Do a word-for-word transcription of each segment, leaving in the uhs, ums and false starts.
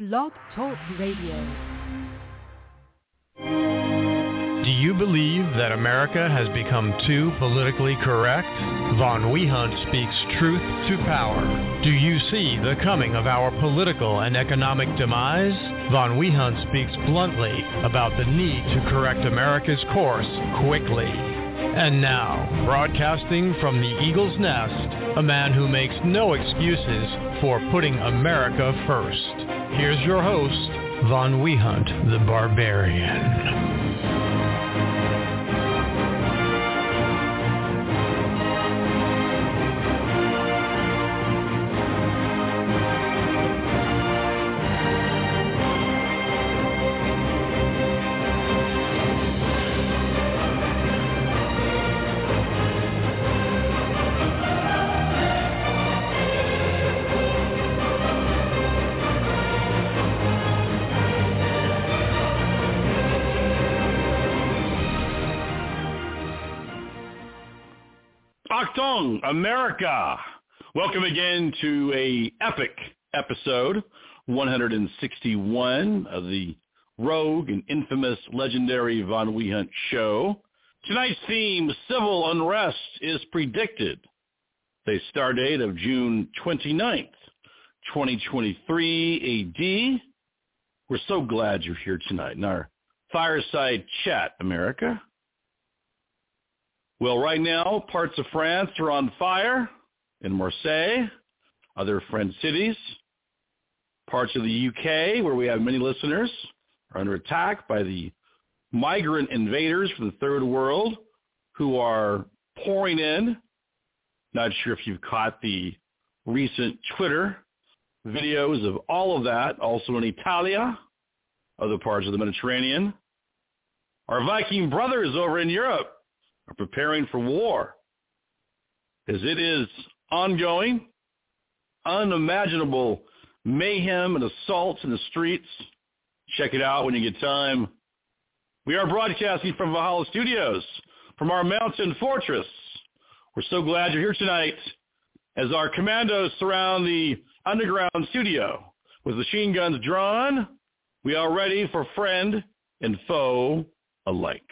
Blog Talk Radio. Do you believe that America has become too politically correct? Von Wehunt speaks truth to power. Do you see the coming of our political and economic demise? Von Wehunt speaks bluntly about the need to correct America's course quickly. And now, broadcasting from the Eagle's Nest, a man who makes no excuses for putting America first. Here's your host, Von Wehunt, the Barbarian. Achtung, America! Welcome again to a epic episode, one sixty-one of the rogue and infamous legendary Von Wehunt show. Tonight's theme, civil unrest, is predicted. The star date of June twenty-ninth, twenty twenty-three A D. We're so glad you're here tonight in our fireside chat, America. Well, right now, parts of France are on fire, in Marseille, other French cities. Parts of the U K, where we have many listeners, are under attack by the migrant invaders from the third world who are pouring in. Not sure if you've caught the recent Twitter videos of all of that, also in Italia, other parts of the Mediterranean. Our Viking brothers over in Europe are preparing for war, as it is ongoing, unimaginable mayhem and assaults in the streets. Check it out when you get time. We are broadcasting from Valhalla Studios, from our mountain fortress. We're so glad you're here tonight as our commandos surround the underground studio with machine guns drawn. We are ready for friend and foe alike.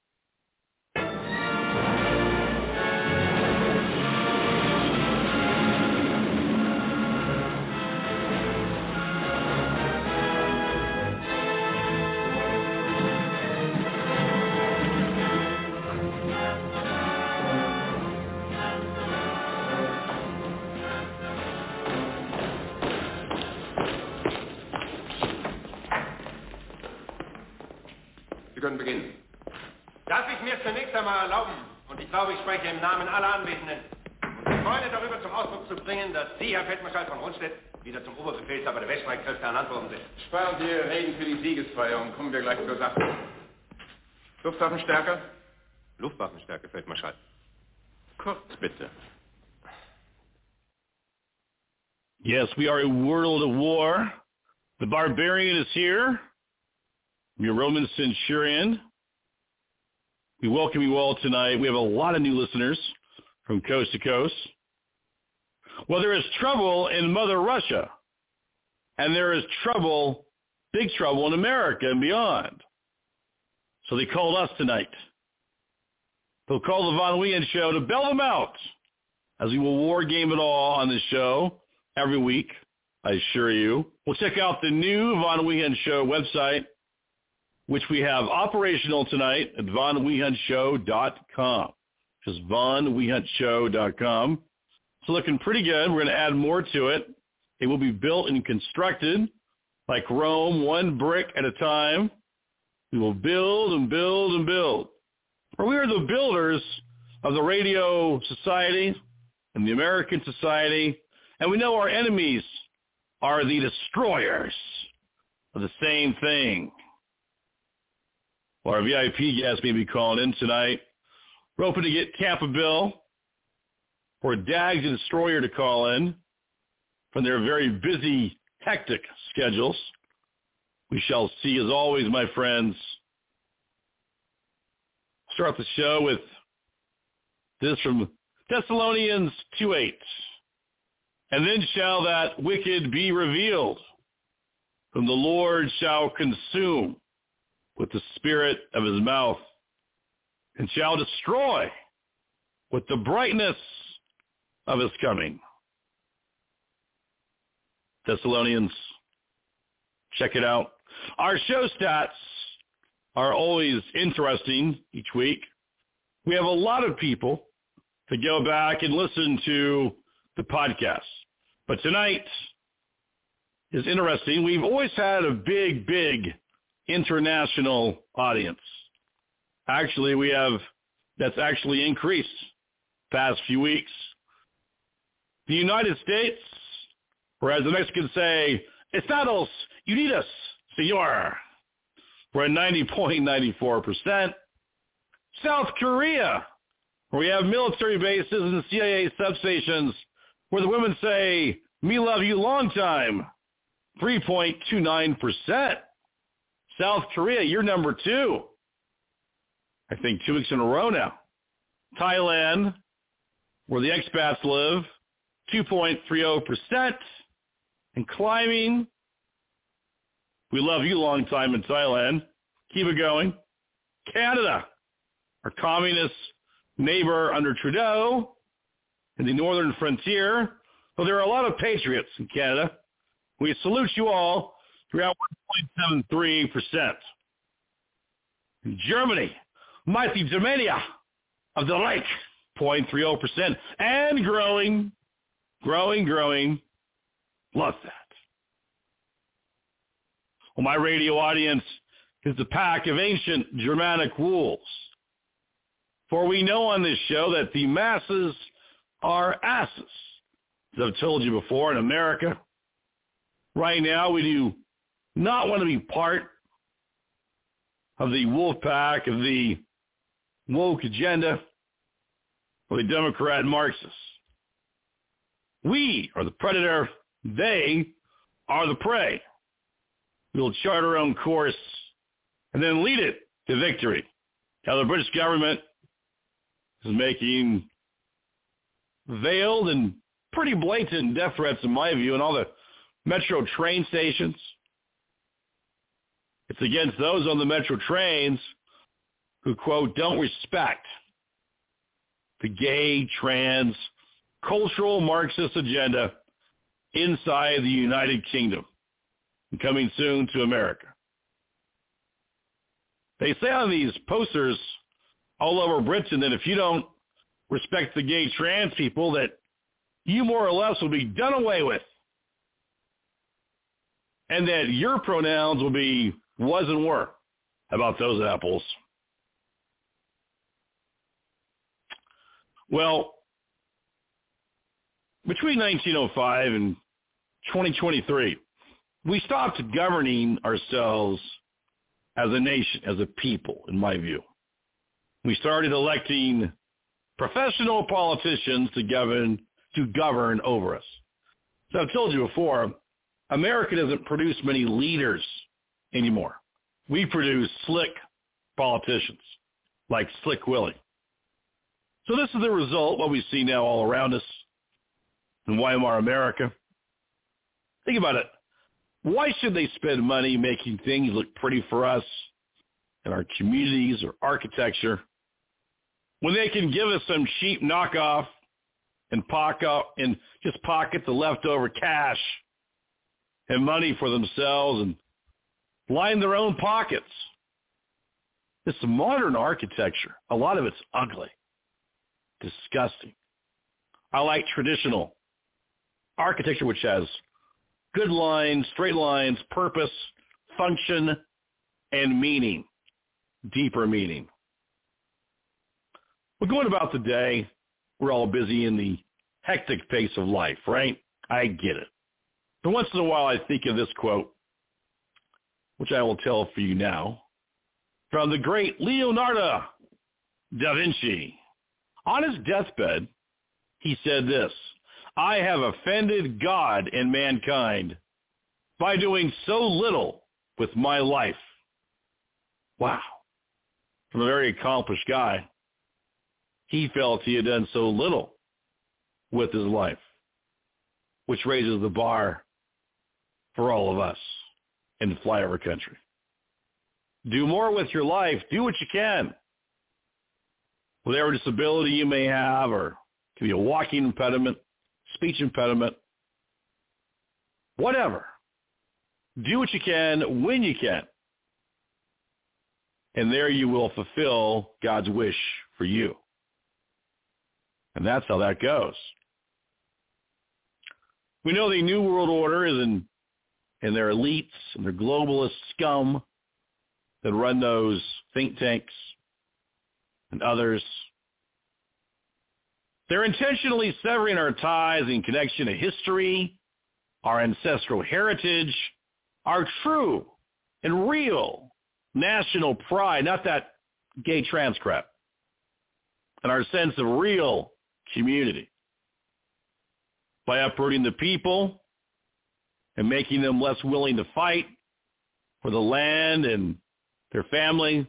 Sie können beginnen. Darf ich mir zunächst einmal erlauben, und ich glaube, ich spreche im Namen aller Anwesenden, unsere Freude darüber zum Ausdruck zu bringen, dass Sie, Herr Feldmarschall von Rundstedt, wieder zum Oberbefehlshaber der Weststreitkräfte ernannt worden sind. Sparen Sie Ihre Reden für die Siegesfeier, kommen wir gleich zur Sache. Luftwaffenstärke? Luftwaffenstärke, Feldmarschall. Kurz, bitte. Yes, we are a world of war. The Barbarian is here. Your Roman Centurion. We welcome you all tonight. We have a lot of new listeners from coast to coast. Well, there is trouble in Mother Russia, and there is trouble, big trouble in America and beyond. So they called us tonight. They'll call the Von Wehunt show to bail them out, as we will war game it all on this show every week, I assure you. We'll check out the new Von Wehunt show website, which we have operational tonight at von wehunt show dot com. Just von wehunt show dot com. It's looking pretty good. We're going to add more to it. It will be built and constructed like Rome, one brick at a time. We will build and build and build. For we are the builders of the radio society and the American society, and we know our enemies are the destroyers of the same thing. Well, our V I P guest may be calling in tonight. We're hoping to get Tampa Bill or Dags the Destroyer to call in from their very busy, hectic schedules. We shall see, as always, my friends. Start the show with this from Thessalonians two eight. And then shall that wicked be revealed, whom the Lord shall consume with the spirit of his mouth, and shall destroy with the brightness of his coming. Thessalonians, check it out. Our show stats are always interesting each week. We have a lot of people to go back and listen to the podcast. But tonight is interesting. We've always had a big, big international audience. Actually, we have, that's actually increased past few weeks. The United States, or as the Mexicans say, Estados Unidos, señor. We're at ninety point nine four percent. South Korea, where we have military bases and C I A substations, where the women say, me love you long time, three point two nine percent. South Korea, you're number two. I think two weeks in a row now. Thailand, where the expats live, two point three zero percent. And climbing, we love you long time in Thailand. Keep it going. Canada, our communist neighbor under Trudeau in the northern frontier. Well, there are a lot of patriots in Canada. We salute you all throughout one point seven three percent. In Germany, mighty Germania of the Reich, zero point three zero percent. And growing, growing, growing. Love that. Well, my radio audience is the pack of ancient Germanic wolves. For we know on this show that the masses are asses. As I've told you before, in America, right now we do not want to be part of the wolf pack, of the woke agenda, or the Democrat Marxists. We are the predator. They are the prey. We'll chart our own course and then lead it to victory. Now, the British government is making veiled and pretty blatant death threats, in my view, in all the metro train stations. It's against those on the metro trains who, quote, don't respect the gay, trans, cultural Marxist agenda inside the United Kingdom and coming soon to America. They say on these posters all over Britain that if you don't respect the gay trans people, that you more or less will be done away with, and that your pronouns will be was and were. How about those apples? Well, between nineteen oh five and twenty twenty-three, we stopped governing ourselves as a nation, as a people, in my view. We started electing professional politicians to govern, to govern over us. So I've told you before, America doesn't produce many leaders anymore. We produce slick politicians like Slick Willie. So this is the result, what we see now all around us in Weimar America. Think about it. Why should they spend money making things look pretty for us in our communities or architecture when they can give us some cheap knockoff and pocket and just pocket the leftover cash and money for themselves and line their own pockets? This modern architecture, a lot of it's ugly, disgusting. I like traditional architecture, which has good lines, straight lines, purpose, function, and meaning, deeper meaning. We're going about the day. We're all busy in the hectic pace of life, right? I get it. But once in a while I think of this quote, which I will tell for you now, from the great Leonardo da Vinci. On his deathbed, he said this: I have offended God and mankind by doing so little with my life. Wow. From a very accomplished guy, he felt he had done so little with his life, which raises the bar for all of us. and flyover country. Do more with your life. Do what you can. Whatever disability you may have, or it could be a walking impediment, speech impediment, whatever. Do what you can when you can. And there you will fulfill God's wish for you. And that's how that goes. We know the New World Order is in, in their elites and their globalist scum that run those think tanks and others. They're intentionally severing our ties in connection to history, our ancestral heritage, our true and real national pride, not that gay trans crap, and our sense of real community, by uprooting the people and making them less willing to fight for the land and their family.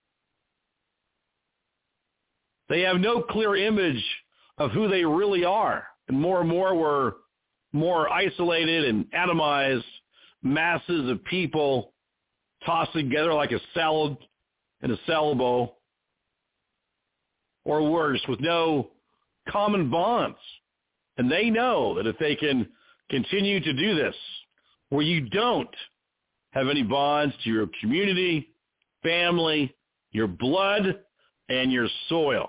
They have no clear image of who they really are. And more and more we're more isolated and atomized masses of people tossed together like a salad in a salad bowl, or worse, with no common bonds. And they know that if they can continue to do this, where you don't have any bonds to your community, family, your blood, and your soil.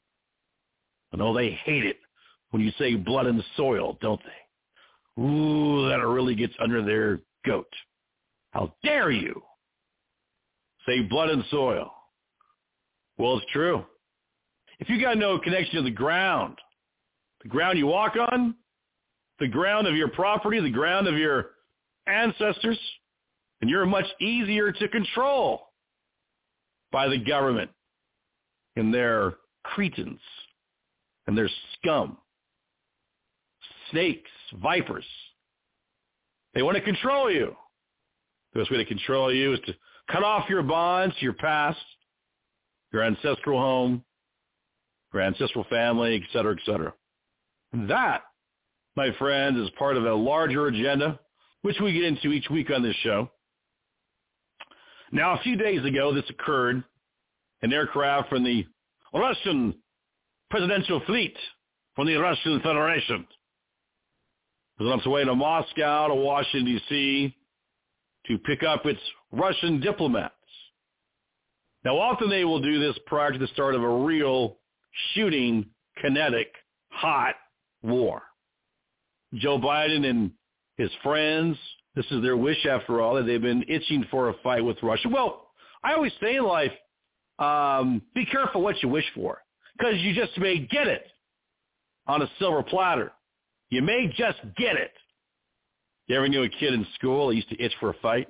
I know they hate it when you say blood and soil, don't they? Ooh, that really gets under their goat. How dare you say blood and soil? Well, it's true. If you got no connection to the ground, the ground you walk on, the ground of your property, the ground of your ancestors, and you're much easier to control by the government and their cretins and their scum, snakes, vipers. They want to control you. The best way to control you is to cut off your bonds to your past, your ancestral home, your ancestral family, et cetera, et cetera. And that, my friends, is part of a larger agenda, which we get into each week on this show. Now, a few days ago, this occurred. An aircraft from the Russian presidential fleet from the Russian Federation was on its way to Moscow, to Washington, D C, to pick up its Russian diplomats. Now, often they will do this prior to the start of a real shooting, kinetic, hot war. Joe Biden and his friends, this is their wish after all, that they've been itching for a fight with Russia. Well, I always say in life, um, be careful what you wish for, because you just may get it on a silver platter. You may just get it. You ever knew a kid in school that used to itch for a fight?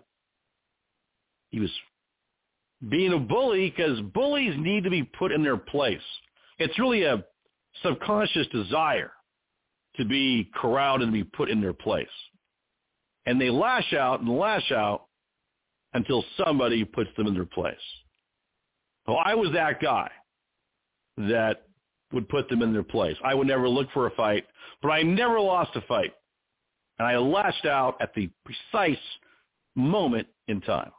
He was being a bully because bullies need to be put in their place. It's really a subconscious desire to be corralled and be put in their place. And they lash out and lash out until somebody puts them in their place. Well, I was that guy that would put them in their place. I would never look for a fight, but I never lost a fight. And I lashed out at the precise moment in time.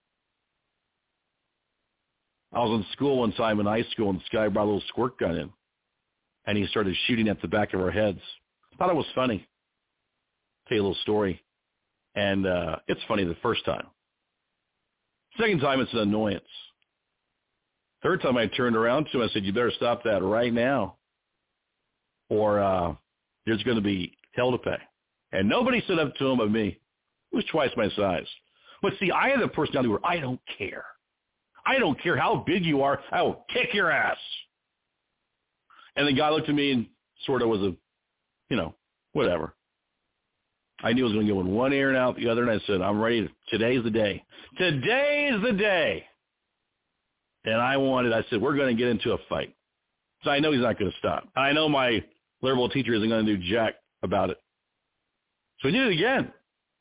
I was in school one time in high school, and this guy brought a little squirt gun in, and he started shooting at the back of our heads. I thought it was funny. I'll tell you a little story. And uh, it's funny the first time. Second time, it's an annoyance. Third time I turned around to him, I said, you better stop that right now, or uh, there's going to be hell to pay. And nobody stood up to him but me. It was twice my size. But see, I have a personality where I don't care. I don't care how big you are. I will kick your ass. And the guy looked at me and sort of was a, you know, whatever. I knew it was going to go in one ear and out the other, and I said, I'm ready. To, today's the day. Today is the day. And I wanted, I said, we're going to get into a fight. So I know he's not going to stop. I know my liberal teacher isn't going to do jack about it. So he did it again.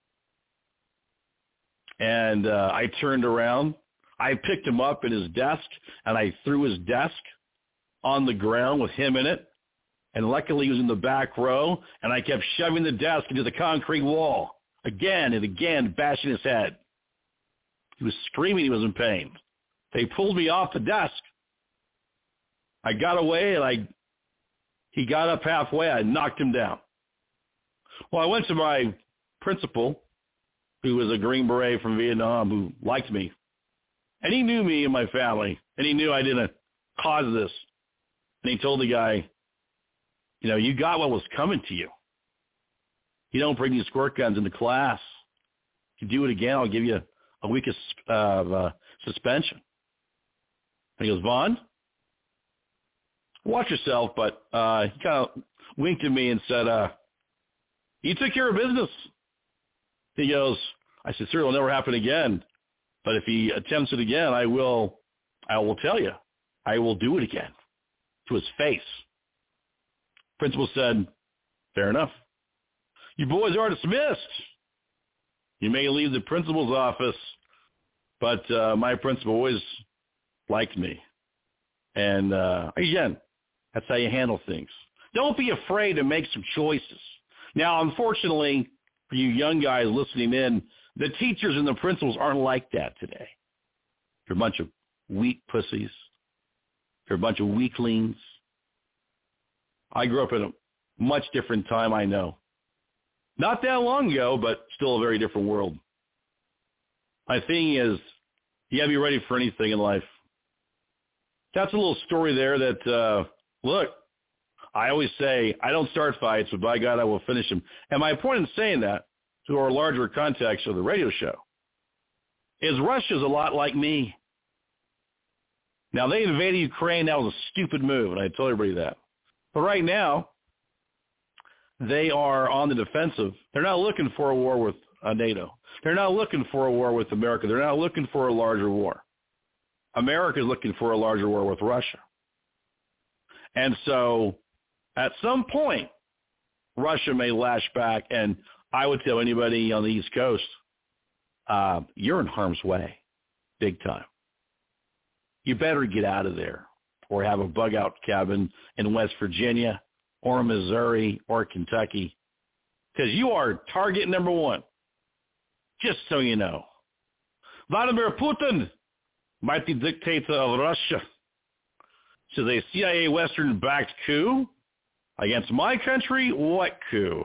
And uh, I turned around. I picked him up in his desk, and I threw his desk on the ground with him in it. And luckily he was in the back row, and I kept shoving the desk into the concrete wall, again and again, bashing his head. He was screaming he was in pain. They pulled me off the desk. I got away, and I he got up halfway. I knocked him down. Well, I went to my principal, who was a Green Beret from Vietnam, who liked me. And he knew me and my family, and he knew I didn't cause this. And he told the guy, you know, you got what was coming to you. You don't bring these squirt guns into class. If you do it again, I'll give you a week of uh, uh, suspension. And he goes, Vaughn, watch yourself. But uh, he kind of winked at me and said, uh, you took care of business. He goes, I said, sir, it'll never happen again. But if he attempts it again, I will, I will tell you, I will do it again, to his face. Principal said, fair enough. You boys are dismissed. You may leave the principal's office, but uh, my principal always liked me. And uh, again, that's how you handle things. Don't be afraid to make some choices. Now, unfortunately, for you young guys listening in, the teachers and the principals aren't like that today. They're a bunch of weak pussies. They're a bunch of weaklings. I grew up in a much different time, I know. Not that long ago, but still a very different world. My thing is, you got to be ready for anything in life. That's a little story there that, uh, look, I always say, I don't start fights, but by God, I will finish them. And my point in saying that, to our larger context of the radio show, is Russia's a lot like me. Now, they invaded Ukraine. That was a stupid move, and I told everybody that. But right now, they are on the defensive. They're not looking for a war with uh, NATO. They're not looking for a war with America. They're not looking for a larger war. America is looking for a larger war with Russia. And so at some point, Russia may lash back, and I would tell anybody on the East Coast, uh, you're in harm's way, big time. You better get out of there or have a bug-out cabin in West Virginia or Missouri or Kentucky, because you are target number one, just so you know. Vladimir Putin, mighty dictator of Russia, says a C I A Western-backed coup against my country. What coup?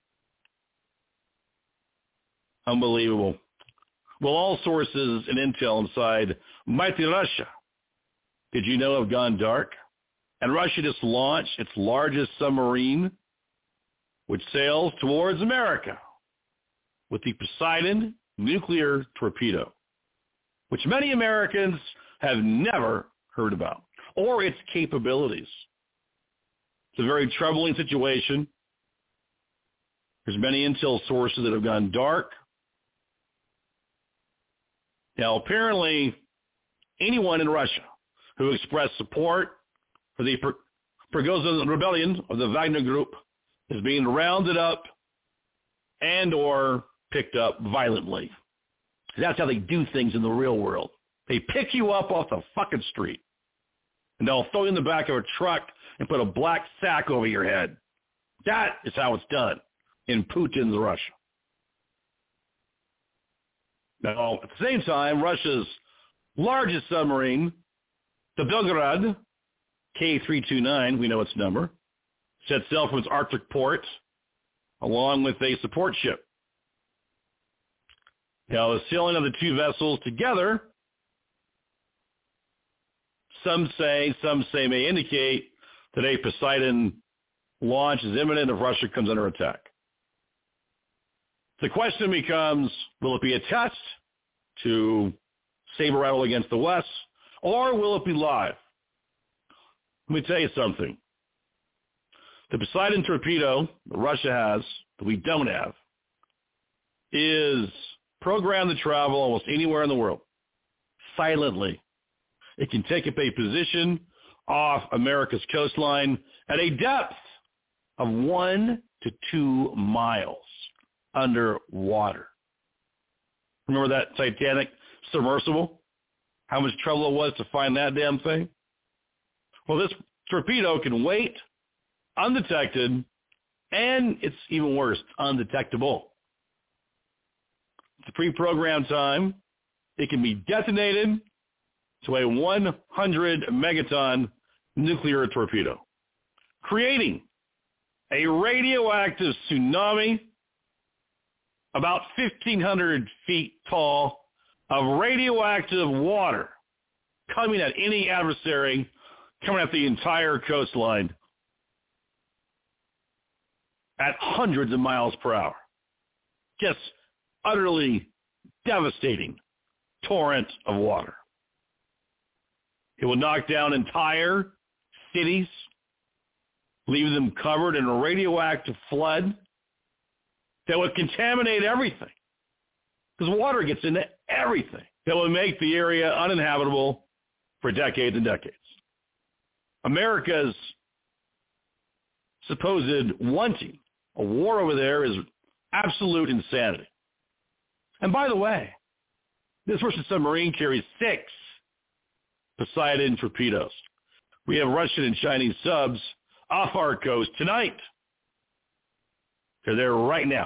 Unbelievable. Well, all sources and intel inside mighty Russia, did you know, have gone dark? And Russia just launched its largest submarine, which sails towards America, with the Poseidon nuclear torpedo, which many Americans have never heard about, or its capabilities. It's a very troubling situation. There's many intel sources that have gone dark. Now, apparently, anyone in Russia who expressed support for the Prigozhin rebellion of the Wagner Group is being rounded up and or picked up violently. That's how they do things in the real world. They pick you up off the fucking street, and they'll throw you in the back of a truck and put a black sack over your head. That is how it's done in Putin's Russia. Now, at the same time, Russia's largest submarine, the Belgorod K three twenty-nine, we know its number, set sail from its Arctic port along with a support ship. Now, the sailing of the two vessels together, some say, some say may indicate that a Poseidon launch is imminent if Russia comes under attack. The question becomes, will it be a test to saber rattle against the West, or will it be live? Let me tell you something. The Poseidon torpedo that Russia has, that we don't have, is programmed to travel almost anywhere in the world, silently. It can take up a position off America's coastline at a depth of one to two miles underwater. Remember that Titanic submersible? How much trouble it was to find that damn thing? Well, this torpedo can wait undetected, and it's even worse, undetectable. The pre-programmed time it can be detonated to a one hundred megaton nuclear torpedo, creating a radioactive tsunami about fifteen hundred feet tall of radioactive water coming at any adversary, coming at the entire coastline at hundreds of miles per hour. Just utterly devastating torrent of water. It will knock down entire cities, leaving them covered in a radioactive flood that would contaminate everything. Because water gets into everything. That would make the area uninhabitable for decades and decades. America's supposed wanting a war over there is absolute insanity. And by the way, this Russian submarine carries six Poseidon torpedoes. We have Russian and Chinese subs off our coast tonight. They're there right now.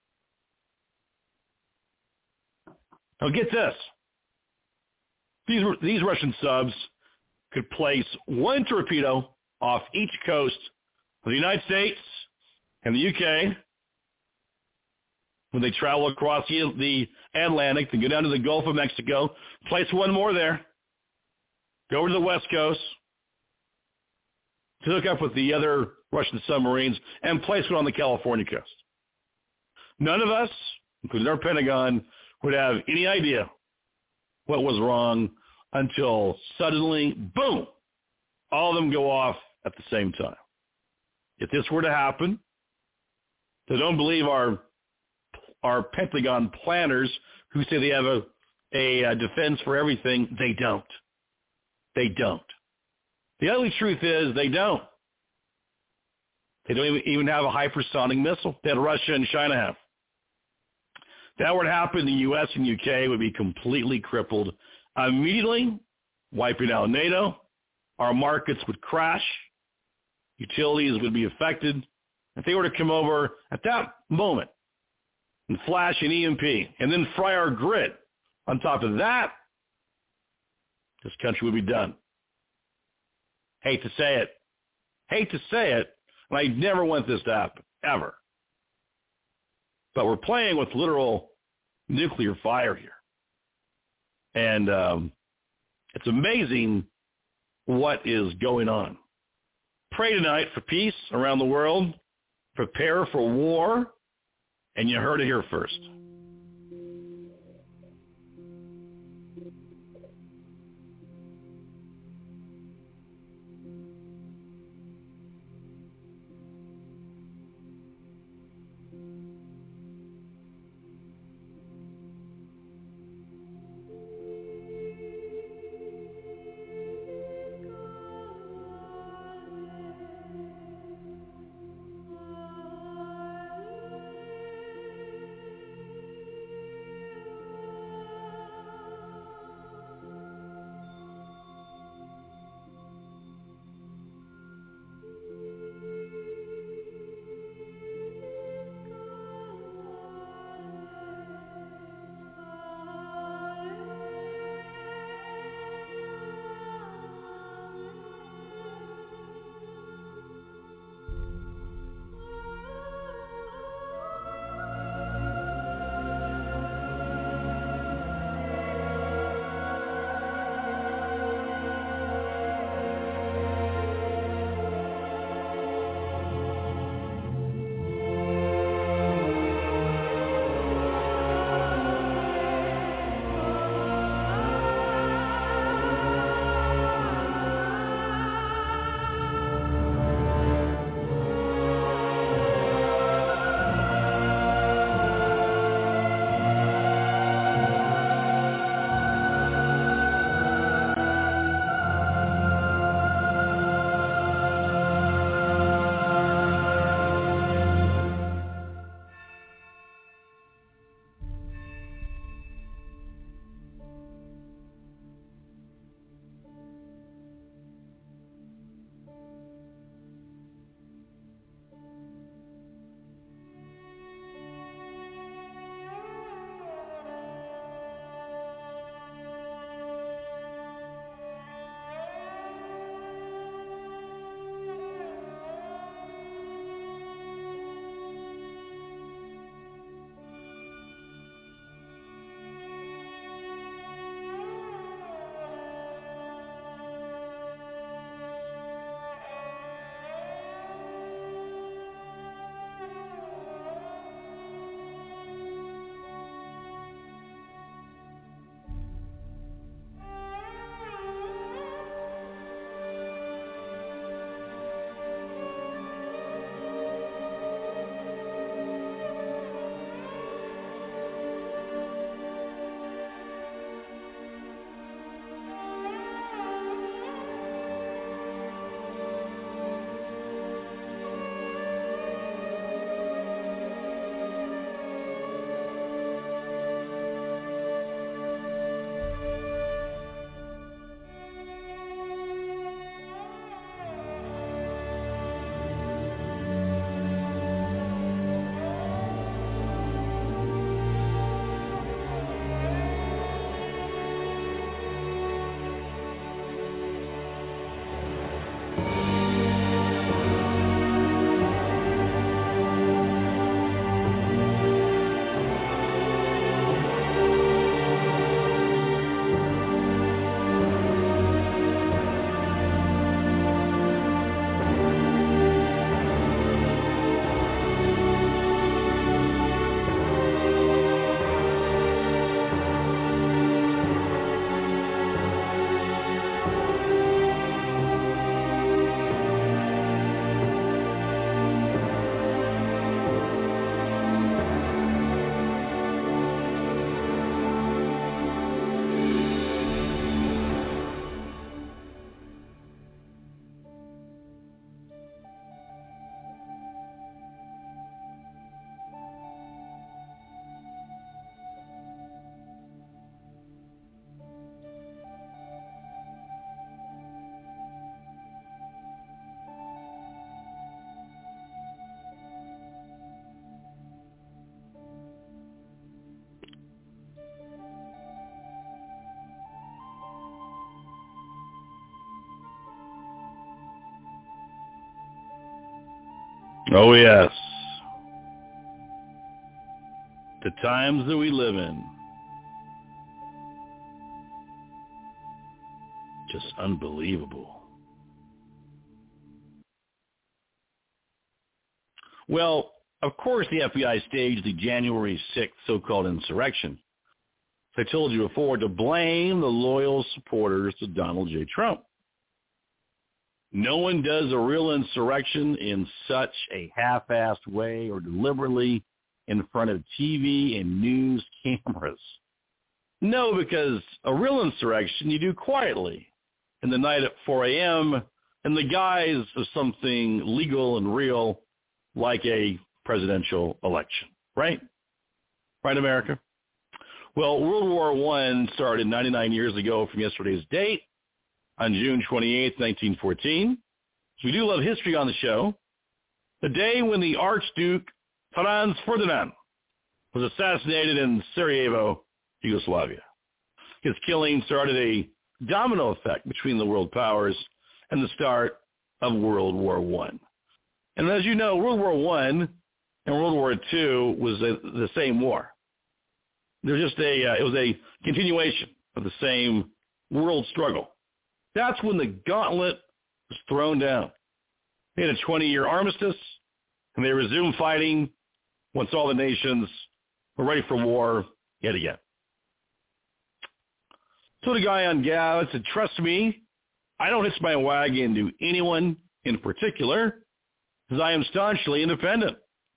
Now get this. These, these Russian subs could place one torpedo off each coast of the United States and the U K when they travel across the, the Atlantic. They go down to the Gulf of Mexico, place one more there, go over to the West Coast to hook up with the other Russian submarines, and place one on the California coast. None of us, including our Pentagon, would have any idea what was wrong until suddenly, boom, all of them go off at the same time. If this were to happen, they don't believe our our Pentagon planners who say they have a, a, a defense for everything. They don't. They don't. The ugly truth is they don't. They don't even, even have a hypersonic missile that Russia and China have. If that were to happen, the U S and U K would be completely crippled immediately, wiping out NATO. Our markets would crash. Utilities would be affected. If they were to come over at that moment and flash an E M P and then fry our grid on top of that, this country would be done. Hate to say it. Hate to say it, and I never want this to happen, ever. But we're playing with literal nuclear fire here. And um, it's amazing what is going on. Pray tonight for peace around the world. Prepare for war. And you heard it here first. Oh, yes. The times that we live in. Just unbelievable. Well, of course the F B I staged the January sixth so-called insurrection, as I told you before, to blame the loyal supporters of Donald J. Trump. No one does a real insurrection in such a half-assed way or deliberately in front of T V and news cameras. No, because a real insurrection you do quietly in the night at four a.m. in the guise of something legal and real like a presidential election, right? Right, America? Well, World War One started ninety-nine years ago from yesterday's date on June twenty-eighth, nineteen fourteen. So we do love history on the show. The day when the Archduke Franz Ferdinand was assassinated in Sarajevo, Yugoslavia. His killing started a domino effect between the world powers and the start of World War One. And as you know, World War One and World War Two was a, the same war. They're just a, uh, it was a continuation of the same world struggle. That's when the gauntlet was thrown down. They had a twenty-year armistice, and they resumed fighting once all the nations were ready for war yet again. So the guy on Gab said, trust me, I don't hitch my wagon to anyone in particular, because I am staunchly independent.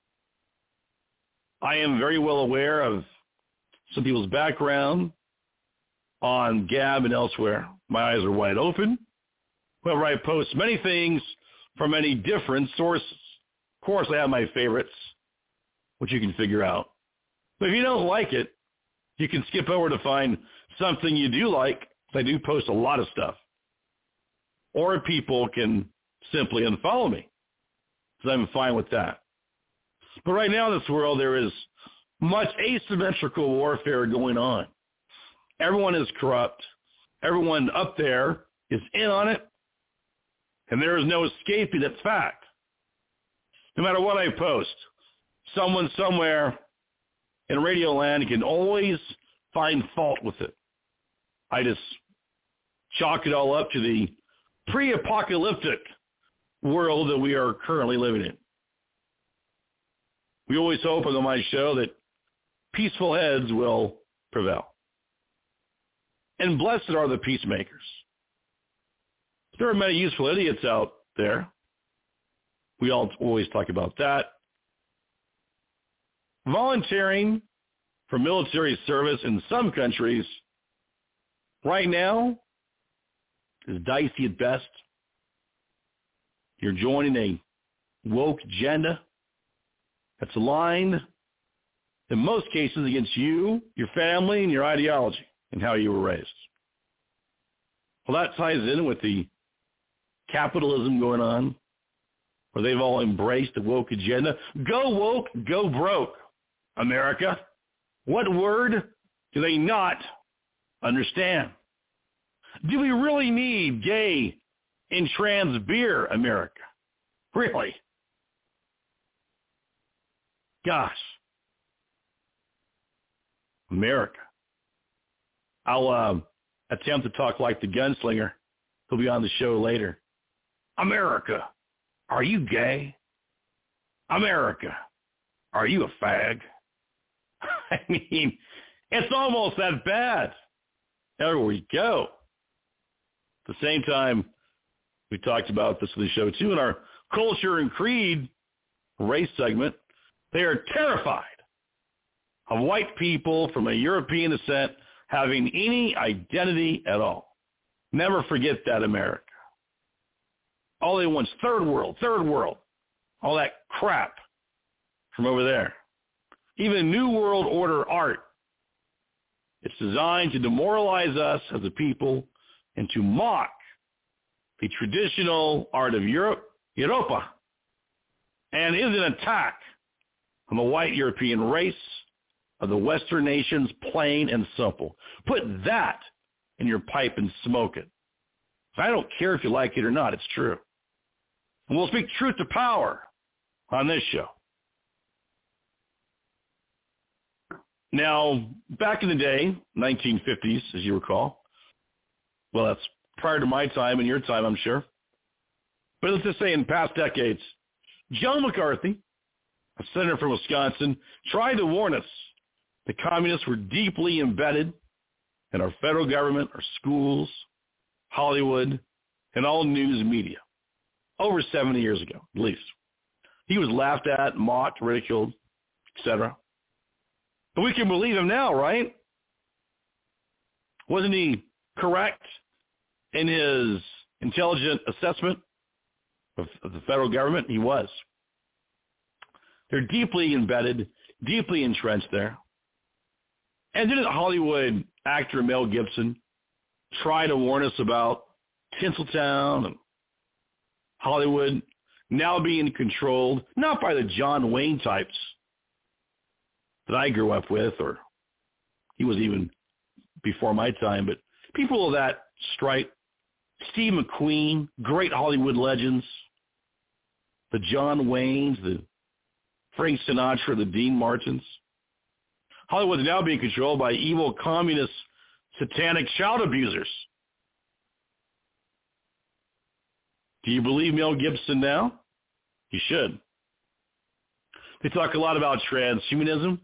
I am very well aware of some people's background on Gab and elsewhere. My eyes are wide open. Whenever I post many things from many different sources. Of course, I have my favorites, which you can figure out. But if you don't like it, you can skip over to find something you do like. I do post a lot of stuff. Or people can simply unfollow me, because I'm fine with that. But right now in this world, there is much asymmetrical warfare going on. Everyone is corrupt. Everyone up there is in on it. And there is no escaping that fact. No matter what I post, someone somewhere in Radio Land can always find fault with it. I just chalk it all up to the pre-apocalyptic world that we are currently living in. We always hope on my show that peaceful heads will prevail. And blessed are the peacemakers. There are many useful idiots out there. We all always talk about that. Volunteering for military service in some countries right now is dicey at best. You're joining a woke agenda that's aligned in most cases against you, your family, and your ideology and how you were raised. Well, that ties in with the capitalism going on, where they've all embraced the woke agenda. Go woke, go broke, America. What word do they not understand? Do we really need gay and trans beer, America? Really? Gosh. America. I'll uh, attempt to talk like the gunslinger. He'll be on the show later. America, are you gay? America, are you a fag? I mean, it's almost that bad. There we go. At the same time, we talked about this in the show too in our Culture and Creed race segment. They are terrified of white people from a European descent having any identity at all. Never forget that, America. All they want is third world, third world, all that crap from over there. Even New World Order art, it's designed to demoralize us as a people and to mock the traditional art of Europe, Europa, and is an attack on the white European race of the Western nations, plain and simple. Put that in your pipe and smoke it. I don't care if you like it or not. It's true. And we'll speak truth to power on this show. Now, back in the day, nineteen fifties, as you recall, well, that's prior to my time and your time, I'm sure. But let's just say in past decades, John McCarthy, a senator from Wisconsin, tried to warn us the communists were deeply embedded in our federal government, our schools, Hollywood, and all news media over seventy years ago, at least. He was laughed at, mocked, ridiculed, et cetera. But we can believe him now, right? Wasn't he correct in his intelligent assessment of, of the federal government? He was. They're deeply embedded, deeply entrenched there. And didn't Hollywood actor Mel Gibson try to warn us about Tinseltown and Hollywood now being controlled, not by the John Wayne types that I grew up with, or he was even before my time, but people of that stripe, Steve McQueen, great Hollywood legends, the John Waynes, the Frank Sinatra, the Dean Martins. Hollywood is now being controlled by evil communist satanic child abusers. Do you believe Mel Gibson now? You should. They talk a lot about transhumanism.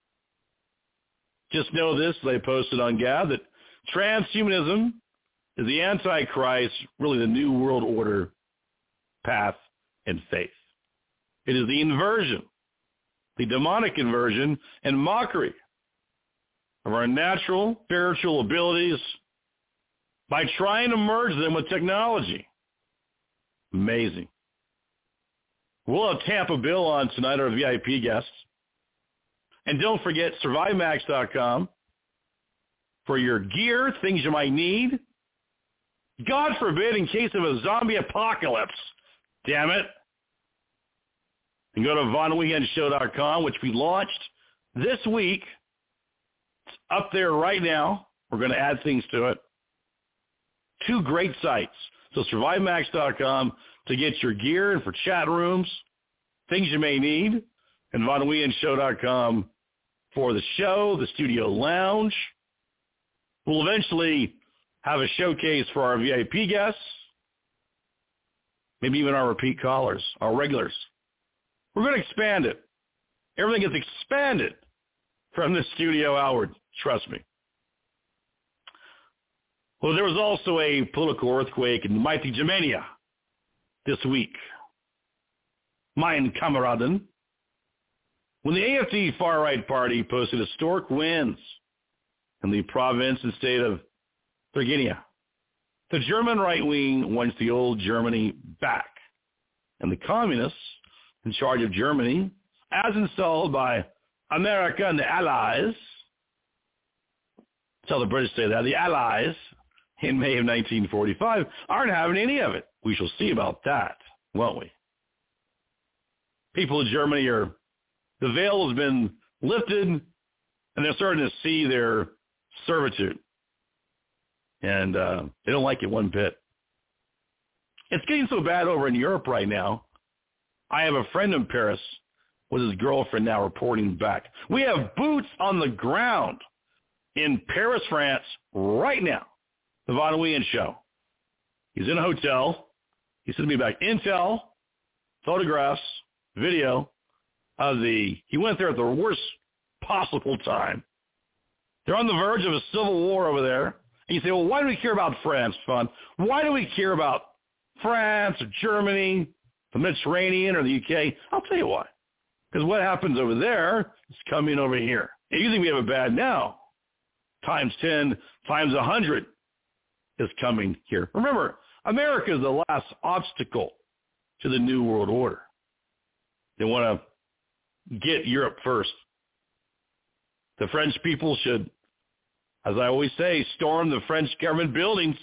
Just know this, they posted on Gab, that transhumanism is the Antichrist, really the New World Order path and faith. It is the inversion, the demonic inversion and mockery of our natural spiritual abilities by trying to merge them with technology. Amazing. We'll have Tampa Bill on tonight, our V I P guest. And don't forget Survive Max dot com for your gear, things you might need. God forbid, in case of a zombie apocalypse. Damn it. And go to Von Weekend Show dot com, which we launched this week. It's up there right now. We're going to add things to it. Two great sites. So Survive Max dot com to get your gear and for chat rooms, things you may need, and Von Weekend Show dot com for the show, the studio lounge. We'll eventually have a showcase for our V I P guests, maybe even our repeat callers, our regulars. We're going to expand it. Everything gets expanded from this studio outward, trust me. Well, there was also a political earthquake in mighty Germania this week. Mein Kameraden. When the A F D far-right party posted historic wins in the province and state of Thuringia, the German right wing wants the old Germany back. And the communists in charge of Germany, as installed by America and the Allies, tell the British say that, the Allies in May of nineteen forty-five aren't having any of it. We shall see about that, won't we? People in Germany are, the veil has been lifted, and they're starting to see their servitude. And uh, they don't like it one bit. It's getting so bad over in Europe right now. I have a friend in Paris with his girlfriend now reporting back. We have boots on the ground in Paris, France right now. The Von Weekend Show. He's in a hotel. He sent me back intel, photographs, video of the, he went there at the worst possible time. They're on the verge of a civil war over there. And you say, well, why do we care about France, Fun? Why do we care about France or Germany, the Mediterranean or the U K? I'll tell you why. Because what happens over there is coming over here. And you think we have it bad now. Times ten, times one hundred is coming here. Remember, America is the last obstacle to the New World Order. They want to get Europe first. The French people should, as I always say, storm the French government buildings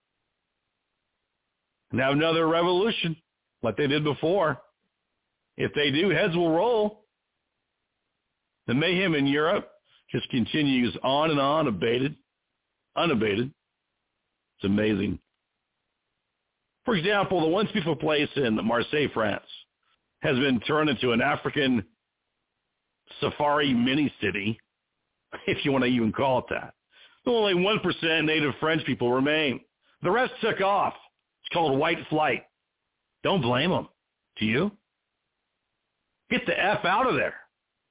and have another revolution like they did before. If they do, heads will roll. The mayhem in Europe just continues on and on, abated, unabated. It's amazing. For example, the once beautiful place in Marseille, France, has been turned into an African safari mini-city, if you want to even call it that. Only one percent native French people remain. The rest took off. It's called white flight. Don't blame them. Do you? Get the F out of there.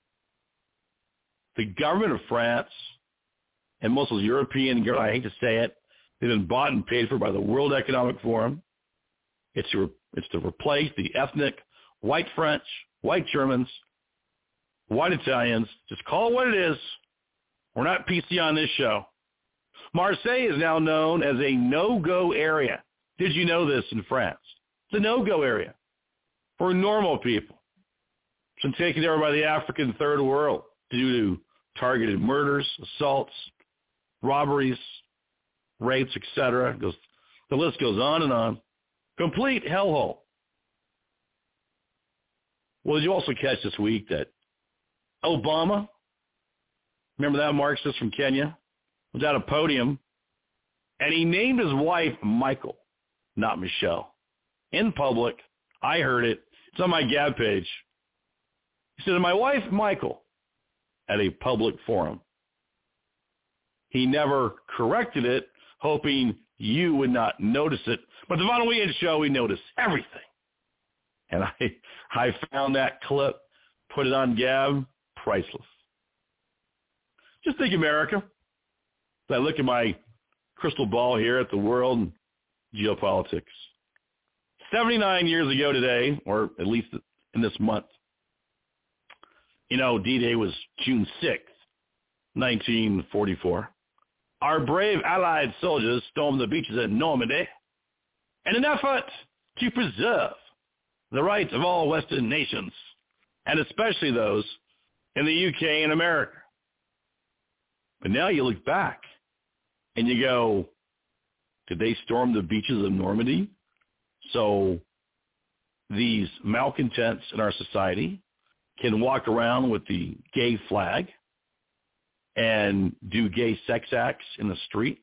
The government of France and most of the European, I hate to say it, they've been bought and paid for by the World Economic Forum. It's to, it's to replace the ethnic white French, white Germans, white Italians. Just call it what it is. We're not P C on this show. Marseille is now known as a no-go area. Did you know this in France? It's a no-go area for normal people. It's been taken over by the African third world due to targeted murders, assaults, robberies, rapes, et cetera. The list goes on and on. Complete hellhole. Well, did you also catch this week that Obama, remember that Marxist from Kenya, was at a podium, and he named his wife Michael, not Michelle. In public, I heard it. It's on my Gab page. He said, my wife Michael, at a public forum. He never corrected it, hoping you would not notice it. But the Von Weekend Show, we notice everything. And I I found that clip, put it on Gab, priceless. Just think, America. As I look at my crystal ball here at the world and geopolitics. seventy-nine years ago today, or at least in this month, you know, D-Day was June sixth, nineteen forty-four. Our brave Allied soldiers stormed the beaches at Normandy in an effort to preserve the rights of all Western nations, and especially those in the U K and America. But now you look back and you go, did they storm the beaches of Normandy so these malcontents in our society can walk around with the gay flag and do gay sex acts in the street?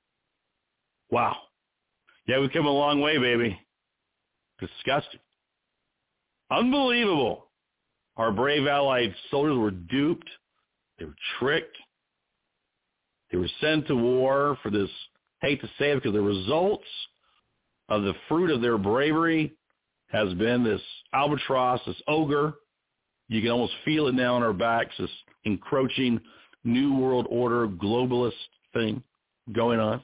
Wow. Yeah, we've come a long way, baby. Disgusting. Unbelievable. Our brave Allied soldiers were duped. They were tricked. They were sent to war for this, hate to say it, because the results of the fruit of their bravery has been this albatross, this ogre. You can almost feel it now on our backs, this encroaching New World Order globalist thing going on.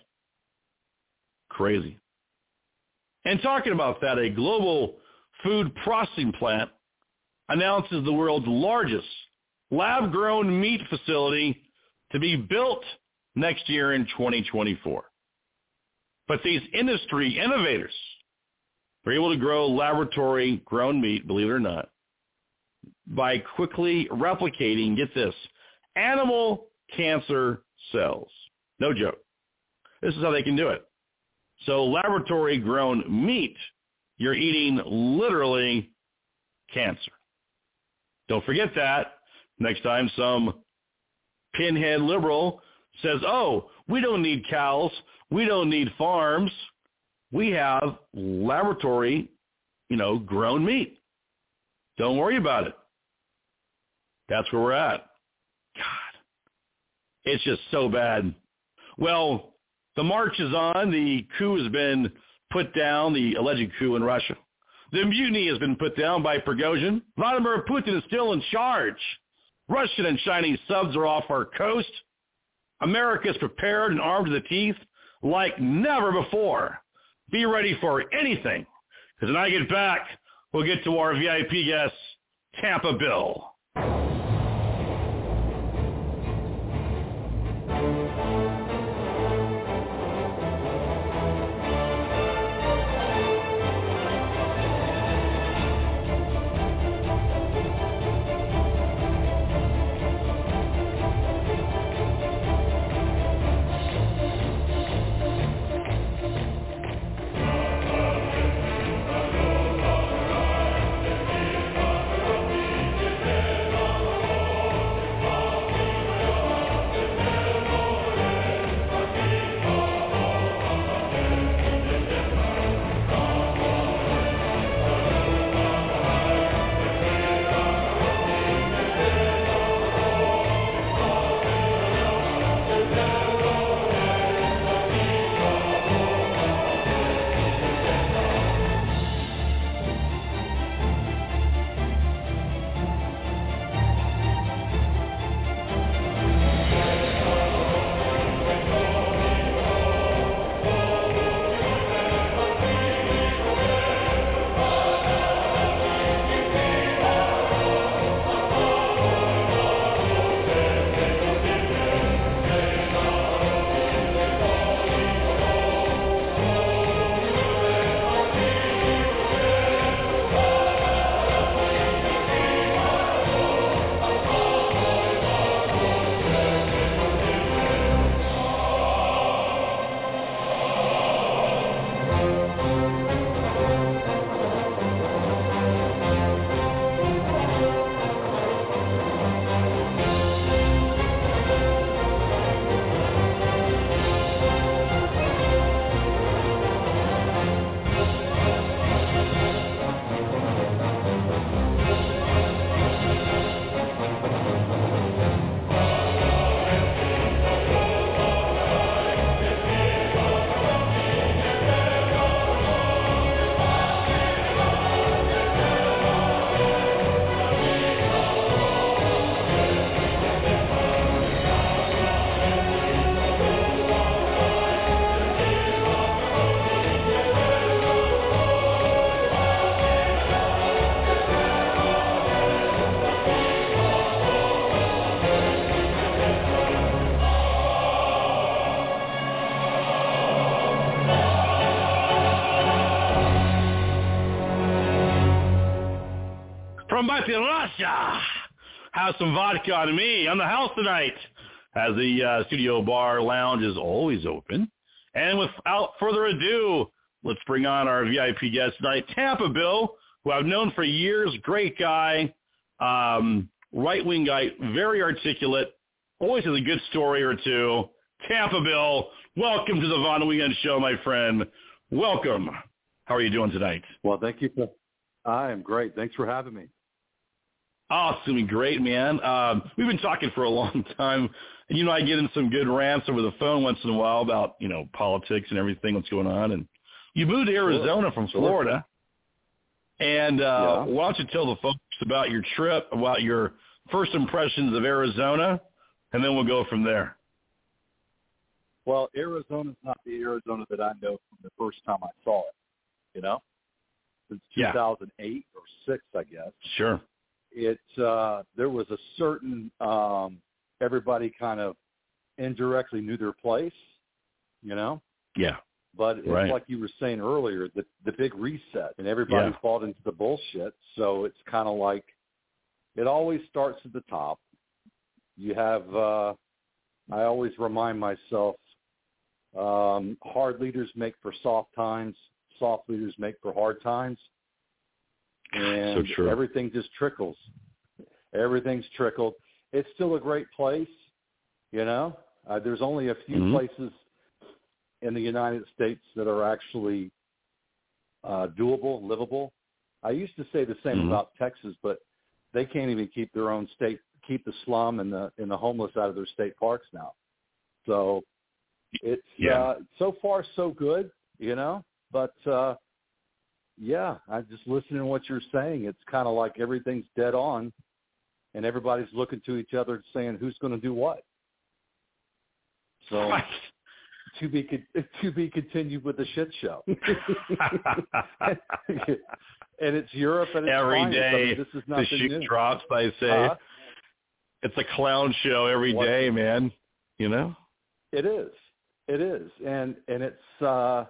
Crazy. And talking about that, a global food processing plant announces the world's largest lab-grown meat facility to be built next year in twenty twenty-four. But these industry innovators are able to grow laboratory-grown meat, believe it or not, by quickly replicating, get this, animal cancer cells. No joke. This is how they can do it. So laboratory-grown meat, you're eating literally cancer. Don't forget that. Next time some pinhead liberal says, oh, we don't need cows, we don't need farms, we have laboratory, you know, grown meat. Don't worry about it. That's where we're at. God, it's just so bad. Well, the march is on. The coup has been put down, the alleged coup in Russia. The mutiny has been put down by Prigozhin. Vladimir Putin is still in charge. Russian and Chinese subs are off our coast. America is prepared and armed to the teeth like never before. Be ready for anything, because when I get back, we'll get to our V I P guest, Tampa Bill. Yeah. Somebody Russia. Have some vodka on me. On the house tonight, as the uh, studio bar lounge is always open. And without further ado, let's bring on our V I P guest tonight, Tampa Bill, who I've known for years. Great guy, um, right-wing guy, very articulate, always has a good story or two. Tampa Bill, welcome to the Von Weekend Show, my friend. Welcome. How are you doing tonight? Well, thank you. For, I am great. Thanks for having me. Oh, it's going to be great, man. Um, we've been talking for a long time. And, you know, I get in some good rants over the phone once in a while about, you know, politics and everything, what's going on. And you moved to Arizona sure. from Florida. Sure. And uh, yeah. why don't you tell the folks about your trip, about your first impressions of Arizona, and then we'll go from there. Well, Arizona's not the Arizona that I know from the first time I saw it, you know, since two thousand eight yeah. or six, I guess. Sure. It, uh, there was a certain, um, everybody kind of indirectly knew their place, you know? Yeah. But it's right. like you were saying earlier, the, the big reset, and everybody yeah. fought into the bullshit. So it's kind of like it always starts at the top. You have, uh, I always remind myself, um, hard leaders make for soft times, soft leaders make for hard times. And so true. everything just trickles. Everything's trickled. It's still a great place, you know. Uh, there's only a few mm-hmm. places in the United States that are actually uh, doable, livable. I used to say the same mm-hmm. about Texas, but they can't even keep their own state, keep the slum and the and the homeless out of their state parks now. So it's yeah. uh, so far so good, you know. But uh, yeah, I'm just listening to what you're saying. It's kind of like everything's dead on, and everybody's looking to each other saying who's going to do what. So right. to be to be continued with the shit show. And it's Europe, and it's every fine. day. I mean, this is the shoe new. drops. I say uh, it's a clown show every what? day, man. You know, it is. It is, and and it's. Uh,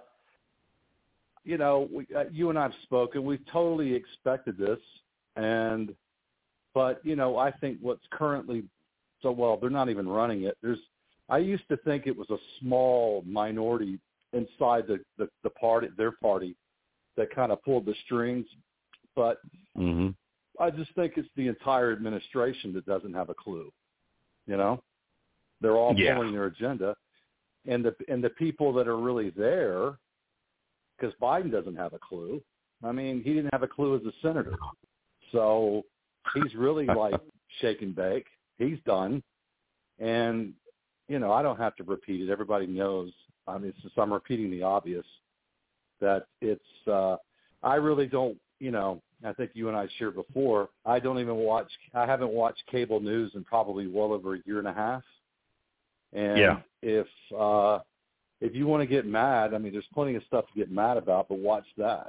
You know, we, uh, you and I have spoken. We've totally expected this, and but you know, I think what's currently so well, they're not even running it. There's, I used to think it was a small minority inside the the, the party, their party, that kind of pulled the strings, but mm-hmm. I just think it's the entire administration that doesn't have a clue. You know, they're all yeah. pulling their agenda, and the and the people that are really there. Because Biden doesn't have a clue. I mean, he didn't have a clue as a senator. So he's really like shake and bake. He's done. And, you know, I don't have to repeat it. Everybody knows. I mean, since I'm repeating the obvious, that it's, uh, I really don't, you know, I think you and I shared before, I don't even watch, I haven't watched cable news in probably well over a year and a half. And yeah. if, uh, If you want to get mad, I mean, there's plenty of stuff to get mad about, but watch that.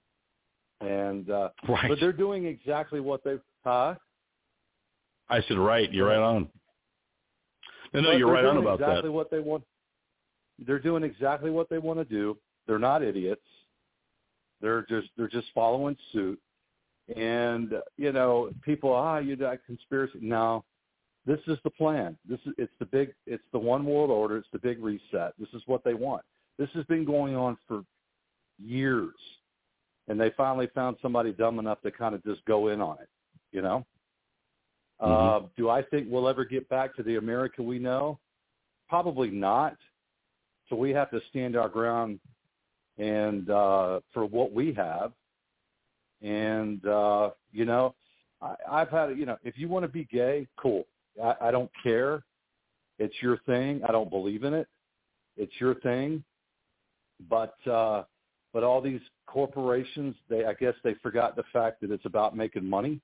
And uh, right. but they're doing exactly what they. Huh? I said, right. You're right on. No, no, but you're right on about exactly that. Exactly what they want. They're doing exactly what they want to do. They're not idiots. They're just they're just following suit. And you know, people, ah, you got conspiracy. No. This is the plan. This is it's the big it's the one world order. It's the big reset. This is what they want. This has been going on for years, and they finally found somebody dumb enough to kind of just go in on it. You know. Mm-hmm. Uh, do I think we'll ever get back to the America we know? Probably not. So we have to stand our ground and uh, for what we have. And uh, you know, I, I've had you know, if you want to be gay, cool. I, I don't care. It's your thing. I don't believe in it. It's your thing. But uh, but all these corporations, they I guess they forgot the fact that it's about making money.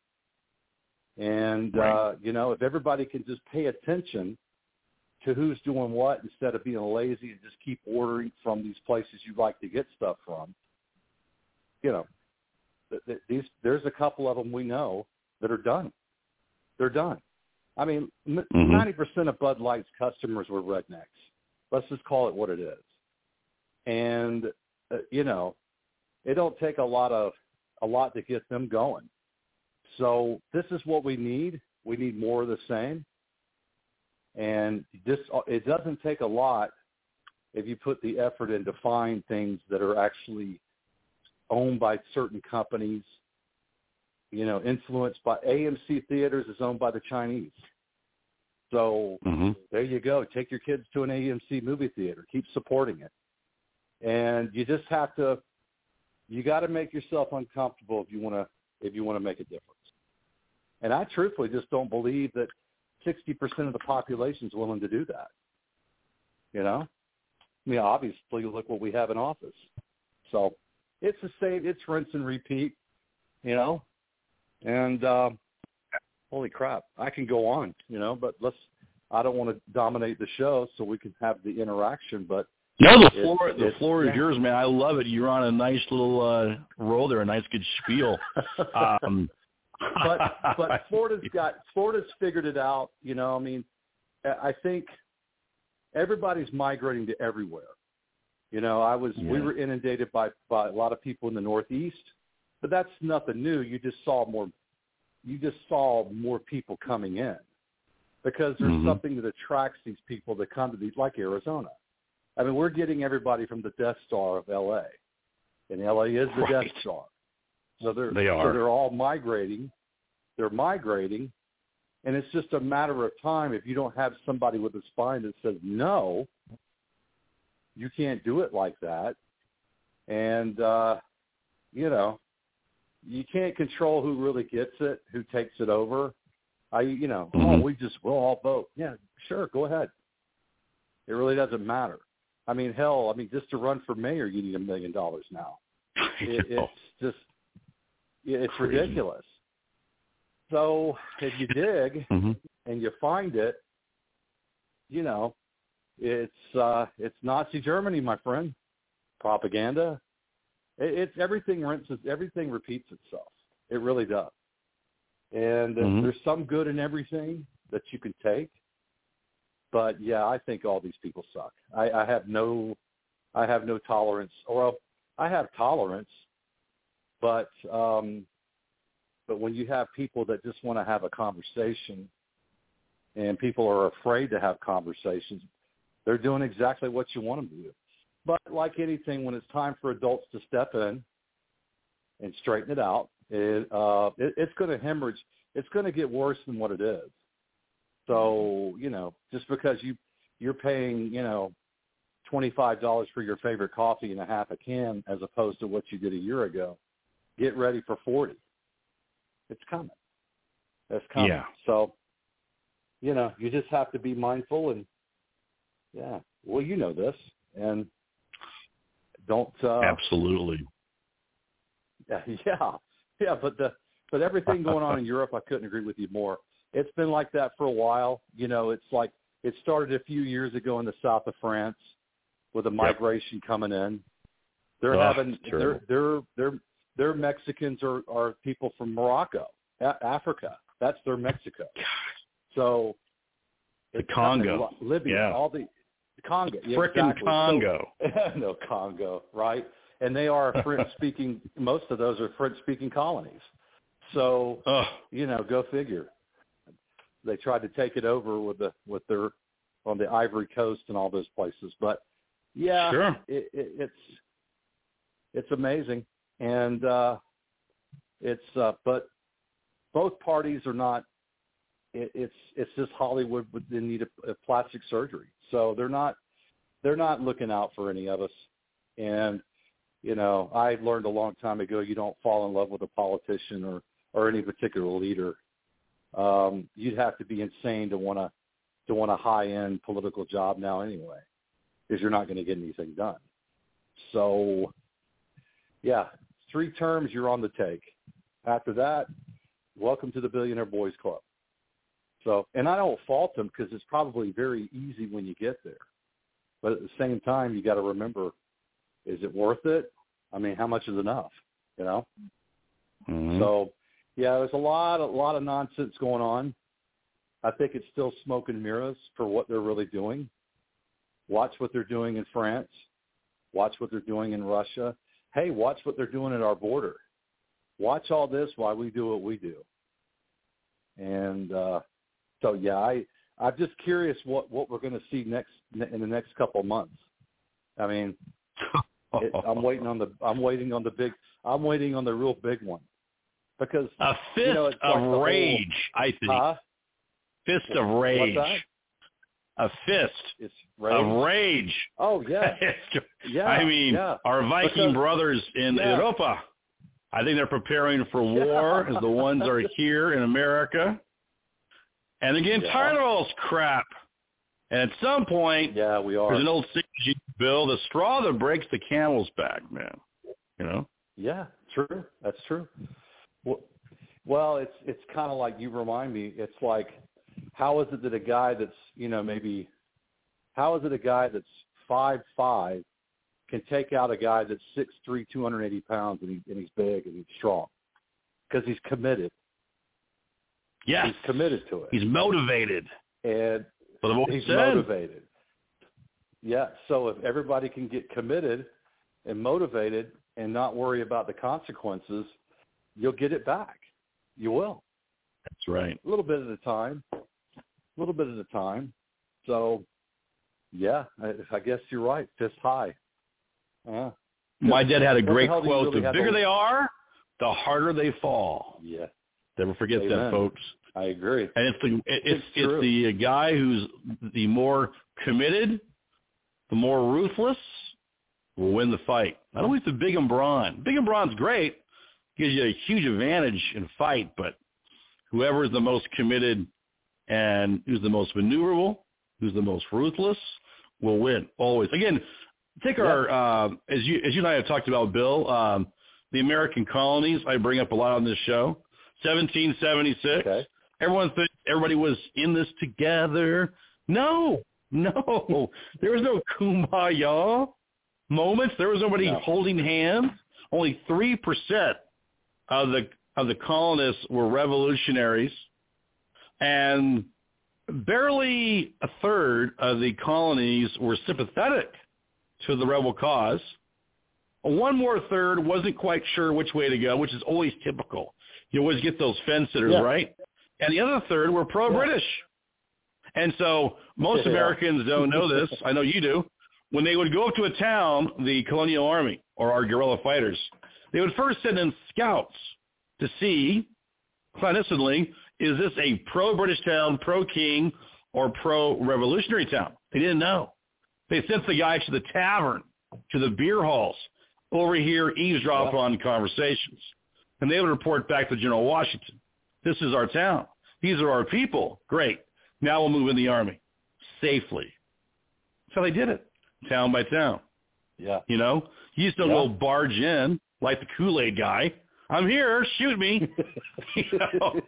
And right. uh, you know, if everybody can just pay attention to who's doing what instead of being lazy and just keep ordering from these places you like to get stuff from, you know, th- th- these there's a couple of them we know that are done. They're done. I mean, mm-hmm. ninety percent of Bud Light's customers were rednecks. Let's just call it what it is. And, uh, you know, it don't take a lot of a lot to get them going. So this is what we need. We need more of the same. And this, it doesn't take a lot if you put the effort in to find things that are actually owned by certain companies, you know, influenced by A M C Theaters is owned by the Chinese. So mm-hmm. there you go. Take your kids to an A M C movie theater. Keep supporting it. And you just have to, you got to make yourself uncomfortable if you want to, if you want to make a difference. And I truthfully just don't believe that sixty percent of the population is willing to do that. You know? I mean, obviously, look what we have in office. So it's the same. It's rinse and repeat, you know? And uh, holy crap, I can go on, you know, but let's, I don't want to dominate the show so we can have the interaction, but no, the floor, the floor is yeah. yours, man. I love it. You're on a nice little uh, roll there, a nice good spiel. Um, but but Florida's got Florida's figured it out. You know, I mean, I think everybody's migrating to everywhere. You know, I was yeah. we were inundated by, by a lot of people in the Northeast, but that's nothing new. You just saw more. You just saw more people coming in because there's mm-hmm. something that attracts these people that come to these, like Arizona. I mean, we're getting everybody from the Death Star of L A, and L A is the right. Death Star. So they're they are. So they're all migrating. They're migrating, and it's just a matter of time. If you don't have somebody with a spine that says no, you can't do it like that, and uh, you know, you can't control who really gets it, who takes it over. I, you know, mm-hmm. oh, we just we'll all vote. Yeah, sure, go ahead. It really doesn't matter. I mean, hell, I mean, just to run for mayor, you need a million dollars now. It, it's just, it's Crazy. ridiculous. So if you dig mm-hmm. and you find it, you know, it's uh, it's Nazi Germany, my friend. Propaganda. It, it's everything rinses, everything repeats itself. It really does. And mm-hmm. there's some good in everything that you can take. But yeah, I think all these people suck. I, I have no, I have no tolerance. Or I have tolerance, but um, but when you have people that just want to have a conversation, and people are afraid to have conversations, they're doing exactly what you want them to do. But like anything, when it's time for adults to step in and straighten it out, it, uh, it, it's going to hemorrhage. It's going to get worse than what it is. So, you know, just because you, you're paying, you know, twenty-five dollars for your favorite coffee and a half a can as opposed to what you did a year ago, get ready for forty. It's coming. It's coming. Yeah. So, you know, you just have to be mindful and, yeah, well, you know this. And don't. Uh, Absolutely. Yeah, yeah, yeah, but the but everything going on in Europe, I couldn't agree with you more. It's been like that for a while. You know, it's like it started a few years ago in the south of France with a migration yep. coming in. They're oh, having they're they're they're their Mexicans are, are people from Morocco, a- Africa. That's their Mexico. So the Congo, Libya, yeah. all the, the Congo, yeah, frickin' exactly. Congo. So, no Congo, right? And they are French-speaking. Most of those are French-speaking colonies. So oh. you know, go figure. They tried to take it over with the with their on the Ivory Coast and all those places, but yeah, sure. it, it, it's it's amazing, and uh, it's uh, but both parties are not. It, it's it's just Hollywood with the need of, of plastic surgery, so they're not they're not looking out for any of us. And you know, I learned a long time ago you don't fall in love with a politician or or any particular leader. Um, you'd have to be insane to want to to want a high-end political job now anyway, because you're not going to get anything done. So, yeah, three terms, you're on the take. After that, welcome to the Billionaire Boys Club. So, and I don't fault them because it's probably very easy when you get there. But at the same time, you got to remember, is it worth it? I mean, how much is enough, you know? Mm-hmm. So, yeah, there's a lot, a lot of nonsense going on. I think it's still smoke and mirrors for what they're really doing. Watch what they're doing in France. Watch what they're doing in Russia. Hey, watch what they're doing at our border. Watch all this while we do what we do. And uh, so, yeah, I, I'm just curious what, what we're going to see next in the next couple of months. I mean, it, I'm waiting on the I'm waiting on the big I'm waiting on the real big one because a fist you know, it's of like rage. Whole, I think huh? fist of rage. What's that? A fist it's rage. of rage. Oh yeah, yeah. I mean, yeah. our Viking because, brothers in yeah. Europa. I think they're preparing for war yeah. as the ones that are here in America. And they're getting yeah. tired of all this crap. And at some point, yeah, we are. There's an old saying, Bill, the straw that breaks the camel's back, man. You know? Yeah, true. That's true. Well, well it's it's kind of like you remind me. It's like, how is it that a guy that's, you know, maybe, how is it a guy that's five five can take out a guy that's six three, two hundred eighty pounds, and, he, and he's big and he's strong? Because he's committed. Yes. He's committed to it. He's motivated. And he's said. motivated. Yeah, so if everybody can get committed and motivated and not worry about the consequences, you'll get it back. You will. That's right. A little bit at a time. A little bit at a time. So, yeah, I, I guess you're right. Fist high. Uh, My dad had a great the quote, really the bigger to... they are, the harder they fall. Yeah. Never forget Amen. that, folks. I agree. And it's the it's it's, it's the guy who's the more committed, the more ruthless, will win the fight. Not always the big and brawn. Big and brawn's great, gives you a huge advantage in fight, but whoever is the most committed and who's the most maneuverable, who's the most ruthless, will win always. Again, take our uh, as you as you and I have talked about, Bill, um, the American colonies. I bring up a lot on this show. seventeen seventy-six. Okay. Everyone thinks everybody was in this together. No, no. There was no kumbaya moments. There was nobody no. holding hands. Only three percent of the of the colonists were revolutionaries, and barely a third of the colonies were sympathetic to the rebel cause. One more third wasn't quite sure which way to go, which is always typical. You always get those fence sitters, yeah. right? And the other third were pro-British. Yeah. And so most yeah. Americans don't know this. I know you do. When they would go up to a town, the colonial army or our guerrilla fighters, they would first send in scouts to see, clandestinely, is this a pro-British town, pro-king, or pro-revolutionary town? They didn't know. They sent the guy to the tavern, to the beer halls, over here, eavesdrop yeah. on conversations. And they would report back to General Washington. This is our town. These are our people. Great. Now we'll move in the army safely. So they did it, town by town. Yeah. You know, you used to yeah. go barge in like the Kool-Aid guy. I'm here. Shoot me. You know?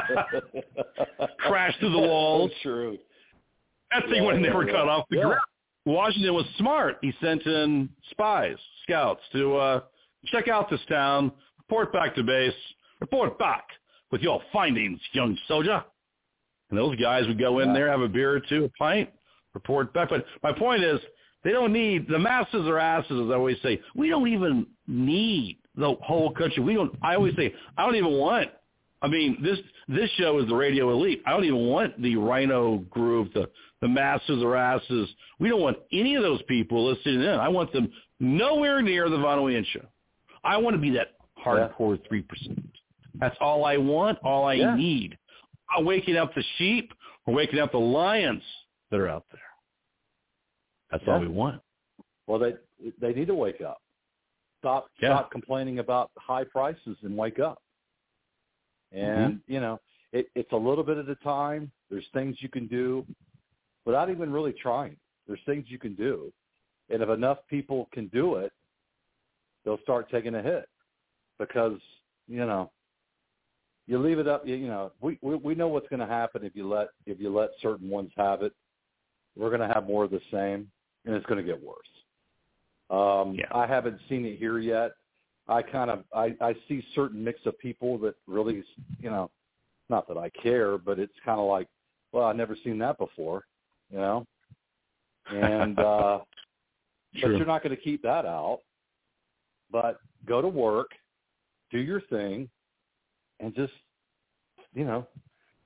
Crash through the walls. So true. That thing yeah, would have never yeah. cut off the yeah. ground. Washington was smart. He sent in spies, scouts, to uh, check out this town, report back to base, report back with your findings, young soldier. And those guys would go in yeah. there, have a beer or two, a pint, report back. But my point is, they don't need, the masses are asses, as I always say. We don't even need the whole country. We don't, I always say, I don't even want, I mean, this this show is the radio elite. I don't even want the rhino group, the, the masses are asses. We don't want any of those people listening in. I want them nowhere near the Von Wehan show. I want to be that hardcore yeah. three percent. That's all I want, all I yeah. need. I'm waking up the sheep or waking up the lions that are out there. That's yeah. all we want. Well, they they need to wake up. Stop yeah. stop complaining about high prices and wake up. And, mm-hmm. you know, it, it's a little bit at a time. There's things you can do without even really trying. There's things you can do. And if enough people can do it, they'll start taking a hit because, you know, you leave it up, you, you know, we, we, we know what's going to happen if you let if you let certain ones have it. We're going to have more of the same, and it's going to get worse. Um, yeah. I haven't seen it here yet. I kind of I, I see certain mix of people that really, you know, not that I care, but it's kind of like, well, I've never seen that before, you know. And uh, but you're not going to keep that out. But go to work, do your thing, and just, you know,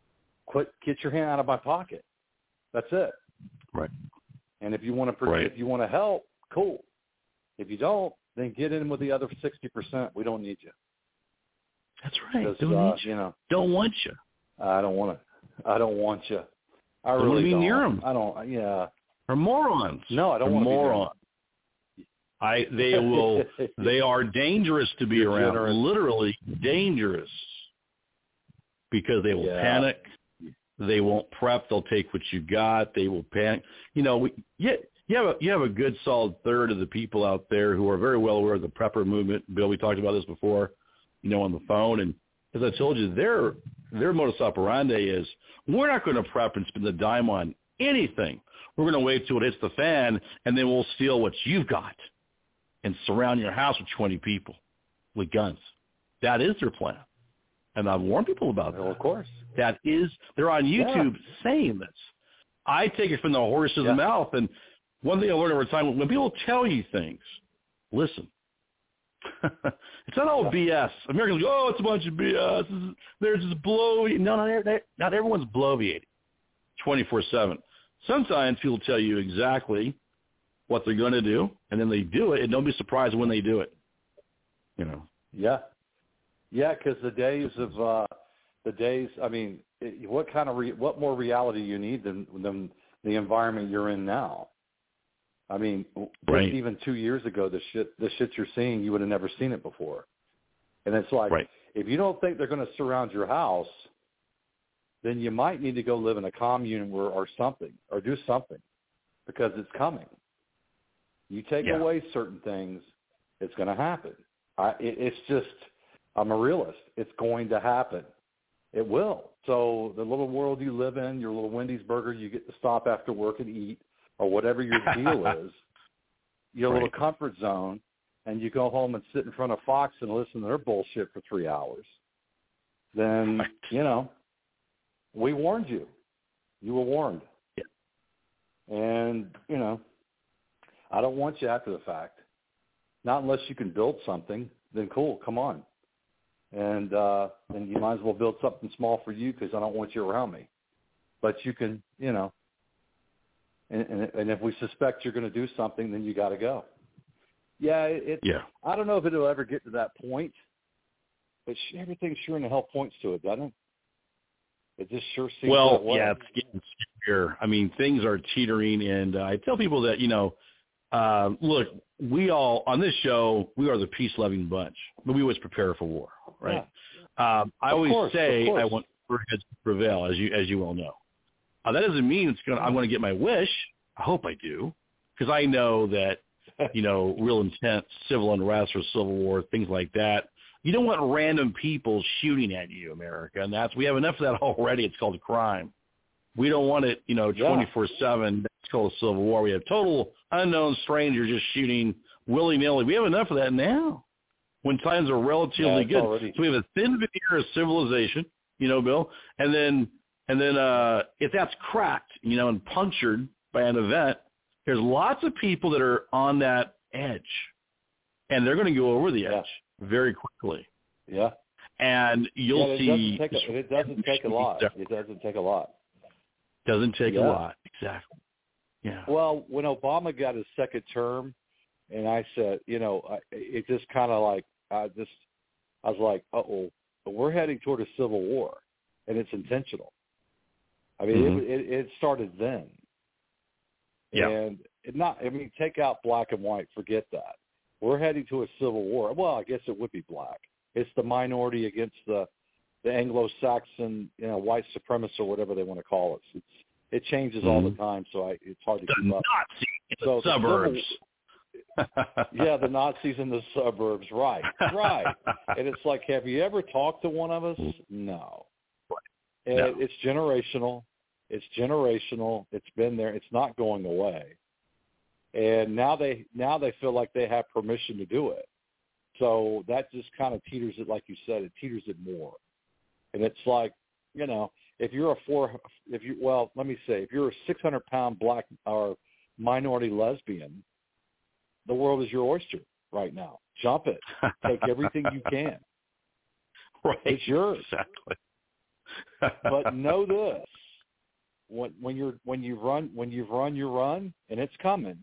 quit, get your hand out of my pocket. That's it. Right. And if you want to, right. if you want to help, cool. If you don't, then get in with the other sixty percent. We don't need you. That's right. Don't uh, need you. you know, don't want you. I don't want to. I don't want you. I don't really want to be don't. near them. I don't. Yeah. They're morons. No, I don't want to be morons. I. They will. They are dangerous to be You're around. generous. Literally dangerous. Because they will yeah. panic. They won't prep. They'll take what you got. They will panic. You know, we, yeah, you have a you have a good solid third of the people out there who are very well aware of the prepper movement. Bill, we talked about this before, you know, on the phone. And as I told you, their their modus operandi is we're not going to prep and spend the dime on anything. We're going to wait till it hits the fan, and then we'll steal what you've got and surround your house with twenty people with guns. That is their plan. And I've warned people about that. Well, of course. That is, they're on YouTube yeah. saying this. I take it from the horse's yeah. mouth. And one thing I learned over time, when people tell you things, listen. It's not all yeah. B S. Americans go, oh, it's a bunch of B S. They're just bloviating. No, not, not everyone's bloviating twenty-four seven. Sometimes people tell you exactly what they're going to do, and then they do it, and don't be surprised when they do it. You know. Yeah. Yeah, because the days of uh, the days, I mean, it, what kind of re, what more reality you need than than the environment you're in now? I mean, right. just even two years ago, the shit the shit you're seeing, you would have never seen it before. And it's like, right. if you don't think they're going to surround your house, then you might need to go live in a commune or, or something, or do something, because it's coming. You take yeah. away certain things, it's going to happen. I, it, it's just. I'm a realist. It's going to happen. It will. So the little world you live in, your little Wendy's burger you get to stop after work and eat, or whatever your deal is, your right. little comfort zone, and you go home and sit in front of Fox and listen to their bullshit for three hours, then, right. you know, we warned you. You were warned. Yeah. And, you know, I don't want you after the fact. Not unless you can build something, then cool, come on. And uh, and you might as well build something small for you because I don't want you around me. But you can, you know, and, and, and if we suspect you're going to do something, then you got to go. Yeah, it, it, yeah. I don't know if it'll ever get to that point, but everything sure in the hell points to it, doesn't it? It just sure seems well, that way. yeah, it's getting scarier. I mean, things are teetering, and uh, I tell people that, you know, uh, look, we all, on this show, we are the peace-loving bunch, but we always prepare for war, right? Yeah. Um, I of always course, say I want heads to prevail, as you as you well know. Uh, that doesn't mean it's gonna. I'm going to get my wish. I hope I do, because I know that, you know, real intense civil unrest or civil war, things like that. You don't want random people shooting at you, America, and that's we have enough of that already. It's called a crime. We don't want it, you know, twenty-four seven. That's called a civil war. We have total unknown strangers just shooting willy-nilly. We have enough of that now when times are relatively yeah, good. Already. So we have a thin veneer of civilization, you know, Bill, and then and then uh, if that's cracked, you know, and punctured by an event, there's lots of people that are on that edge, and they're going to go over the edge yeah. very quickly. Yeah. And you'll yeah, it see. Doesn't take a, it doesn't take a lot. It doesn't take a lot. Doesn't take yeah. a lot, exactly. Yeah. Well, when Obama got his second term, and I said, you know, I, it just kind of like, I just, I was like, uh-oh, but we're heading toward a civil war, and it's intentional. I mean, mm-hmm. it, it, it started then. Yeah. And it not, I mean, take out black and white, forget that. We're heading to a civil war. Well, I guess it would be black. It's the minority against the the Anglo-Saxon, you know, white supremacists or whatever they want to call it. It's, it changes mm-hmm. all the time, so I, it's hard to the keep up. Nazi in so the suburbs. The civil, yeah, the Nazis in the suburbs, right, right. And it's like, have you ever talked to one of us? No. And no. It, it's generational. It's generational. It's been there. It's not going away. And now they now they feel like they have permission to do it. So that just kind of teeters it, like you said, it teeters it more. And it's like, you know, if you're a four, if you, well, let me say, if you're a six hundred pound black or minority lesbian, the world is your oyster right now. Jump it. Take everything you can. Right. It's yours. Exactly. But know this: when when you're when you run when you've run your run and it's coming,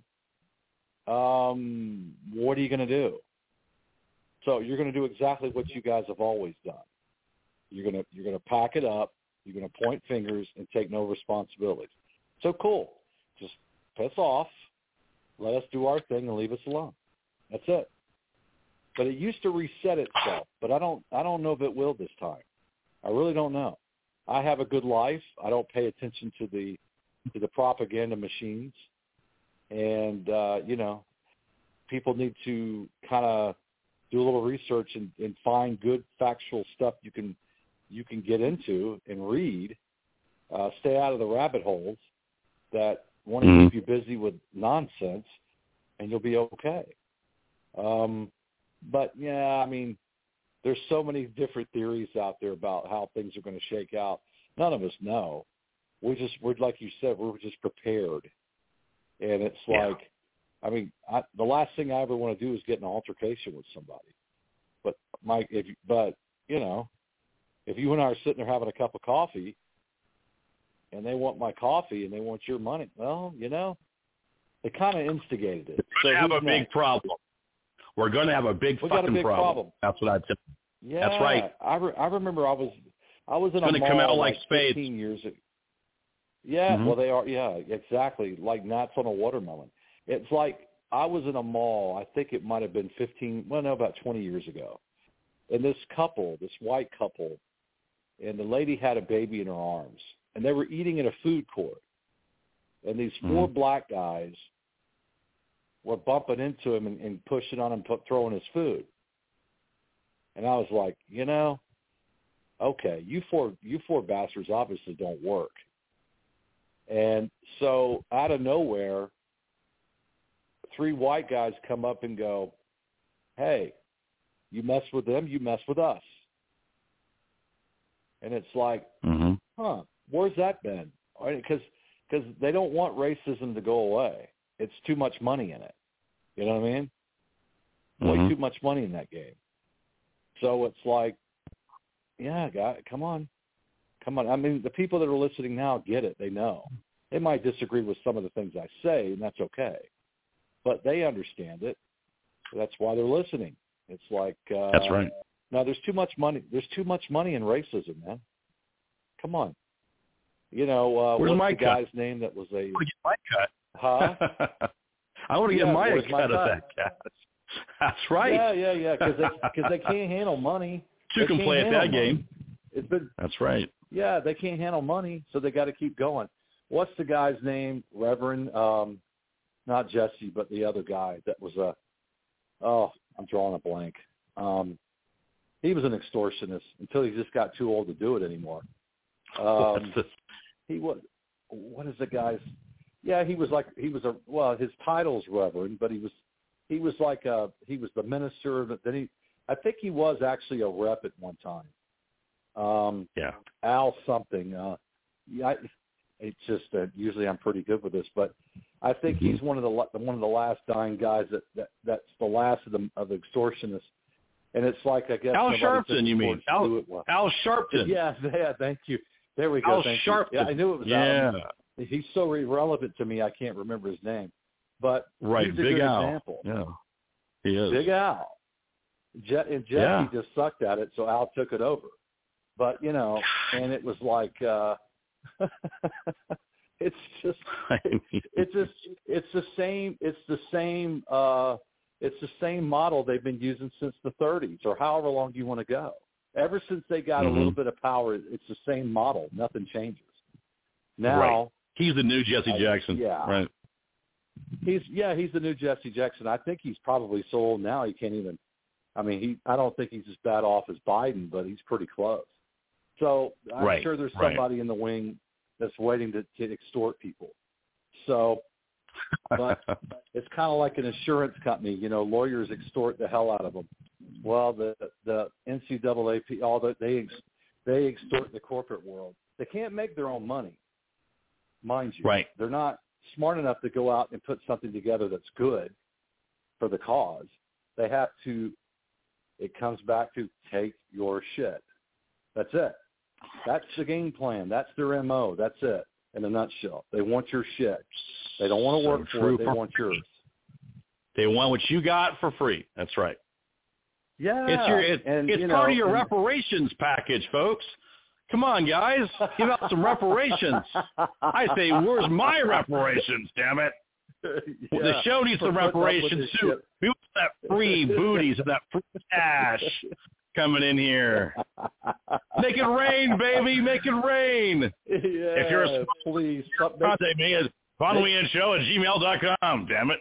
um, what are you going to do? So you're going to do exactly what you guys have always done. You're going to you're going to pack it up. You're going to point fingers and take no responsibilities. So cool. Just piss off. Let us do our thing and leave us alone. That's it. But it used to reset itself, but I don't I don't know if it will this time. I really don't know. I have a good life. I don't pay attention to the to the propaganda machines. And uh, you know, people need to kind of do a little research and, and find good factual stuff you can you can get into and read. Uh, stay out of the rabbit holes that want to mm-hmm. keep you busy with nonsense, and you'll be okay. Um, but, yeah, I mean, there's so many different theories out there about how things are going to shake out. None of us know. We just, we're like you said, we're just prepared. And it's yeah. like, I mean, I, the last thing I ever want to do is get in an altercation with somebody. But, Mike, if you, but, you know, if you and I are sitting there having a cup of coffee and they want my coffee and they want your money, well, you know, they kind of instigated it. We're going to have a next? big problem. We're going to have a big we fucking got a big problem. problem. That's what I'd say. Yeah, that's right. I, re- I remember I was I was in it's a mall come out like, like spades. fifteen years ago. Yeah, mm-hmm. well, they are. Yeah, exactly. Like gnats on a watermelon. It's like I was in a mall. I think it might have been fifteen. Well, no, about twenty years ago. And this couple, this white couple, and the lady had a baby in her arms, and they were eating in a food court. And these four mm-hmm. black guys were bumping into him and, and pushing on him, put, throwing his food. And I was like, you know, okay, you four, you four bastards obviously don't work. And so out of nowhere, three white guys come up and go, hey, you mess with them, you mess with us. And it's like, mm-hmm. huh, where's that been? Because because they don't want racism to go away. It's too much money in it. You know what I mean? Mm-hmm. Way too much money in that game. So it's like, yeah, guy, come on. Come on. I mean, the people that are listening now get it. They know. They might disagree with some of the things I say, and that's okay. But they understand it. That's why they're listening. It's like uh, that's right. Now, there's too much money. There's too much money in racism, man. Come on. You know, uh, where's what's my the cut? guy's name that was a... I want to get my cut. Huh? I want to yeah, get my cut my of that cat. That's right. Yeah, yeah, yeah, because they, cause they can't handle money. Two can play at that money. game. It's been, That's right. Yeah, they can't handle money, so they got to keep going. What's the guy's name? Reverend, um, not Jesse, but the other guy that was a, oh, I'm drawing a blank. Um, he was an extortionist until he just got too old to do it anymore. Um, he was, what is the guy's, yeah, he was like, he was a, well, his title's Reverend, but he was, he was like a, he was the minister, but then he, I think he was actually a rep at one time. Um, yeah. Al something. Uh, yeah, I, it's just that usually I'm pretty good with this, but I think mm-hmm. he's one of the one of the last dying guys that, that that's the last of the of the extortionists. And it's like I guess Al Sharpton, you mean Al, well. Al Sharpton? Yeah, yeah. Thank you. There we go. Al thank Sharpton. You. Yeah, I knew it was yeah. Al. He's so irrelevant to me, I can't remember his name. But right, he's a Big good Al. example. Yeah, he is. Big Al. Je- and Jesse yeah. just sucked at it, so Al took it over. But, you know, and it was like, uh, it's just, it, it's just, it's the same, it's the same, uh, it's the same model they've been using since the thirties or however long you want to go. Ever since they got mm-hmm. a little bit of power, it's the same model. Nothing changes. Now, right. He's the new Jesse Jackson. I, yeah. Right. He's, yeah, he's the new Jesse Jackson. I think he's probably so old now he can't even, I mean, he, I don't think he's as bad off as Biden, but he's pretty close. So I'm right, sure there's right. somebody in the wing that's waiting to, to extort people. So, but it's kind of like an insurance company. You know, lawyers extort the hell out of them. Well, the the N C double A P, all that they they extort the corporate world. They can't make their own money, mind you. Right. They're not smart enough to go out and put something together that's good for the cause. They have to. It comes back to take your shit. That's it. That's the game plan. That's their M O. That's it in a nutshell. They want your shit. They don't want to work So for it. They for want yours. They want what you got for free. That's right. Yeah. It's your it, and, it's you part know, of your and, reparations package, folks. Come on, guys. Give out some reparations. I say, where's my reparations, damn it? yeah, The show needs some reparations, too. We want that free booties and that free cash coming in here. Make it rain, baby. Make it rain. Yeah, if you're a please. contact me at von wiehendt show at gmail dot com, damn it.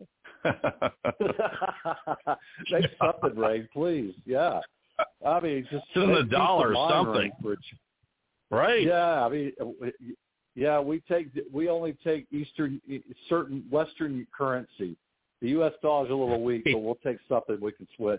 Make something rain, please. Yeah. I mean, just send them a dollar or something. Right. Yeah, I mean, yeah, we take we only take Eastern, certain Western currency. The U S dollar's a little weak, but we'll take something we can switch.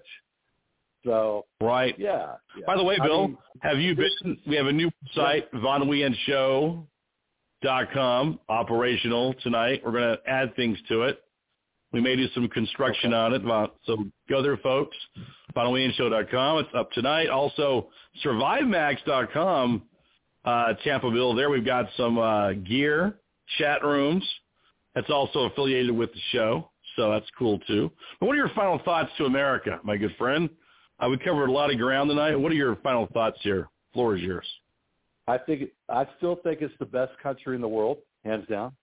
So right. Yeah. yeah. By the way, Bill, I mean, have you been? We have a new site, yeah. von wiehendt show dot com, operational tonight. We're going to add things to it. We may do some construction okay. on it. So go there, folks. von wiehendt show dot com. It's up tonight. Also, survive max dot com. Uh, Tampa Bill, there we've got some uh, gear, chat rooms. That's also affiliated with the show, so that's cool too. But what are your final thoughts to America, my good friend? Uh, we covered a lot of ground tonight. What are your final thoughts here? Floor is yours. I think I still think it's the best country in the world, hands down.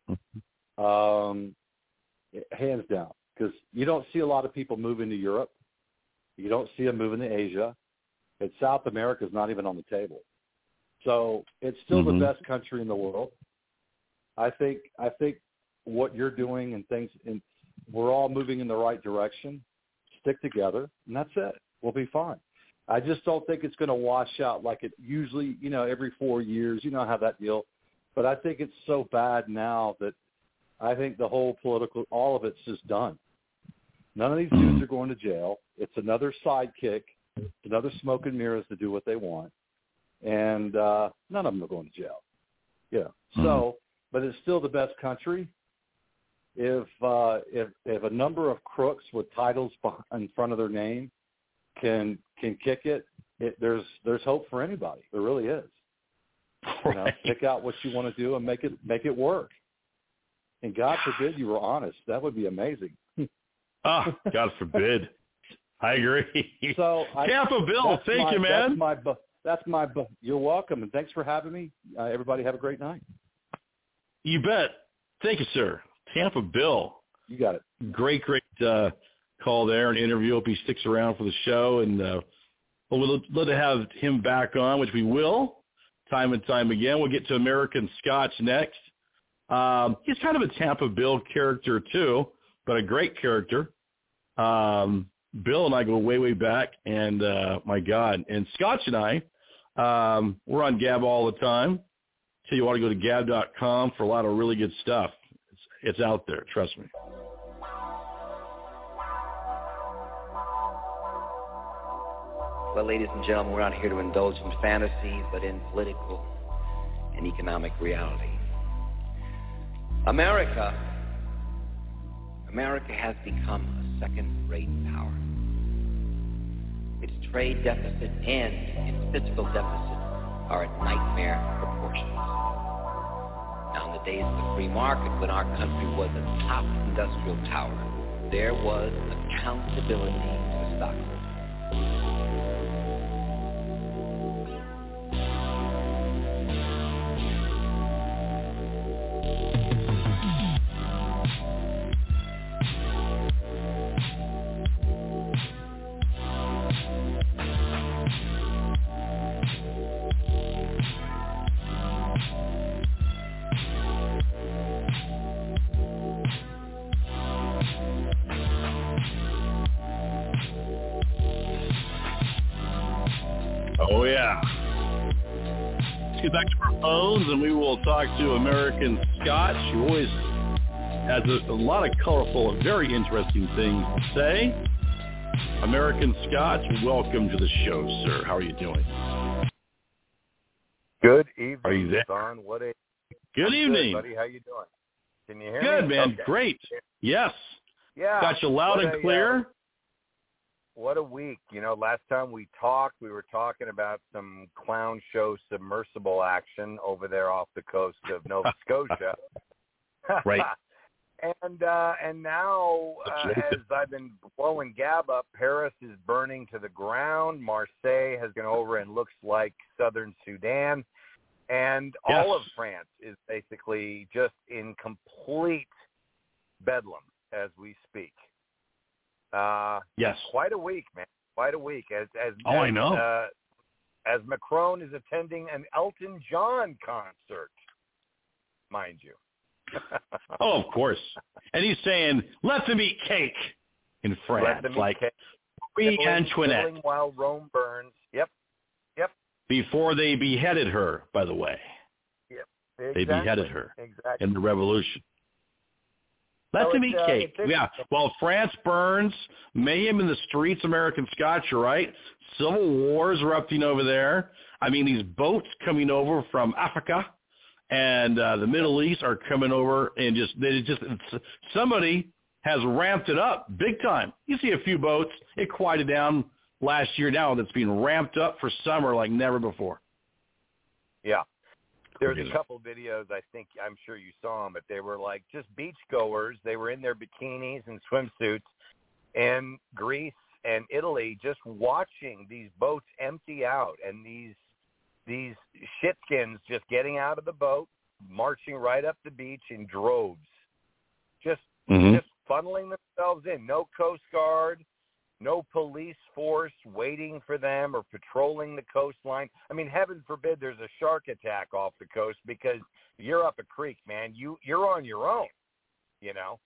um, hands down, because you don't see a lot of people moving to Europe. You don't see them moving to Asia. And South America is not even on the table. So it's still mm-hmm. the best country in the world. I think I think what you're doing and things, and we're all moving in the right direction. Stick together, and that's it. We'll be fine. I just don't think it's going to wash out like it usually, you know, every four years. You know how that deal. But I think it's so bad now that I think the whole political, all of it's just done. None of these dudes are going to jail. It's another sidekick, another smoke and mirrors to do what they want. And uh, none of them are going to jail. Yeah. Mm-hmm. So, but it's still the best country. If uh, if if a number of crooks with titles in front of their name can can kick it, it there's there's hope for anybody. There really is. Right. You know, pick out what you want to do and make it make it work. And God forbid you were honest. That would be amazing. Oh, God forbid. I agree. So Tampa Bill, thank my, you, man. That's my. That's my. You're welcome, and thanks for having me. Uh, everybody, have a great night. You bet. Thank you, sir. Tampa Bill. You got it. Great, great uh, call there and interview. Hope he sticks around for the show, and uh, we'll love to have him back on, which we will, time and time again. We'll get to American Scotch next. Um, he's kind of a Tampa Bill character too, but a great character. Um, Bill and I go way, way back, and uh, my God, and Scotch and I, um, we're on Gab all the time. So you want to go to gab dot com for a lot of really good stuff. It's, it's out there, trust me. Well, ladies and gentlemen, we're not here to indulge in fantasies, but in political and economic reality. America, America has become a second-rate power. Its trade deficit and its fiscal deficit are at nightmare proportions. Now, in the days of the free market, when our country was a top industrial power, there was accountability to the stockholders. Oh, yeah. Let's get back to our phones, and we will talk to American Scotch, who always has a, a lot of colorful and very interesting things to say. American Scotch, welcome to the show, sir. How are you doing? Good evening, are you there? Son. What a good I'm evening, good, buddy. How you doing? Can you hear good, me? Good, man. Okay. Great. Yes. Yeah. Got you loud what and a, clear. Uh, what a week. You know, last time we talked, we were talking about some clown show submersible action over there off the coast of Nova Scotia. Right. And uh, and now, uh, as I've been blowing Gab up, Paris is burning to the ground. Marseille has gone over and looks like southern Sudan. And yes. all of France is basically just in complete bedlam as we speak. Uh, yes. Quite a week, man. Quite a week. As, as, oh, as, I know. Uh, as Macron is attending an Elton John concert, mind you. Oh, of course. And he's saying, let them eat cake in France. Let them like eat cake. Marie Killing, Antoinette. killing while Rome burns. Yep. Yep. Before they beheaded her, by the way. Yep. Exactly. They beheaded her exactly. in the revolution. Let so them eat uh, cake. Yeah. While France burns, mayhem in the streets, American Scotch, you're right. Civil wars erupting over there. I mean, these boats coming over from Africa and uh, the Middle East are coming over, and just they just it's, somebody has ramped it up big time. You see a few boats. It quieted down last year. Now that's being ramped up for summer like never before. Yeah. There's a couple videos, I think, I'm sure you saw them, but they were like just beachgoers. They were in their bikinis and swimsuits in Greece and Italy just watching these boats empty out and these these shitskins just getting out of the boat, marching right up the beach in droves, just mm-hmm. just funneling themselves in. No Coast Guard, no police force waiting for them or patrolling the coastline. I mean, heaven forbid there's a shark attack off the coast because you're up a creek, man. You, you're on your own, you know.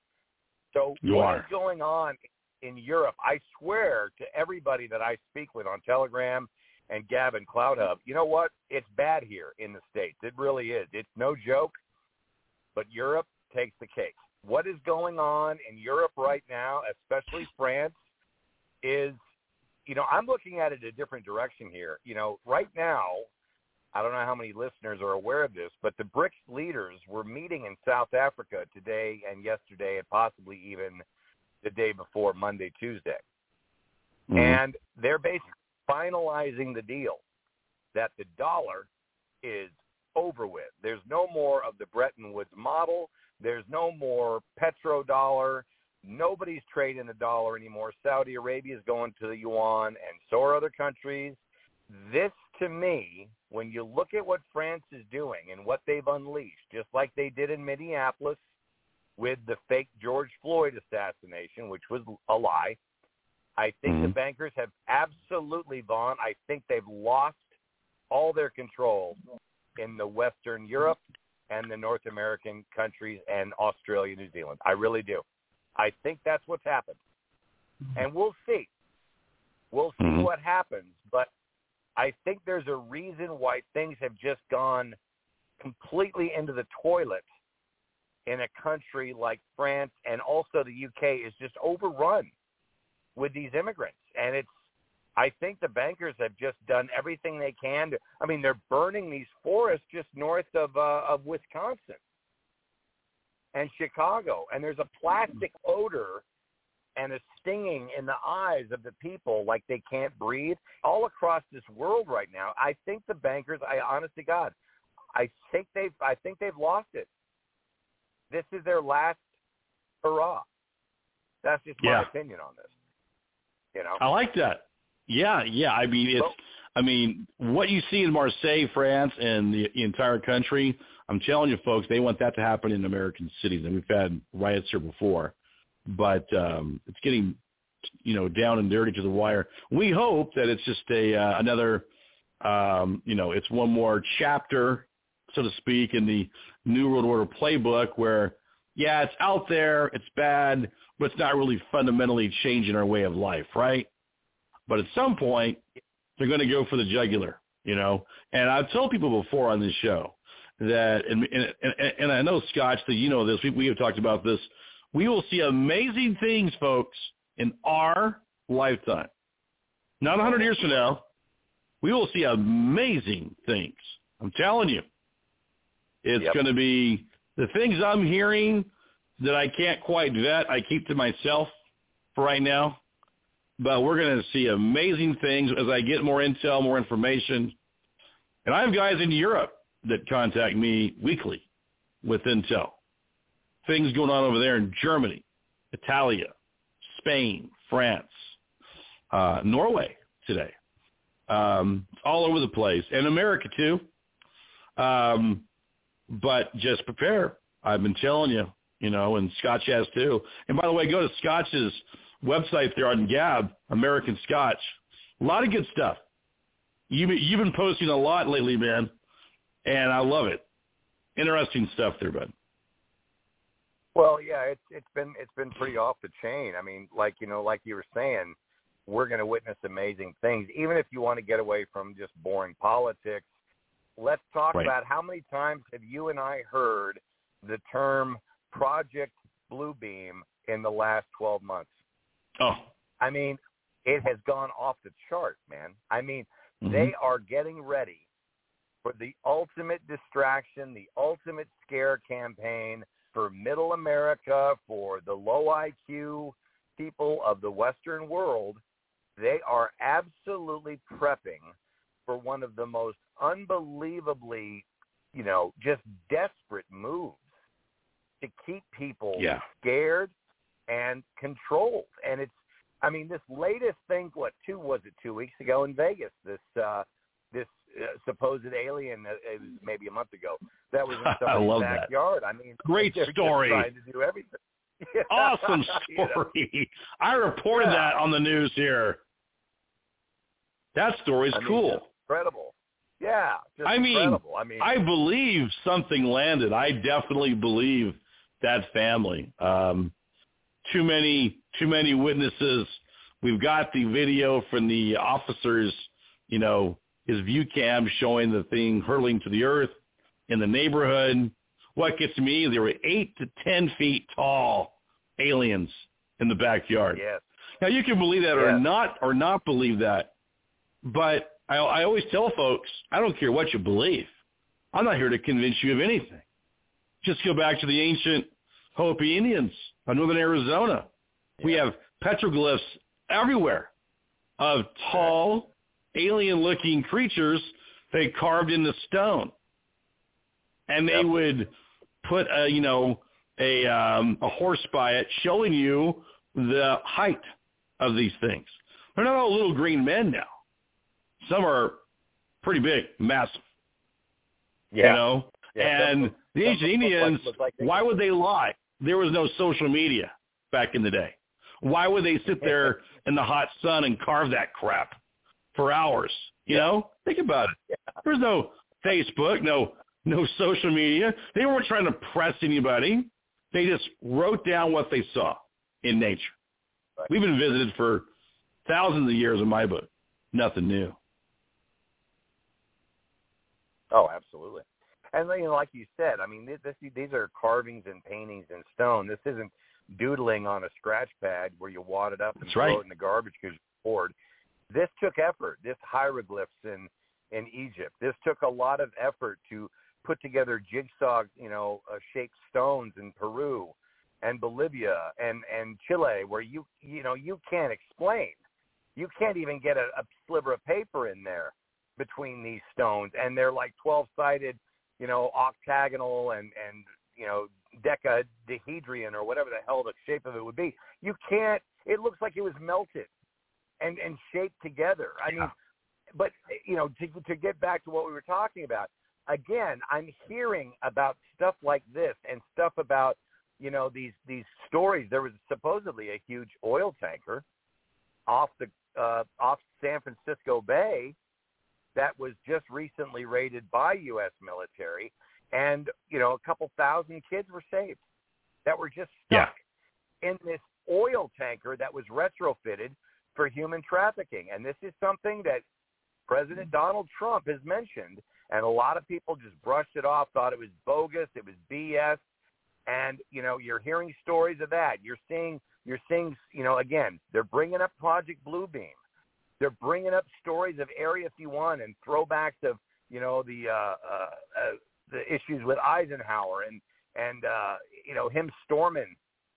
So you what are. is going on in Europe? I swear to everybody that I speak with on Telegram and Gab and Cloud Hub, you know what? It's bad here in the States. It really is. It's no joke, but Europe takes the cake. What is going on in Europe right now, especially France, is, you know, I'm looking at it a different direction here. You know, right now, I don't know how many listeners are aware of this, but the BRICS leaders were meeting in South Africa today and yesterday and possibly even the day before, Monday, Tuesday. Mm-hmm. And they're basically finalizing the deal that the dollar is over with. There's no more of the Bretton Woods model. There's no more petrodollar. Nobody's trading the dollar anymore. Saudi Arabia is going to the yuan, and so are other countries. This, to me, when you look at what France is doing and what they've unleashed, just like they did in Minneapolis with the fake George Floyd assassination, which was a lie, I think mm-hmm. the bankers have absolutely, Vaughn, I think they've lost all their control in the Western Europe and the North American countries and Australia, New Zealand. I really do. I think that's what's happened. And we'll see. We'll see mm-hmm. what happens. But I think there's a reason why things have just gone completely into the toilet in a country like France, and also the U K is just overrun with these immigrants. And it's, I think the bankers have just done everything they can to, I mean, they're burning these forests just north of uh, of Wisconsin and Chicago, and there's a plastic odor and a stinging in the eyes of the people like they can't breathe all across this world right now. I think the bankers, I honest to God, I think they've I think they've lost it. This is their last hurrah. That's just my yeah. opinion on this. You know, I like that. Yeah, yeah. I mean, it's. I mean, what you see in Marseille, France, and the, the entire country. I'm telling you, folks, they want that to happen in American cities, and we've had riots here before. But um, it's getting, you know, down and dirty to the wire. We hope that it's just a uh, another, um, you know, it's one more chapter, so to speak, in the New World Order playbook where, yeah, it's out there, it's bad, but it's not really fundamentally changing our way of life, right? But at some point, they're going to go for the jugular, you know. And I've told people before on this show that, and, and, and I know, Scotch, that you know this, we, we have talked about this, we will see amazing things, folks, in our lifetime. Not one hundred years from now, we will see amazing things. I'm telling you. It's yep. going to be the things I'm hearing that I can't quite vet, I keep to myself for right now. but we're going to see amazing things as I get more intel, more information. And I have guys in Europe that contact me weekly with intel. Things going on over there in Germany, Italia, Spain, France, uh, Norway today, um, all over the place, and America too. Um, but just prepare. I've been telling you, you know, and Scotch has too. And by the way, go to Scotch's website there on Gab, American Scotch. A lot of good stuff. You, you've been posting a lot lately, man, and I love it. Interesting stuff there, bud. Well, yeah, it's it's been it's been pretty off the chain. I mean, like you know, like you were saying, we're going to witness amazing things. Even if you want to get away from just boring politics, let's talk right. about how many times have you and I heard the term Project Bluebeam in the last twelve months? Oh, I mean, it has gone off the chart, man. I mean, mm-hmm. they are getting ready for the ultimate distraction, the ultimate scare campaign for middle America, for the low I Q people of the Western world. They are absolutely prepping for one of the most unbelievably, you know, just desperate moves to keep people yeah. scared and controlled. And it's, I mean, this latest thing, what, two, was it two weeks ago in Vegas, this, uh, this uh, supposed alien, uh, it was maybe a month ago, that was in somebody's I love backyard. That. I mean, great they're story. Just trying to do everything. Awesome You know? story. I reported Yeah. that on the news here. That story's I mean, cool. just incredible. Yeah, just I mean, incredible. I mean, I believe something landed. I definitely believe that family. Um, too many, too many witnesses. We've got the video from the officers, you know, his view cam showing the thing hurtling to the earth in the neighborhood. What gets me, there were eight to ten feet tall aliens in the backyard. yes. Now you can believe that yes. or not, or not believe that. But I, I always tell folks, I don't care what you believe. I'm not here to convince you of anything. Just go back to the ancient Hopi Indians of northern Arizona. Yeah. We have petroglyphs everywhere of tall, alien-looking creatures they carved into stone. And they Yep. would put a, you know, a um, a horse by it, showing you the height of these things. They're not all little green men now. Some are pretty big, massive. Yeah. You know, Yeah, and look, the ancient look Indians, like, look like they, why would they lie? There was no social media back in the day. Why would they sit there in the hot sun and carve that crap for hours? You Yeah. know, think about it. Yeah. There's no Facebook, no no social media. They weren't trying to press anybody. They just wrote down what they saw in nature. Right. We've been visited for thousands of years in my book. Nothing new. Oh, absolutely. And you know, like you said, I mean, this, this, these are carvings and paintings in stone. This isn't doodling on a scratch pad where you wad it up and That's throw right. it in the garbage because you're bored. This took effort. This hieroglyphs in in Egypt. This took a lot of effort to put together jigsaw, you know, uh, shaped stones in Peru and Bolivia and and Chile, where you you know you can't explain. You can't even get a, a sliver of paper in there between these stones, and they're like twelve-sided, you know, octagonal and and you know dodecahedron or whatever the hell the shape of it would be. You can't. It looks like it was melted and and shaped together. I mean, but you know, to to get back to what we were talking about again, I'm hearing about stuff like this and stuff about you know these these stories. There was supposedly a huge oil tanker off the uh, off San Francisco Bay that was just recently raided by U S military, and you know a couple thousand kids were saved that were just stuck yeah. in this oil tanker that was retrofitted for human trafficking. And this is something that President Donald Trump has mentioned, and a lot of people just brushed it off, thought it was bogus, it was B S. And you know you're hearing stories of that. You're seeing you're seeing you know again they're bringing up Project Bluebeam. They're bringing up stories of Area fifty-one and throwbacks of, you know, the uh, uh, uh, the issues with Eisenhower and and uh, you know him storming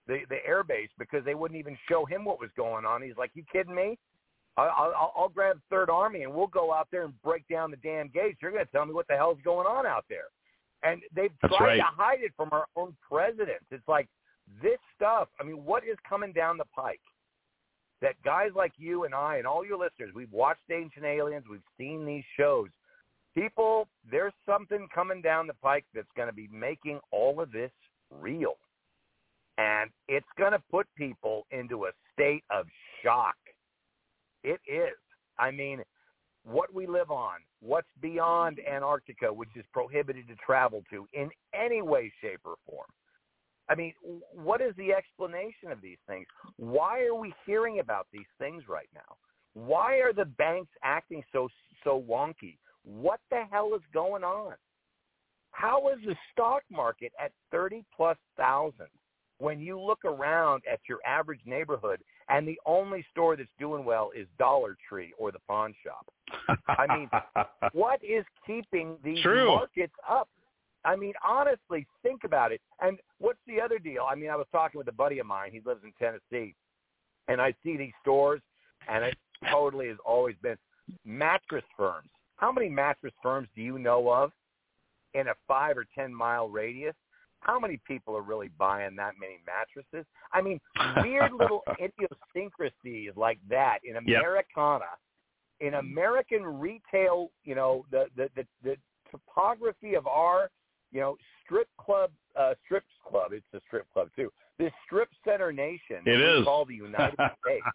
the the air base because they wouldn't even show him what was going on. He's like, "You kidding me? I'll, I'll, I'll grab Third Army and we'll go out there and break down the damn gates. You're going to tell me what the hell's going on out there." And they've That's tried right. to hide it from our own presidents. It's like this stuff. I mean, what is coming down the pike? That guys like you and I and all your listeners, we've watched Ancient Aliens, we've seen these shows. People, there's something coming down the pike that's going to be making all of this real. And it's going to put people into a state of shock. It is. I mean, what we live on, what's beyond Antarctica, which is prohibited to travel to in any way, shape, or form. I mean, what is the explanation of these things? Why are we hearing about these things right now? Why are the banks acting so so wonky? What the hell is going on? How is the stock market at thirty plus thousand when you look around at your average neighborhood and the only store that's doing well is Dollar Tree or the pawn shop? I mean, what is keeping these True. markets up? I mean, honestly, think about it. And what's the other deal? I mean, I was talking with a buddy of mine. He lives in Tennessee. And I see these stores, and it totally has always been mattress firms. How many mattress firms do you know of in a five or ten mile radius? How many people are really buying that many mattresses? I mean, weird little idiosyncrasies like that in Americana, yep. in American retail, you know, the, the, the, the topography of our, you know, strip club, uh, strips club. It's a strip club too. This strip center nation it we is. call the United States.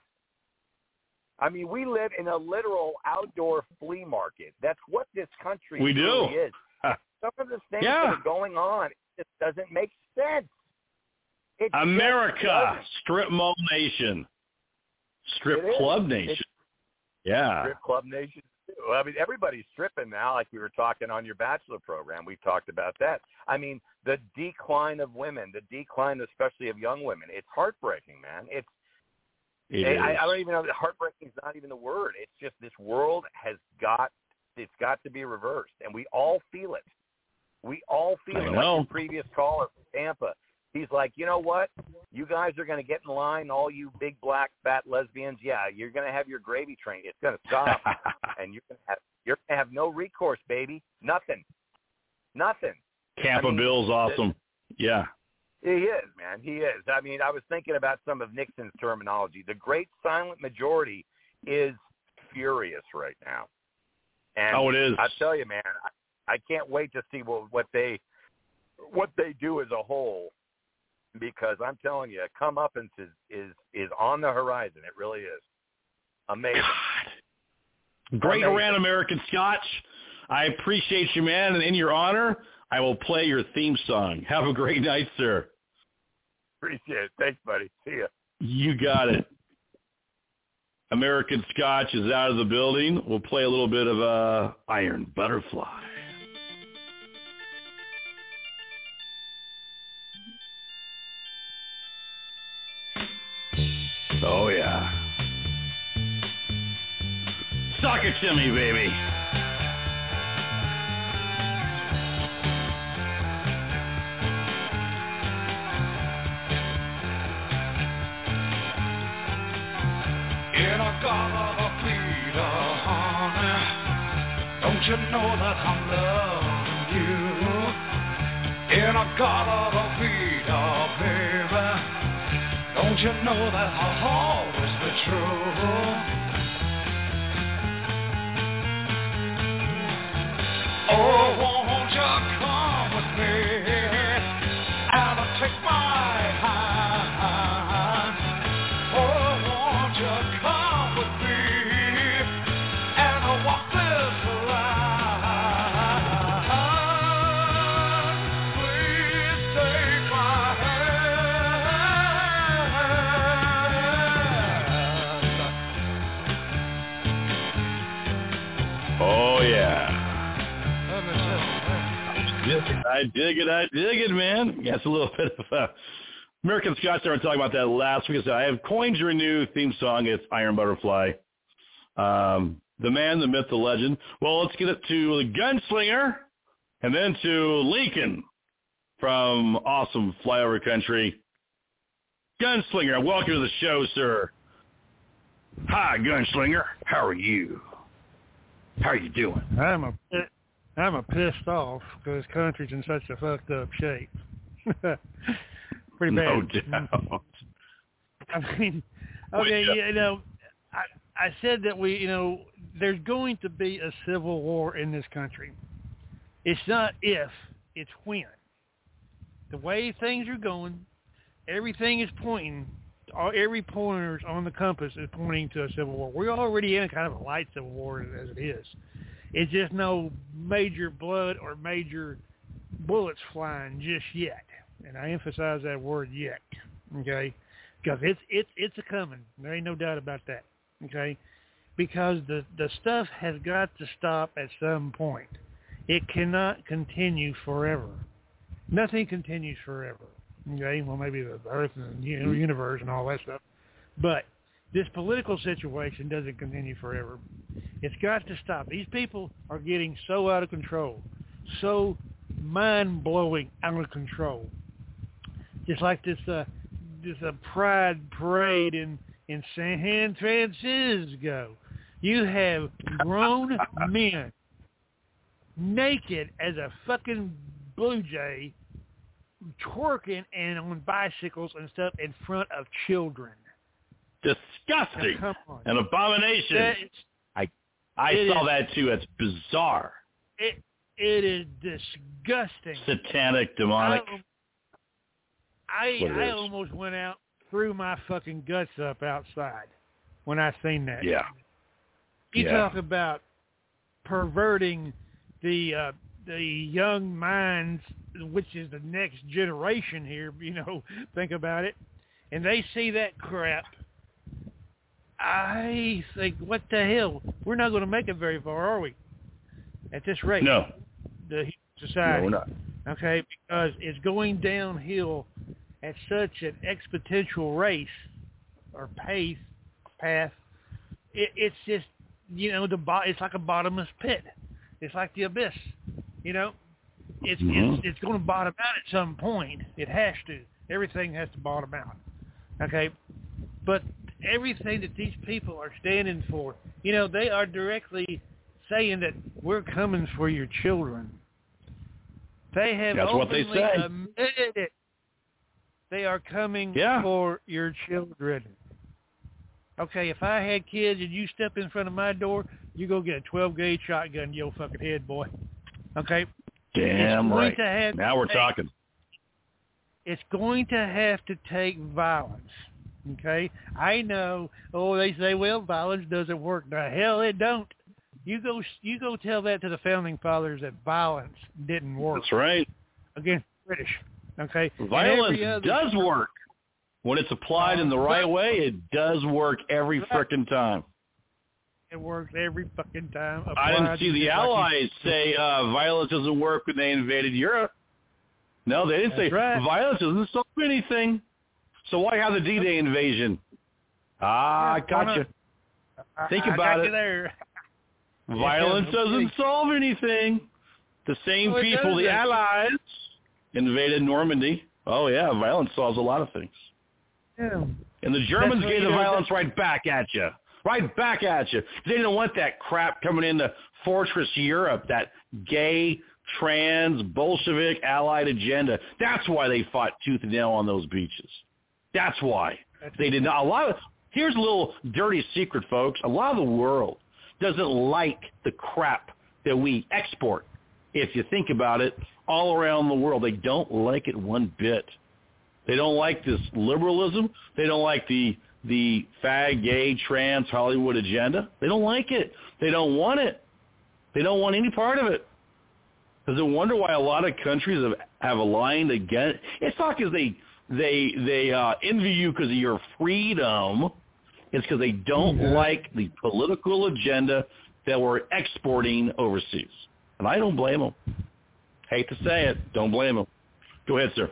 I mean, we live in a literal outdoor flea market. That's what this country we really do. is. Some of the things yeah. that are going on, it just doesn't make sense. It America, strip mall nation, strip club nation. It's, yeah. Strip club nation. Well, I mean, everybody's stripping now, like we were talking on your Bachelor program. We talked about that. I mean, the decline of women, the decline especially of young women, it's heartbreaking, man. It's it I, is. I don't even know, heartbreaking is not even the word. It's just this world has got, it's got to be reversed, and we all feel it. We all feel I it. know. Like the previous caller from Tampa, he's like, you know what? You guys are going to get in line, all you big black fat lesbians. Yeah, you're going to have your gravy train. It's going to stop, and you're going to have you're going to have no recourse, baby. Nothing, nothing. Tampa I mean, Bill's awesome. The, yeah, he is, man. He is. I mean, I was thinking about some of Nixon's terminology. The great silent majority is furious right now. And oh, it is. I tell you, man, I, I can't wait to see what, what they what they do as a whole. Because I'm telling you, comeuppance is, is, is on the horizon. It really is. Amazing. God. Great Amazing. Around American Scotch. I appreciate you, man. And in your honor, I will play your theme song. Have a great night, sir. Appreciate it. Thanks, buddy. See ya. You got it. American Scotch is out of the building. We'll play a little bit of uh, Iron Butterfly. Oh, yeah. Sock it to me, baby. In a garden of freedom, honey, don't you know that I'm loving you? In a garden of freedom, baby, don't you know that I'll always be true? Oh, won't you come with me and take my hand? Oh, won't you come with me and walk this line? Please take my hand. Oh, yeah. I dig it. I dig it, man. Yeah, it's a little bit of uh, American Scotch. I was talking about that last week. So I have coined your new theme song. It's Iron Butterfly. Um, the man, the myth, the legend. Well, let's get it to the Gunslinger and then to Lincoln from awesome Flyover Country. Gunslinger, welcome to the show, sir. Hi, Gunslinger. How are you? How are you doing? I'm a, I'm a pissed off because this country's in such a fucked up shape. Pretty bad. No doubt. I mean, okay, you know, I, I said that we, you know, there's going to be a civil war in this country. It's not if, it's when. The way things are going, everything is pointing, all, every pointers on the compass is pointing to a civil war. We're already in kind of a light civil war as it is. It's just no major blood or major bullets flying just yet. And I emphasize that word yet, okay? Because it's it's it's a coming. There ain't no doubt about that, okay? Because the, the stuff has got to stop at some point. It cannot continue forever. Nothing continues forever, okay? Well, maybe the earth and the universe and all that stuff. But this political situation doesn't continue forever. It's got to stop. These people are getting so out of control, so mind-blowing out of control. Just like this uh, this uh, pride parade in, in San Francisco. You have grown men naked as a fucking blue jay twerking and on bicycles and stuff in front of children. Disgusting. An abomination. That, I I saw is, that too. It's bizarre. It It is disgusting. Satanic, demonic. I I, I almost went out, threw my fucking guts up outside when I seen that. Yeah. You yeah. talk about perverting the uh, the young minds, which is the next generation here, you know, think about it. And they see that crap. I think, what the hell? We're not going to make it very far, are we? At this rate. No. The society. No, we're not. Okay, because it's going downhill at such an exponential race or pace, path. It, it's just, you know, the bo- it's like a bottomless pit. It's like the abyss, you know. It's mm-hmm. it's, it's going to bottom out at some point. It has to. Everything has to bottom out. Okay, but everything that these people are standing for, you know, they are directly saying that we're coming for your children. They have That's what they say. admitted it. They are coming yeah. for your children. Okay, if I had kids and you step in front of my door, you go get a twelve gauge shotgun to your fucking head, boy. Okay? Damn right. To have now we're take, talking. It's going to have to take violence. Okay? I know, oh, they say, well, violence doesn't work. The hell it don't. You go you go tell that to the Founding Fathers that violence didn't work. That's right. Against the British. Okay? Violence other, does work. When it's applied uh, in the right way, it does work every right. frickin' time. It works every fucking time. I didn't see the Allies say uh, violence doesn't work when they invaded Europe. No, they didn't That's say right. violence doesn't solve anything. So why have the D-Day invasion? Ah, I got you. Think I about got it. You there. Violence doesn't solve anything. The same oh, people, the Allies, invaded Normandy. Oh, yeah, violence solves a lot of things. Yeah. And the Germans That's gave the know, violence right back at you. Right back at you. They didn't want that crap coming into Fortress Europe, that gay, trans, Bolshevik, Allied agenda. That's why they fought tooth and nail on those beaches. That's why. That's they did not. A lot of, here's a little dirty secret, folks. A lot of the world doesn't like the crap that we export. If you think about it, all around the world, they don't like it one bit. They don't like this liberalism. They don't like the the fag, gay, trans, Hollywood agenda. They don't like it. They don't want it. They don't want any part of it. Does it wonder why a lot of countries have, have aligned against? It's not because they they they uh, envy you because of your freedom. It's because they don't mm-hmm. like the political agenda that we're exporting overseas. And I don't blame them. Hate to say it. Don't blame them. Go ahead, sir.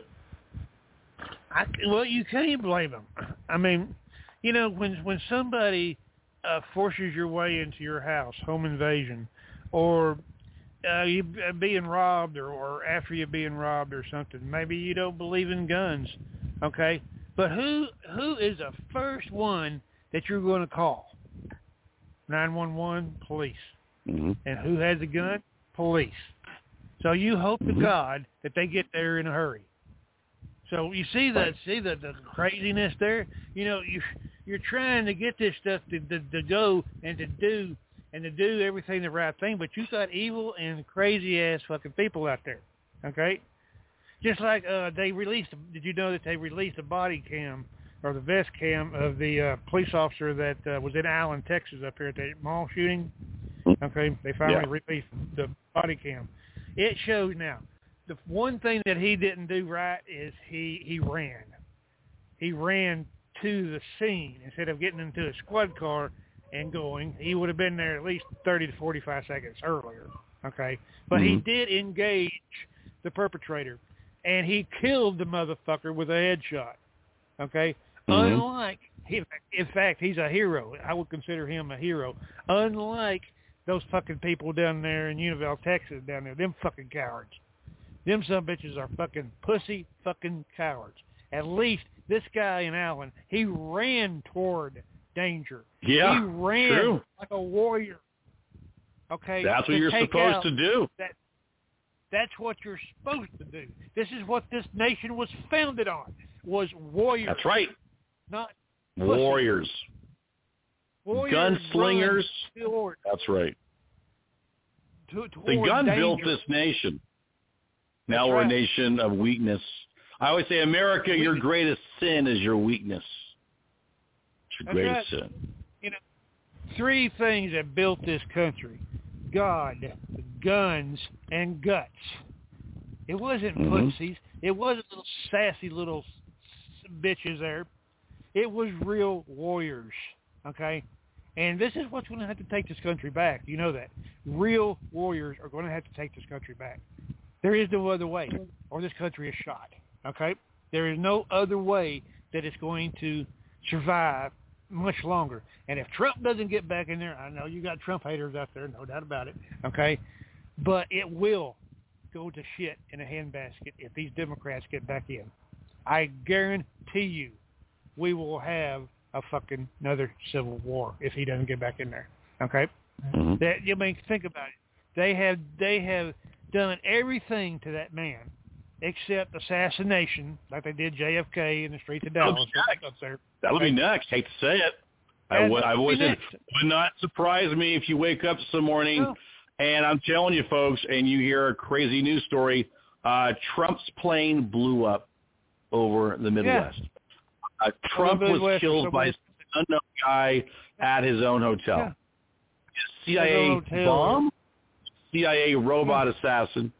I, well, you can't blame them. I mean, you know, when when somebody uh, forces your way into your house, home invasion, or uh, you being robbed, or, or after you being robbed or something, maybe you don't believe in guns, okay? But who who is the first one that you're going to call? nine one one, police. Mm-hmm. And who has a gun? Police. So you hope mm-hmm. to God that they get there in a hurry. So you see the see the, the craziness there. You know, you you're trying to get this stuff to, to to go and to do and to do everything the right thing, but you got evil and crazy ass fucking people out there. Okay, just like uh, they released. Did you know that they released a body cam or the vest cam of the uh, police officer that uh, was in Allen, Texas, up here at the mall shooting? Okay, they finally yeah. released the body cam. It shows now. The one thing that he didn't do right is he, he ran. He ran to the scene instead of getting into a squad car and going. He would have been there at least thirty to forty-five seconds earlier, okay? But mm-hmm. he did engage the perpetrator, and he killed the motherfucker with a headshot, okay? Mm-hmm. Unlike, he, in fact, he's a hero. I would consider him a hero. Unlike those fucking people down there in Univille, Texas, down there, them fucking cowards. Them some bitches are fucking pussy fucking cowards. At least this guy in Allen, he ran toward danger. Yeah, he ran true. like a warrior. Okay, that's what you're supposed to do. That, that's what you're supposed to do. This is what this nation was founded on, was warriors. That's right. Not warriors. Warriors. Gunslingers. That's right. To, the gun danger. built this nation. Now That's we're right. a nation of weakness. I always say, America, your greatest sin is your weakness. It's your That's greatest right. sin. You know, three things that built this country: God, guns, and guts. It wasn't mm-hmm. pussies. It wasn't little sassy little bitches there. It was real warriors. Okay. And this is what's going to have to take this country back. You know that. Real warriors are going to have to take this country back. There is no other way, or this country is shot, okay? There is no other way that it's going to survive much longer. And if Trump doesn't get back in there, I know you got Trump haters out there, no doubt about it, okay? But it will go to shit in a handbasket if these Democrats get back in. I guarantee you we will have a fucking another civil war if he doesn't get back in there, okay? Mm-hmm. That, you mean, think about it. They have, they have... done everything to that man except assassination, like they did J F K in the streets of Dallas. Up there. That'll okay. be next. Hate to say it. I would, I've always said, would not surprise me if you wake up some morning no. and I'm telling you, folks, and you hear a crazy news story. Uh, Trump's plane blew up over the Midwest. Yeah. Uh, Trump was Midwest killed by an unknown guy at his own hotel. Yeah. C I A bomb? C I A robot assassin.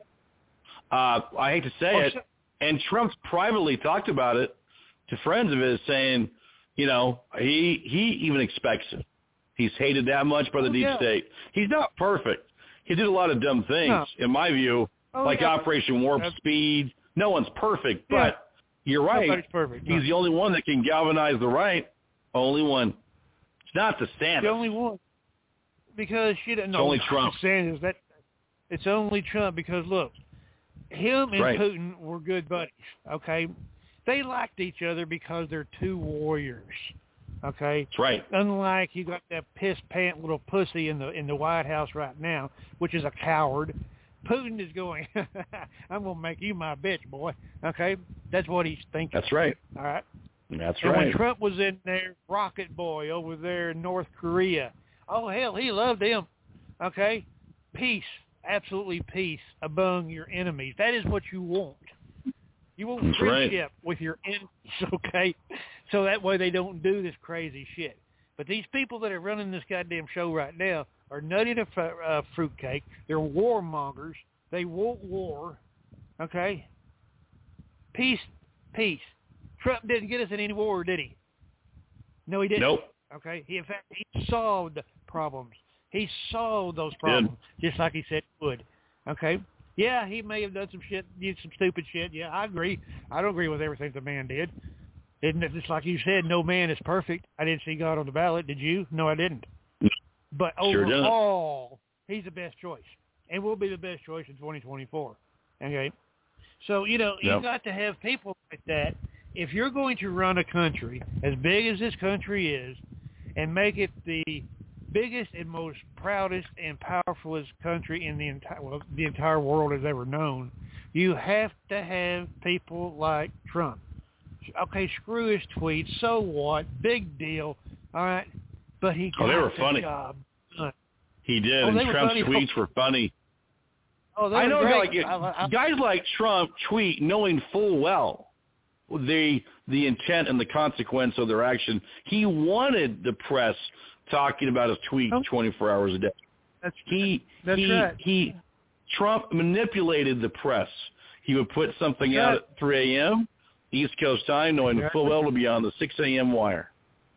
Uh, I hate to say oh, it. so- And Trump's privately talked about it to friends of his, saying, you know, he he even expects it. He's hated that much by the oh, deep yeah. state. He's not perfect. He did a lot of dumb things, no. in my view, oh, like yeah. Operation Warp yeah. Speed. No one's perfect, yeah. but you're right. Nobody's perfect. He's no. the only one that can galvanize the right. Only one. It's not DeSantis. The only one. Because she didn't know. It's only Trump. DeSantis, that, it's only Trump because, look, him and right. Putin were good buddies, okay? They liked each other because they're two warriors, okay? That's right. Unlike you got that piss-pant little pussy in the in the White House right now, which is a coward. Putin is going, I'm going to make you my bitch, boy, okay? That's what he's thinking. That's right. All right? That's and right. when Trump was in there, Rocket Boy over there in North Korea, oh, hell, he loved him, okay? Peace. Absolutely peace among your enemies. That is what you want. You want That's friendship right. with your enemies, okay? So that way they don't do this crazy shit. But these people that are running this goddamn show right now are nutty to uh, fruitcake. They're warmongers. They want war, okay? Peace, peace. Trump didn't get us in any war, did he? No, he didn't. Nope. Okay? He, in fact, he solved problems. He solved those problems, Good. just like he said he would. Okay? Yeah, he may have done some shit, did some stupid shit. Yeah, I agree. I don't agree with everything the man did. Isn't it just like you said, no man is perfect. I didn't see God on the ballot. Did you? No, I didn't. But sure overall, he's the best choice. And will be the best choice in twenty twenty-four. Okay? So, you know, yep. you got to have people like that if you're going to run a country as big as this country is and make it the biggest and most proudest and powerfulest country in the entire well, the entire world has ever known, you have to have people like Trump. Okay, screw his tweets. So what? Big deal. All right, but he got oh, they were the funny. job done. He did, oh, and Trump's funny. tweets were funny. Oh, I know, great. like I, I, guys like Trump tweet knowing full well the the intent and the consequence of their action. He wanted the press talking about his tweet oh. twenty-four hours a day. That's he that's he right. he Trump manipulated the press. He would put something that's out right. at three a.m. East Coast time, knowing exactly. full well to be on the six a.m. wire.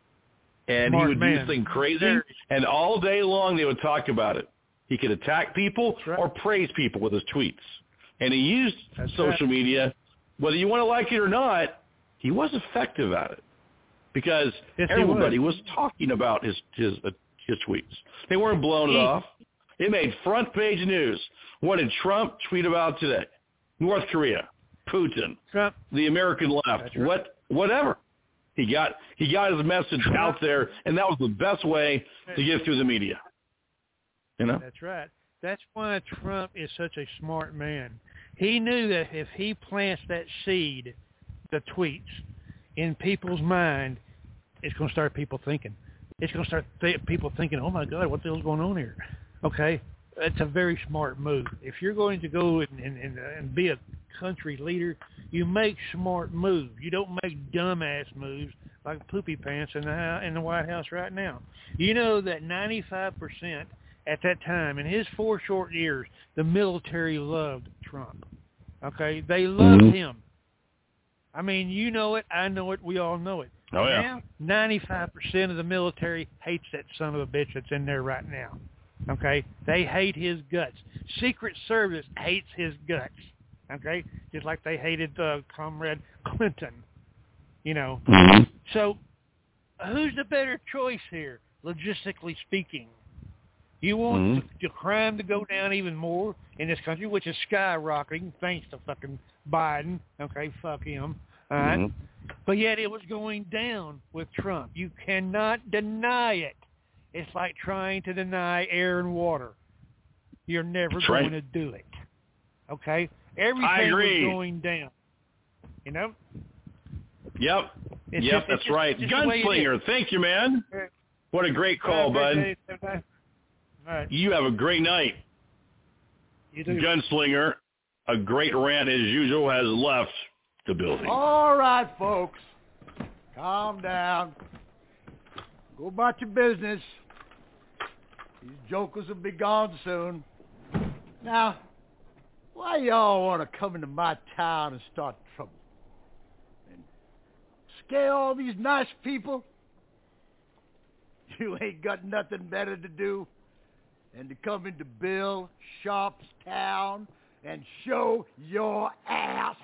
And Smart he would man. do something crazy, There. and all day long they would talk about it. He could attack people right. or praise people with his tweets. And he used That's social right. media, whether you want to like it or not, he was effective at it because yes, everybody was. was talking about his his uh, his tweets. They weren't blowing it he, off. It made front page news. What did Trump tweet about today? North Korea, Putin, Trump. the American left, Right. what whatever. He got he got his message Trump. out there, and that was the best way to get through the media. You know? That's right. That's why Trump is such a smart man. He knew that if he plants that seed, the tweets, in people's mind, it's going to start people thinking. It's going to start th- people thinking, oh, my God, what the hell's going on here? Okay? That's a very smart move. If you're going to go and, and, and, uh, and be a country leader, you make smart moves. You don't make dumbass moves like poopy pants in the, in the White House right now. You know that ninety-five percent at that time, in his four short years, the military loved Trump. Okay? They loved mm-hmm. him. I mean, you know it. I know it. We all know it. Oh, yeah. Now, ninety-five percent of the military hates that son of a bitch that's in there right now. Okay? They hate his guts. Secret Service hates his guts. Okay? Just like they hated uh, Comrade Clinton. You know? Mm-hmm. So, who's the better choice here, logistically speaking? You want mm-hmm. the, the crime to go down even more in this country, which is skyrocketing thanks to fucking Biden. Okay, fuck him. All right? Mm-hmm. But yet it was going down with Trump. You cannot deny it. It's like trying to deny air and water. You're never That's going right. to do it. Okay? Everything I agree. was going down. You know? Yep. It's yep, just, that's just, right. just the way it Gunslinger, is. thank you, man. What a great call, All bud. right. You have a great night. You do. Gunslinger, a great rant as usual, has left the building. All right, folks. Calm down. Go about your business. These jokers will be gone soon. Now, why y'all want to come into my town and start trouble? And scare all these nice people? You ain't got nothing better to do than to come into Bill Sharp's town and show your ass.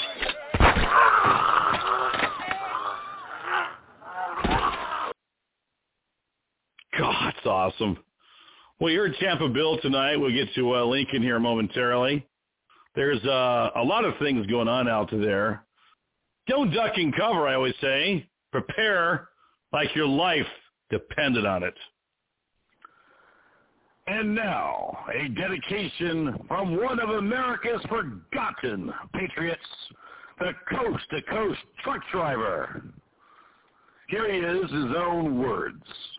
God, it's awesome. Well, you're at Tampa Bill tonight. We'll get to uh, Lincoln here momentarily. There's uh, a lot of things going on out there. Don't duck and cover, I always say. Prepare like your life depended on it. And now, a dedication from one of America's forgotten patriots, the coast-to-coast truck driver. Here he is, his own words.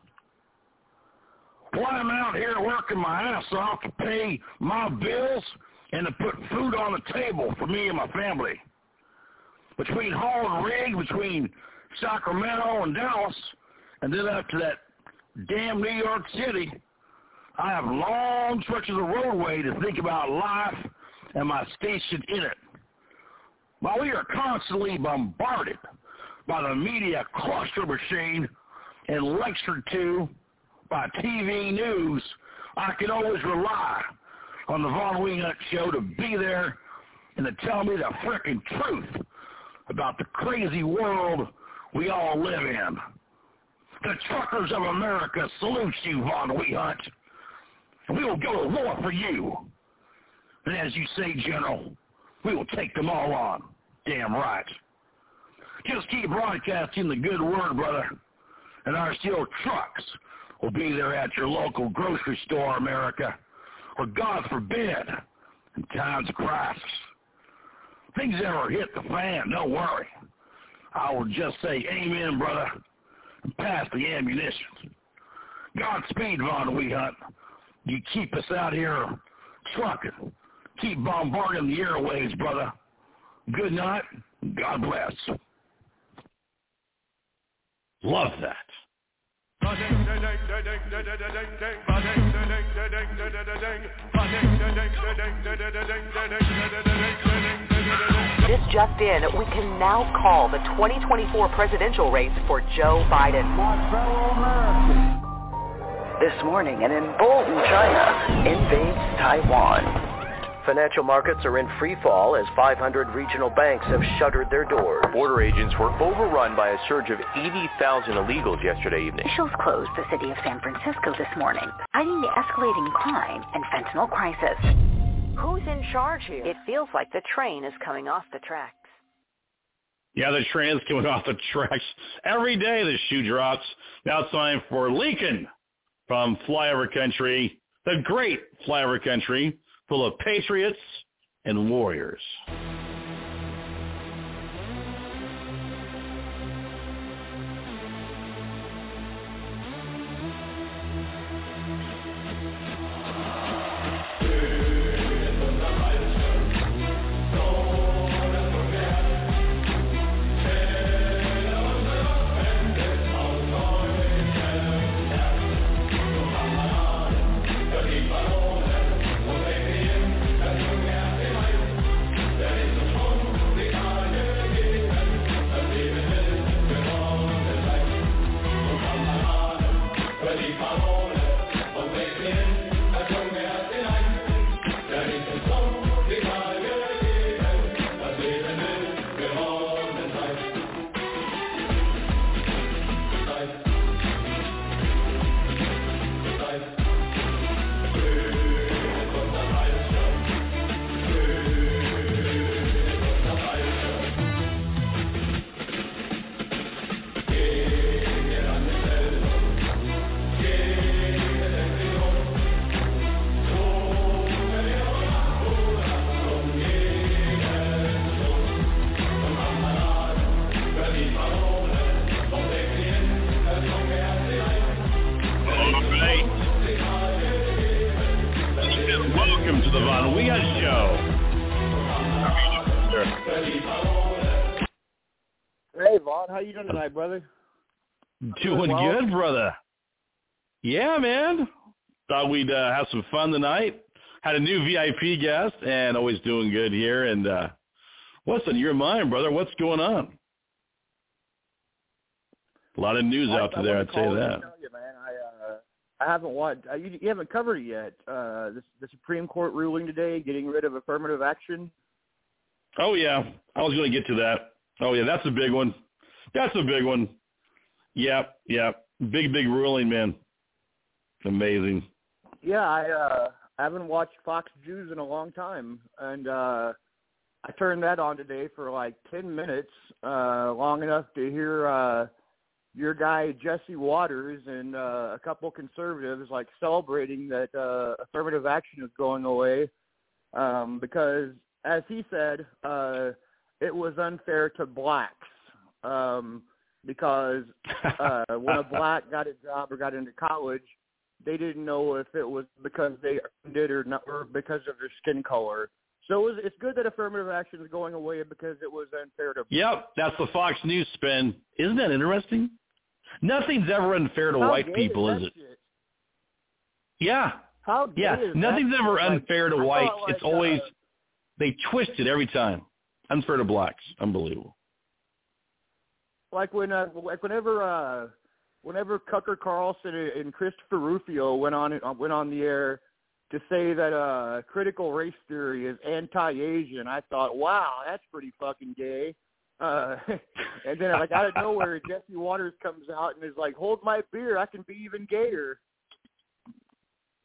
While I'm out here working my ass off to pay my bills and to put food on the table for me and my family. Between hauling rig, between Sacramento and Dallas, and then up to that damn New York City, I have long stretches of roadway to think about life and my station in it. While we are constantly bombarded by the media cluster machine and lectured to by T V news, I can always rely on the Von Wehunt Show to be there and to tell me the frickin' truth about the crazy world we all live in. The truckers of America salute you, Von Wehunt. And we will go to war for you. And as you say, General, we will take them all on. Damn right. Just keep broadcasting the good word, brother. And our steel trucks will be there at your local grocery store, America. Or God forbid, in times of crisis. Things ever hit the fan, don't worry. I will just say amen, brother, and pass the ammunition. Godspeed, Von Weehunt. You keep us out here trucking. Keep bombarding the airwaves, brother. Good night. God bless. Love that. This just in, we can now call the twenty twenty-four presidential race for Joe Biden. My fellow Americans. This morning, an emboldened China invades Taiwan. Financial markets are in free fall as five hundred regional banks have shuttered their doors. Border agents were overrun by a surge of eighty thousand illegals yesterday evening. Officials closed the city of San Francisco this morning, citing the escalating crime and fentanyl crisis. Who's in charge here? It feels like the train is coming off the tracks. Yeah, the train's coming off the tracks. Every day the shoe drops. Now it's time for Lincoln from Flyover Country, the great Flyover Country, full of patriots and warriors. How you doing tonight, brother? Doing well? good, brother. Yeah, man. Thought we'd uh, have some fun tonight. Had a new V I P guest, and always doing good here. And uh, what's on your mind, brother? What's going on? A lot of news I, out I there, I'd say call that. and tell you, man, I, uh, I haven't watched. Uh, you, you haven't covered it yet. Uh, this, the Supreme Court ruling today, getting rid of affirmative action. Oh yeah, I was going to get to that. Oh yeah, that's a big one. That's a big one. Yep, yep. Big, big ruling, man. Amazing. Yeah, I uh, haven't watched Fox News in a long time, and uh, I turned that on today for like ten minutes, uh, long enough to hear uh, your guy Jesse Waters and uh, a couple conservatives like celebrating that uh, affirmative action is going away um, because, as he said, uh, it was unfair to blacks. Um, because uh, when a black got a job or got into college, they didn't know if it was because they earned it or not, or because of their skin color. So it was, it's good that affirmative action is going away because it was unfair to. Yep, that's the Fox News spin. Isn't that interesting? Nothing's ever unfair to How white people, is, is it? Shit? Yeah. How yeah, is nothing's that? ever Like, unfair to I whites. like, It's always uh, they twist it every time. Unfair to blacks. Unbelievable. Like when, uh, like whenever, uh, whenever Tucker Carlson and Christopher Rufio went on went on the air to say that uh, critical race theory is anti-Asian, I thought, wow, that's pretty fucking gay. Uh, and then, like out of nowhere, Jesse Waters comes out and is like, "Hold my beer, I can be even gayer."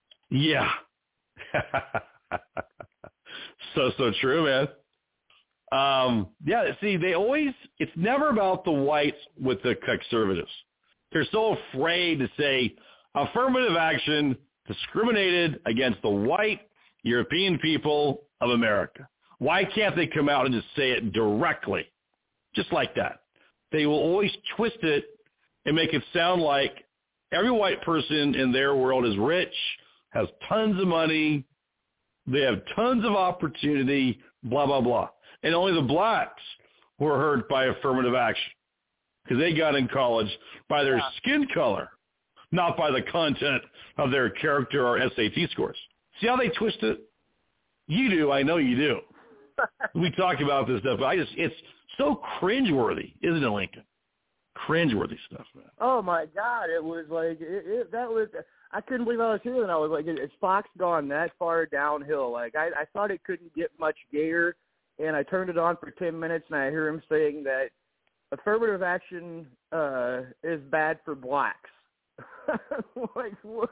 Yeah. so so true, man. Um, yeah, see, they always, it's never about the whites with the conservatives. They're so afraid to say affirmative action discriminated against the white European people of America. Why can't they come out and just say it directly, just like that? They will always twist it and make it sound like every white person in their world is rich, has tons of money, they have tons of opportunity, blah, blah, blah. And only the blacks were hurt by affirmative action because they got in college by their yeah. skin color, not by the content of their character or S A T scores. See how they twist it? You do. I know you do. We talk about this stuff, but I just, it's so cringeworthy, isn't it, Lincoln? Cringeworthy stuff, man. Oh, my God. It was like, it, it, that was, I couldn't believe I was hearing it. I was like, is Fox gone that far downhill? Like, I, I thought it couldn't get much gayer. And I turned it on for ten minutes, and I hear him saying that affirmative action uh, is bad for blacks. Like, what?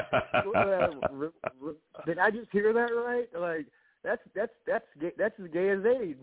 what did I just hear that right? Like, that's that's that's that's as gay as AIDS.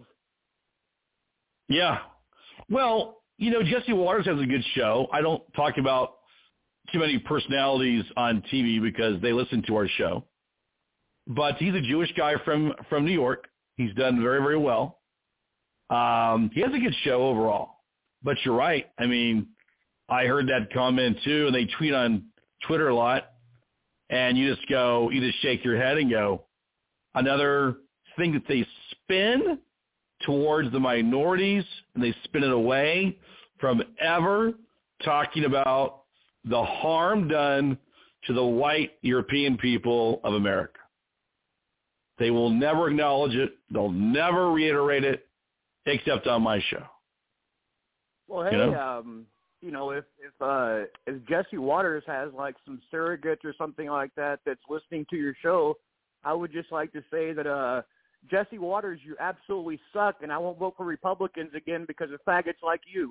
Yeah. Well, you know, Jesse Waters has a good show. I don't talk about too many personalities on T V because they listen to our show. But he's a Jewish guy from, from New York. He's done very, very well. Um, he has a good show overall. But you're right. I mean, I heard that comment too, and they tweet on Twitter a lot. And you just go, you just shake your head and go, another thing that they spin towards the minorities, and they spin it away from ever talking about the harm done to the white European people of America. They will never acknowledge it. They'll never reiterate it, except on my show. Well, hey, you know, um, you know if if uh, if Jesse Waters has like some surrogates or something like that that's listening to your show, I would just like to say that uh, Jesse Waters, you absolutely suck, and I won't vote for Republicans again because of faggots like you.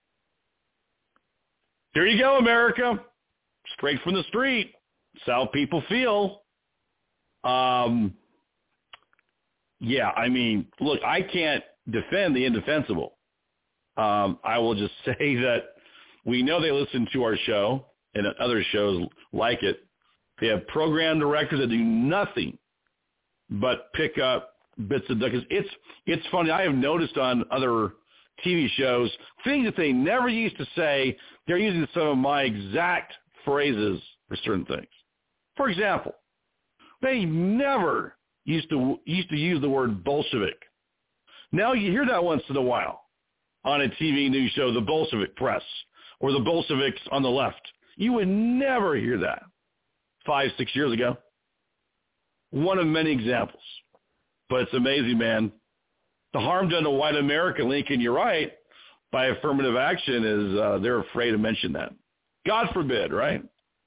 There you go, America. Straight from the street. That's how people feel. Um. Yeah, I mean, look, I can't defend the indefensible. Um, I will just say that we know they listen to our show and other shows like it. They have program directors that do nothing but pick up bits of because it's it's funny. I have noticed on other T V shows things that they never used to say. They're using some of my exact phrases for certain things. For example, they never used to used to use the word Bolshevik. Now you hear that once in a while on a T V news show, the Bolshevik press or the Bolsheviks on the left. You would never hear that five, six years ago. One of many examples. But it's amazing, man. The harm done to white America, Lincoln, you're right, by affirmative action is uh, they're afraid to mention that. God forbid, right?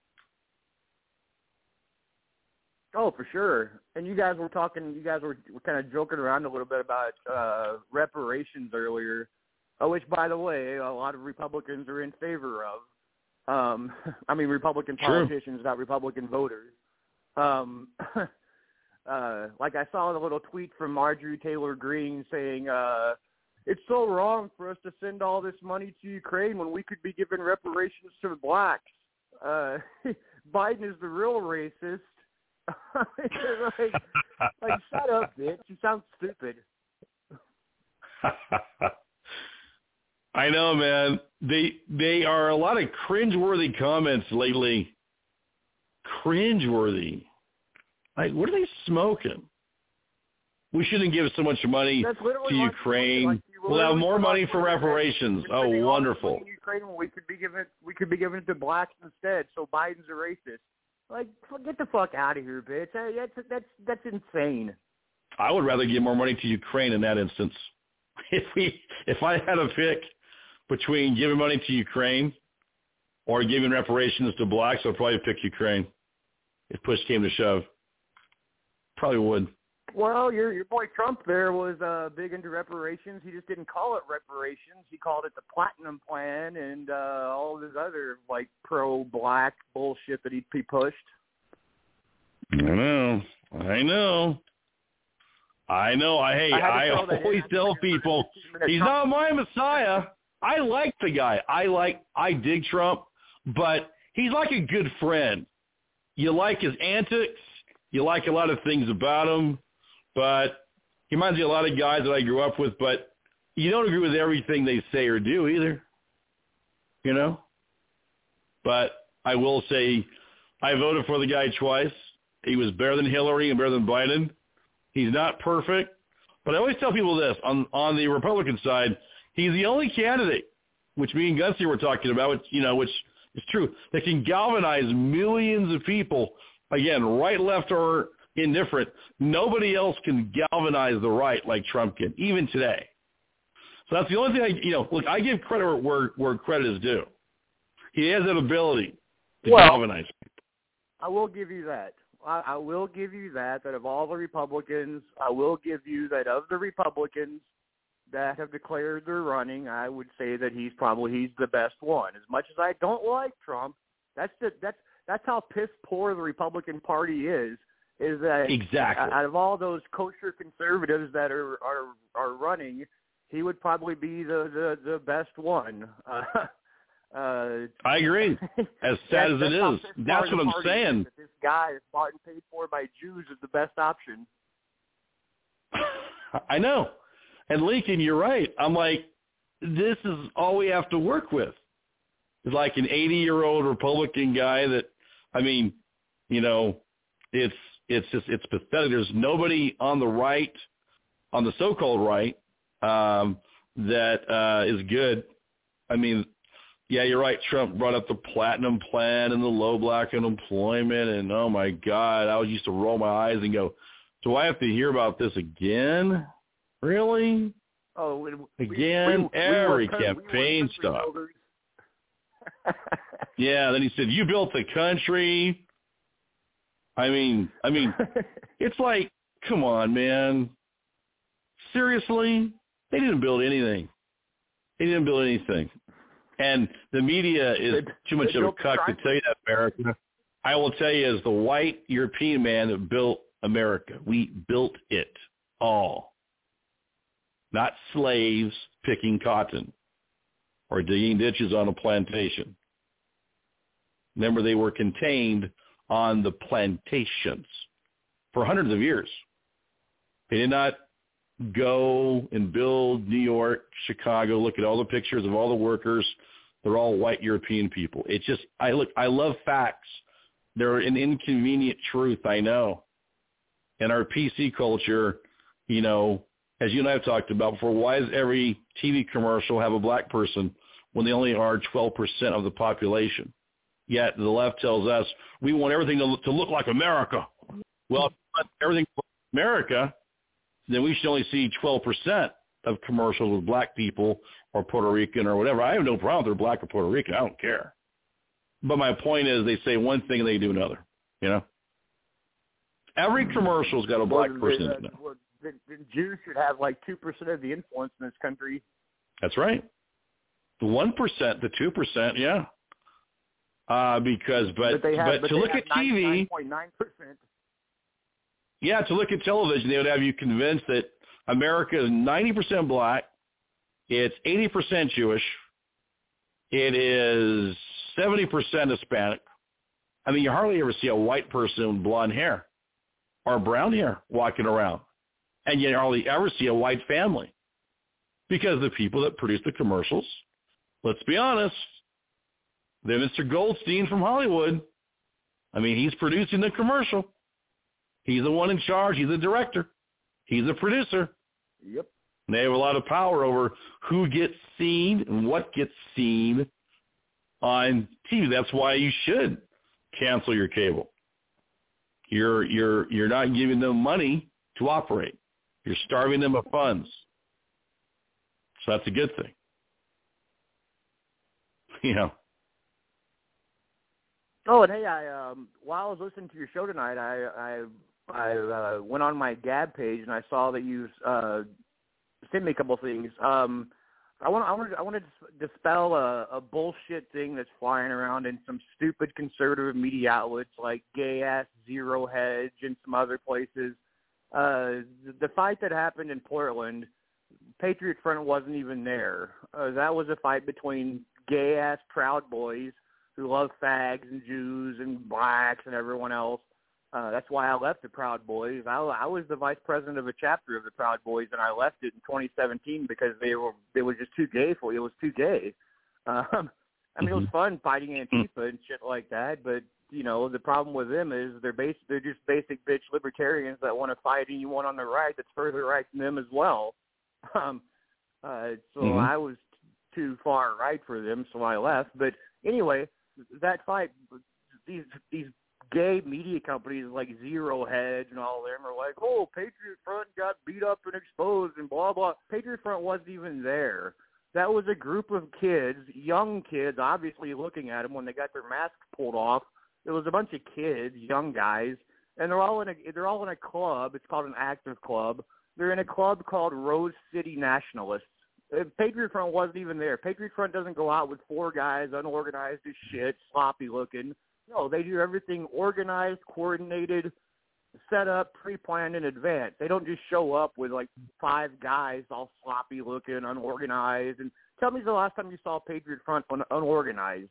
Oh, for sure. And you guys were talking, you guys were, were kind of joking around a little bit about uh, reparations earlier, uh, which, by the way, a lot of Republicans are in favor of. Um, I mean, Republican politicians, True. Not Republican voters. Um, uh, like I saw a little tweet from Marjorie Taylor Greene saying, uh, it's so wrong for us to send all this money to Ukraine when we could be giving reparations to the blacks. Uh, Biden is the real racist. like, like, shut up, bitch. You sound stupid. I know, man. They they are a lot of cringeworthy comments lately. Cringeworthy. Like, what are they smoking? We shouldn't give so much money to Ukraine. Like, we'll have more money for reparations. Oh, wonderful. Ukraine, we could be giving we could be giving it to blacks instead. So Biden's a racist. Like, get the fuck out of here, bitch. That's that's that's insane. I would rather give more money to Ukraine in that instance. If we, if I had a pick between giving money to Ukraine or giving reparations to blacks, I'd probably pick Ukraine. If push came to shove, probably would. Well, your your boy Trump there was uh, big into reparations. He just didn't call it reparations. He called it the Platinum Plan and uh, all this other like pro-black bullshit that he, he pushed. I know. I know. I know. I hey, I, I always tell people he's not my Messiah. I like the guy. I like. I dig Trump, but he's like a good friend. You like his antics. You like a lot of things about him, but he reminds me of a lot of guys that I grew up with. But you don't agree with everything they say or do either. You know. But I will say, I voted for the guy twice. He was better than Hillary and better than Biden. He's not perfect, but I always tell people this, on on the Republican side, he's the only candidate, which me and Gunsy were talking about, which, you know, which is true, that can galvanize millions of people, again, right, left, or indifferent. Nobody else can galvanize the right like Trump can, even today. So that's the only thing I, you know, look, I give credit where, where credit is due. He has that ability to well, galvanize people. I will give you that. I, I will give you that, that of all the Republicans, I will give you that of the Republicans that have declared they're running, I would say that he's probably he's the best one. As much as I don't like Trump, that's the, that's that's how piss poor the Republican Party is. Is that exactly out of all those kosher conservatives that are are, are running, he would probably be the the, the best one. Uh, Uh, I agree. As sad as it is, that's what I'm saying. That this guy is bought and paid for by Jews is the best option. I know. And Lincoln, you're right. I'm like, this is all we have to work with. It's like an eighty-year-old Republican guy that, I mean, you know, it's it's just it's pathetic. There's nobody on the right, on the so-called right, um, that uh, is good. I mean. Yeah, you're right. Trump brought up the platinum plan and the low black unemployment, and oh my God, I was used to roll my eyes and go, "Do I have to hear about this again? Really? Oh, we, again? We, we, Every we campaign we stuff." Yeah. Then he said, "You built the country." I mean, I mean, it's like, come on, man. Seriously, they didn't build anything. They didn't build anything. And the media is they, too much of a cuck to tell you that, America. I will tell you, as the white European man that built America, we built it all. Not slaves picking cotton or digging ditches on a plantation. Remember, they were contained on the plantations for hundreds of years. They did not go and build New York, Chicago. Look at all the pictures of all the workers. They're all white European people. It's just, I look, I love facts. They're an inconvenient truth, I know. And our P C culture, you know, as you and I have talked about before, why does every T V commercial have a black person when they only are twelve percent of the population? Yet the left tells us we want everything to look, to look like America. Well, if we want everything to look like America, then we should only see twelve percent of commercials with black people or Puerto Rican or whatever. I have no problem if they're black or Puerto Rican. I don't care. But my point is they say one thing and they do another, you know? Every commercial's got a black well, person uh, in it. Well, the, the Jews should have like two percent of the influence in this country. That's right. The one percent, the two percent, yeah. Uh, because, but, but, they have, but, but to they look have at T V. ninety-nine point nine percent. Yeah, to look at television, they would have you convinced that America is ninety percent black, it's eighty percent Jewish, it is seventy percent Hispanic. I mean, you hardly ever see a white person with blonde hair or brown hair walking around. And you hardly ever see a white family because the people that produce the commercials, let's be honest, they're Mister Goldstein from Hollywood. I mean, he's producing the commercial. He's the one in charge. He's the director. He's the producer. Yep. And they have a lot of power over who gets seen and what gets seen on T V. That's why you should cancel your cable. You're you're you're not giving them money to operate. You're starving them of funds. So that's a good thing. You know. Oh, and hey, I um, while I was listening to your show tonight, I I I uh, went on my Gab page and I saw that you uh, sent me a couple of things. Um, I want I want I want to dispel a, a bullshit thing that's flying around in some stupid conservative media outlets like Gay Ass Zero Hedge and some other places. uh, the, the fight that happened in Portland, Patriot Front wasn't even there. Uh, that was a fight between gay-ass Proud Boys who love fags and Jews and blacks and everyone else. Uh, that's why I left the Proud Boys. I, I was the vice president of a chapter of the Proud Boys, and I left it in twenty seventeen because they were they were just too gay for it. It was too gay. Um, I mean, mm-hmm. It was fun fighting Antifa and shit like that, but you know, the problem with them is they're bas- they're just basic bitch libertarians that want to fight anyone on the right that's further right than them as well. Um, uh, so mm-hmm. I was t- too far right for them, so I left. But anyway, that fight, these these gay media companies like Zero Hedge and all of them are like, oh, Patriot Front got beat up and exposed and blah, blah. Patriot Front wasn't even there. That was a group of kids, young kids, obviously looking at them when they got their masks pulled off. It was a bunch of kids, young guys, and they're all in a they're all in a club. It's called an active club. They're in a club called Rose City Nationalists. Patriot Front wasn't even there. Patriot Front doesn't go out with four guys, unorganized as shit, sloppy looking. No, they do everything organized, coordinated, set up, pre-planned in advance. They don't just show up with like five guys all sloppy looking, unorganized. And tell me the last time you saw Patriot Front un- unorganized.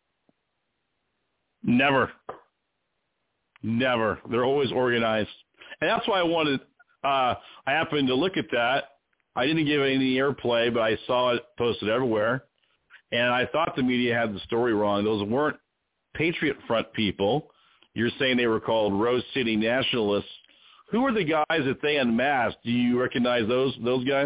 Never. Never. They're always organized. And that's why I wanted, uh, I happened to look at that. I didn't give it any airplay, but I saw it posted everywhere. And I thought the media had the story wrong. Those weren't Patriot Front people. You're saying they were called Rose City Nationalists. Who were the guys that they unmasked? Do you recognize those those guys?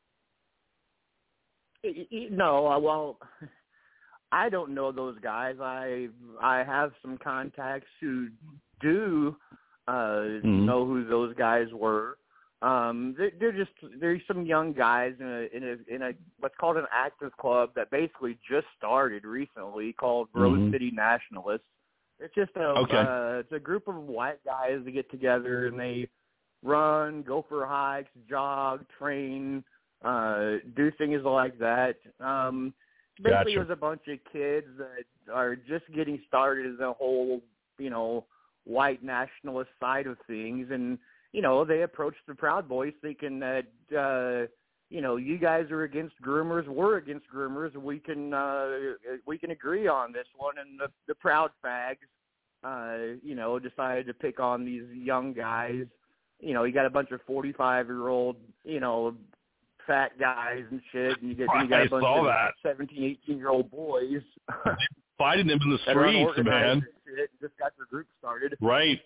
No, uh, well, I don't know those guys. I I have some contacts who do uh, mm-hmm. know who those guys were. Um, they're, they're just they're some young guys in a in a in a what's called an active club that basically just started recently called Rose mm-hmm. City Nationalists. It's just a okay. uh, it's a group of white guys that get together and they run, go for hikes, jog, train, uh, do things like that. Um, basically, gotcha. It was a bunch of kids that are just getting started in the whole you know white nationalist side of things and. You know, they approached the Proud Boys thinking that, uh, you know, you guys are against groomers, we're against groomers, we can uh, we can agree on this one. And the, the Proud Fags, uh, you know, decided to pick on these young guys. You know, you got a bunch of forty-five-year-old, you know, fat guys and shit, and you, get, you got a bunch of that. seventeen, eighteen-year-old boys. Fighting them in the streets, man. Shit, just got their group started. Right.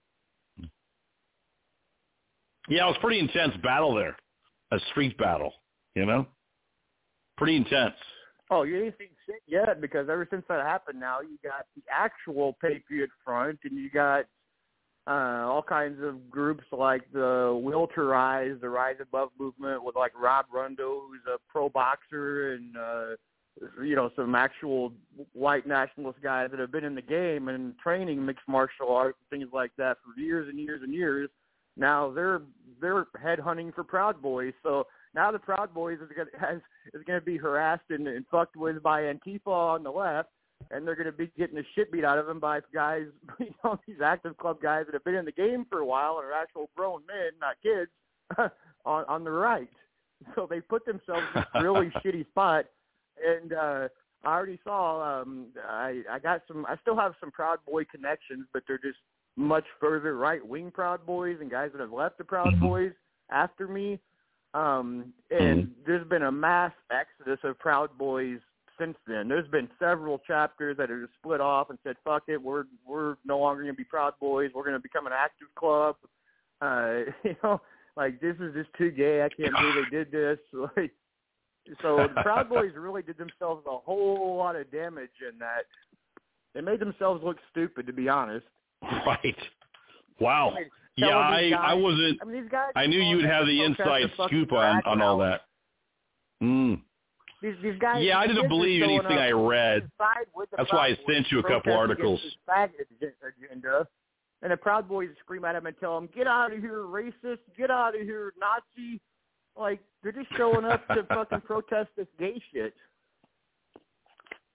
Yeah, it was pretty intense battle there, a street battle, you know? Pretty intense. Oh, you didn't think shit yet because ever since that happened now, you got the actual Patriot Front and you got uh, all kinds of groups like the Will to Rise, the Rise Above movement with like Rob Rundo, who's a pro boxer, and, uh, you know, some actual white nationalist guys that have been in the game and training mixed martial arts and things like that for years and years and years. Now they're they're headhunting for Proud Boys, so now the Proud Boys is going has is going to be harassed and, and fucked with by Antifa on the left, and they're going to be getting the shit beat out of them by guys, you know, these active club guys that have been in the game for a while and are actual grown men, not kids, on on the right. So they put themselves in a really shitty spot, and uh, I already saw. Um, I I got some. I still have some Proud Boy connections, but they're just much further right-wing Proud Boys and guys that have left the Proud Boys after me. Um, and mm-hmm. there's been a mass exodus of Proud Boys since then. There's been several chapters that have split off and said, fuck it, we're we're no longer going to be Proud Boys. We're going to become an active club. Uh, you know, like, this is just too gay. I can't believe they did this. Like, so the Proud Boys really did themselves a whole lot of damage in that. They made themselves look stupid, to be honest. Right. Wow. I mean, yeah, I, guys, I wasn't. I, mean, I knew you would have the inside scoop on, on all that. Mm. These, these guys, yeah, I didn't believe anything I read. That's why I sent you a couple articles. Agenda, and the Proud Boys scream at him and tell him, "Get out of here, racist! Get out of here, Nazi!" Like, they're just showing up to fucking protest this gay shit.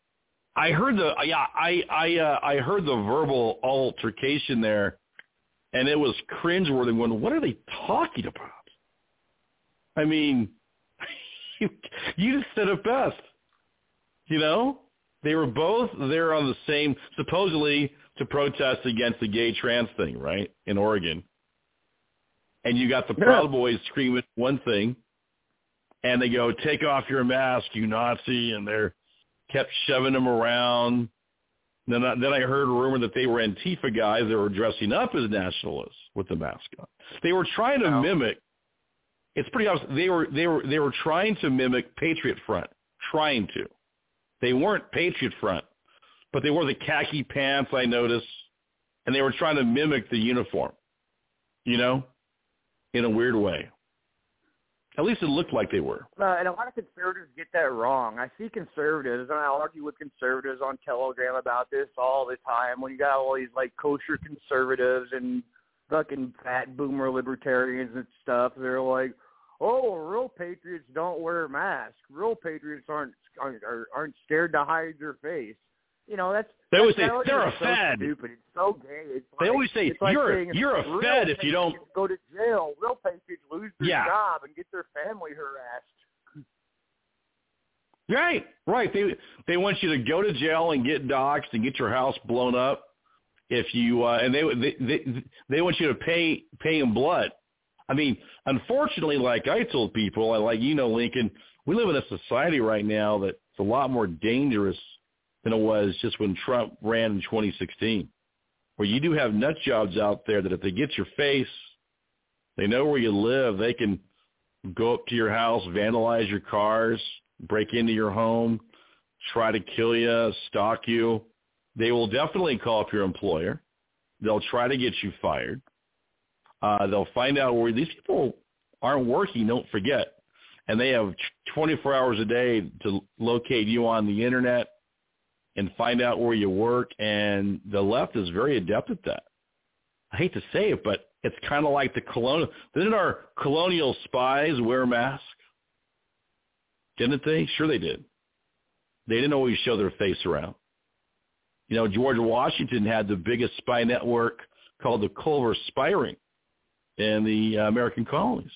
I heard the yeah I I uh, I heard the verbal altercation there, and it was cringeworthy. When what are they talking about? I mean, you, you just said it best. You know, they were both there on the same, supposedly to protest against the gay trans thing, right, in Oregon. And you got the Proud Boys screaming one thing, and they go, "Take off your mask, you Nazi," and they're kept shoving them around. Then I, then I heard a rumor that they were Antifa guys that were dressing up as nationalists with the mask on. They were trying to mimic. It's pretty obvious. They were they were they were trying to mimic Patriot Front, trying to. They weren't Patriot Front, but they wore the khaki pants, I noticed, and they were trying to mimic the uniform, you know, in a weird way. At least it looked like they were. Uh, and a lot of conservatives get that wrong. I see conservatives, and I argue with conservatives on Telegram about this all the time. When you got all these, like, kosher conservatives and fucking fat boomer libertarians and stuff, they're like, oh, real patriots don't wear masks. Real patriots aren't aren't, aren't scared to hide their face. You know, that's they always that's, say that they're a so fed. Stupid. It's so gay. It's they like, always say it's like you're saying, you're a fed if you don't go to jail. Real patriots lose their yeah. job and get their family harassed. Right, right. They they want you to go to jail and get doxxed and get your house blown up if you uh, and they, they they they want you to pay pay in blood. I mean, unfortunately, like I told people, I like you know, Lincoln, we live in a society right now that's a lot more dangerous than it was just when Trump ran in twenty sixteen, where you do have nut jobs out there that if they get your face, they know where you live, they can go up to your house, vandalize your cars, break into your home, try to kill you, stalk you. They will definitely call up your employer. They'll try to get you fired. Uh, they'll find out where these people aren't working, don't forget. And they have twenty-four hours a day to locate you on the internet and find out where you work. And the left is very adept at that. I hate to say it, but it's kind of like the colonial. Didn't our colonial spies wear masks? Didn't they? Sure they did. They didn't always show their face around. You know, George Washington had the biggest spy network called the Culver Spy Ring in the uh, American colonies.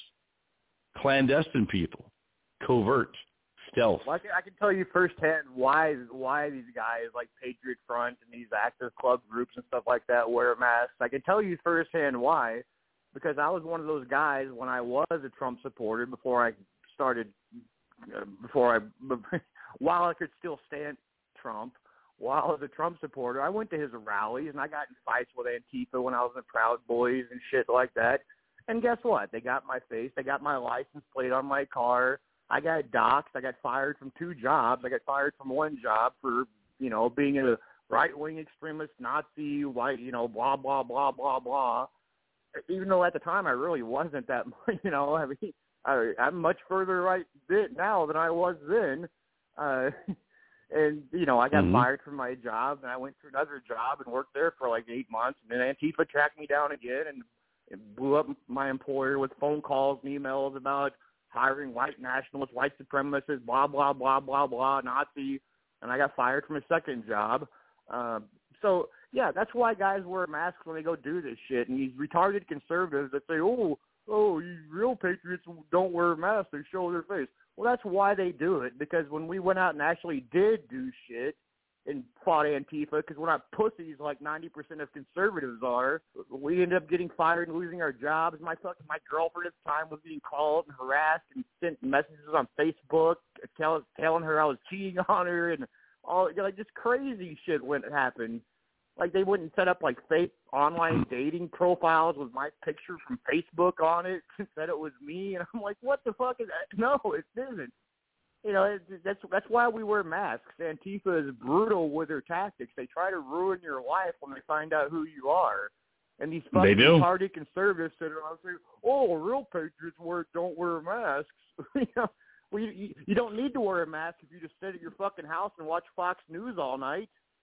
Clandestine people, covert, stealth. Well, I, can, I can tell you firsthand why why these guys like Patriot Front and these active club groups and stuff like that wear masks. I can tell you firsthand why, because I was one of those guys when I was a Trump supporter before I started, uh, before I, while I could still stand Trump. While I was a Trump supporter, I went to his rallies and I got in fights with Antifa when I was in Proud Boys and shit like that. And guess what? They got my face. They got my license plate on my car. I got doxxed. I got fired from two jobs. I got fired from one job for, you know, being a right-wing extremist, Nazi, white, you know, blah, blah, blah, blah, blah. Even though at the time I really wasn't that, you know, I mean, I, I'm much further right now than I was then. Uh And, you know, I got mm-hmm. fired from my job, and I went to another job and worked there for like eight months. And then Antifa tracked me down again and, and blew up my employer with phone calls and emails about hiring white nationalists, white supremacists, blah, blah, blah, blah, blah, Nazi. And I got fired from a second job. Um, so, yeah, that's why guys wear masks when they go do this shit. And these retarded conservatives that say, oh, oh, you real patriots don't wear masks, they show their face. Well, that's why they do it, because when we went out and actually did do shit and fought Antifa, because we're not pussies like ninety percent of conservatives are, we ended up getting fired and losing our jobs. My fucking my girlfriend at the time was being called and harassed and sent messages on Facebook tell, telling her I was cheating on her and all, like, just crazy shit went happen. Like, they wouldn't set up, like, fake online dating profiles with my picture from Facebook on it and said it was me. And I'm like, what the fuck is that? No, it isn't. You know, it, that's that's why we wear masks. Antifa is brutal with their tactics. They try to ruin your life when they find out who you are. And these fucking retarded conservatives sit around and say, oh, real patriots wear, don't wear masks. you know, well, you, you don't need to wear a mask if you just sit at your fucking house and watch Fox News all night.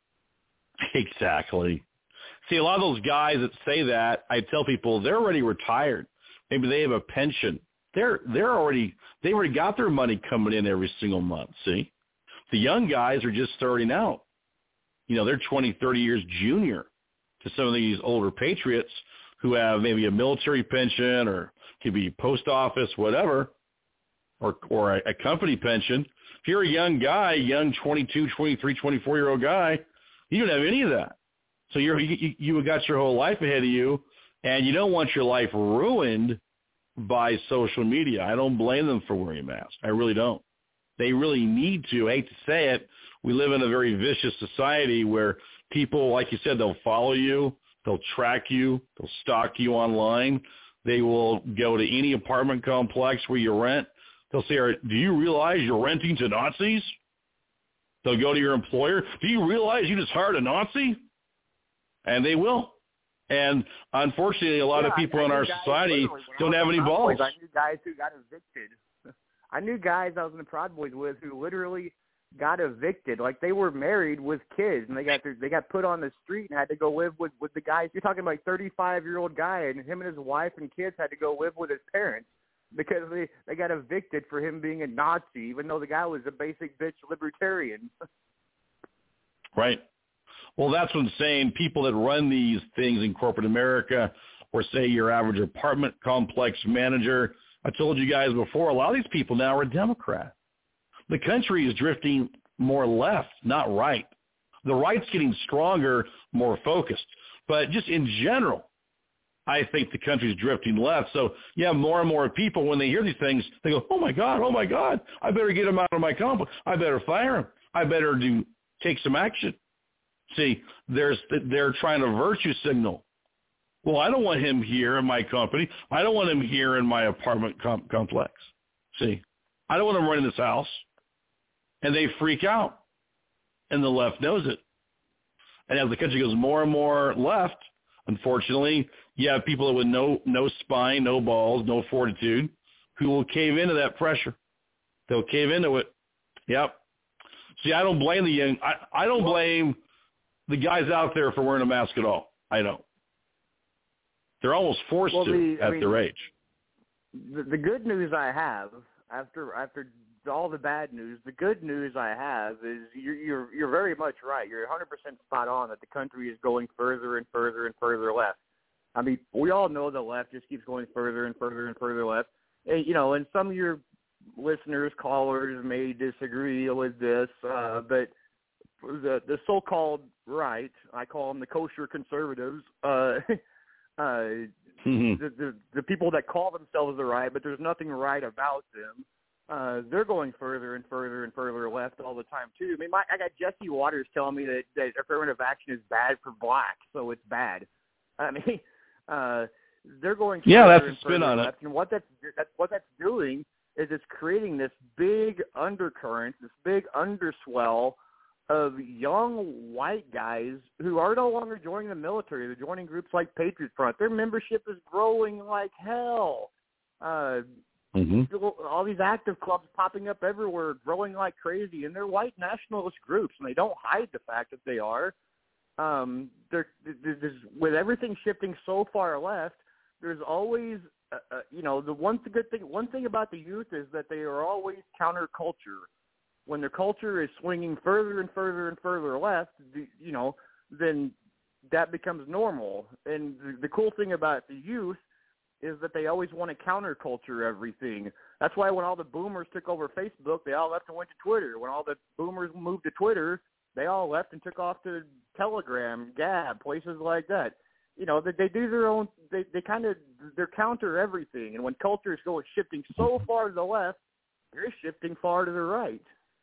Exactly. See, a lot of those guys that say that, I tell people they're already retired. Maybe they have a pension. They're they're already they already got their money coming in every single month. See, the young guys are just starting out. You know, they're twenty, thirty years junior to some of these older patriots who have maybe a military pension or could be post office, whatever, or or a, a company pension. If you're a young guy, young twenty-two, twenty-three, twenty-four-year-old guy, you don't have any of that. So you're, you you got your whole life ahead of you, and you don't want your life ruined by social media. I don't blame them for wearing a mask. I really don't. They really need to. I hate to say it. We live in a very vicious society where people, like you said, they'll follow you, they'll track you, they'll stalk you online. They will go to any apartment complex where you rent. They'll say, do you realize you're renting to Nazis? They'll go to your employer. Do you realize you just hired a Nazi? And they will. And unfortunately, a lot yeah, of people I, I in our society don't have any balls. I knew guys who got evicted. I knew guys I was in the Proud Boys with who literally got evicted. Like they were married with kids, and they got their, they got put on the street and had to go live with, with the guys. You're talking about like thirty-five-year-old guy, and him and his wife and kids had to go live with his parents because they, they got evicted for him being a Nazi, even though the guy was a basic bitch libertarian. Right. Well, that's what I'm saying. People that run these things in corporate America, or say your average apartment complex manager, I told you guys before, a lot of these people now are Democrat. The country is drifting more left, not right. The right's getting stronger, more focused. But just in general, I think the country's drifting left. So, yeah, more and more people, when they hear these things, they go, oh, my God, oh, my God, I better get him out of my complex. I better fire him. I better do take some action. See, there's they're trying to virtue signal. Well, I don't want him here in my company. I don't want him here in my apartment com- complex. See, I don't want him running this house. And they freak out. And the left knows it. And as the country goes more and more left, unfortunately, you have people with no no spine, no balls, no fortitude, who will cave into that pressure. They'll cave into it. Yep. See, I don't blame the young. I, I don't blame the guys out there for wearing a mask at all. I don't. They're almost forced well, to the, at I mean, their age. The, the good news I have after after all the bad news, the good news I have is you're you're, you're very much right. You're one hundred percent spot on that the country is going further and further and further left. I mean, we all know the left just keeps going further and further and further left. And, you know, and some of your listeners, callers may disagree with this, uh, but the the so-called right, I call them the kosher conservatives, uh, uh, mm-hmm. the, the the people that call themselves the right, but there's nothing right about them. Uh, they're going further and further and further left all the time too. I mean, my, I got Jesse Waters telling me that, that affirmative action is bad for blacks, so it's bad. I mean, uh, they're going further yeah, that's and a spin further on left, it. and what that's, that's what that's doing is it's creating this big undercurrent, this big underswell of young white guys who are no longer joining the military. They're joining groups like Patriot Front. Their membership is growing like hell. Uh, mm-hmm. All these active clubs popping up everywhere, growing like crazy, and they're white nationalist groups, and they don't hide the fact that they are. Um, they're, there's, with everything shifting so far left, there's always, uh, uh, you know, the one good thing. One thing about the youth is that they are always counterculture. When their culture is swinging further and further and further left, you know, then that becomes normal. And the, the cool thing about the youth is that they always want to counterculture everything. That's why when all the boomers took over Facebook, they all left and went to Twitter. When all the boomers moved to Twitter, they all left and took off to Telegram, Gab, places like that. You know, they, they do their own, they, they kind of, they're counter everything. And when culture is going shifting so far to the left, they're shifting far to the right.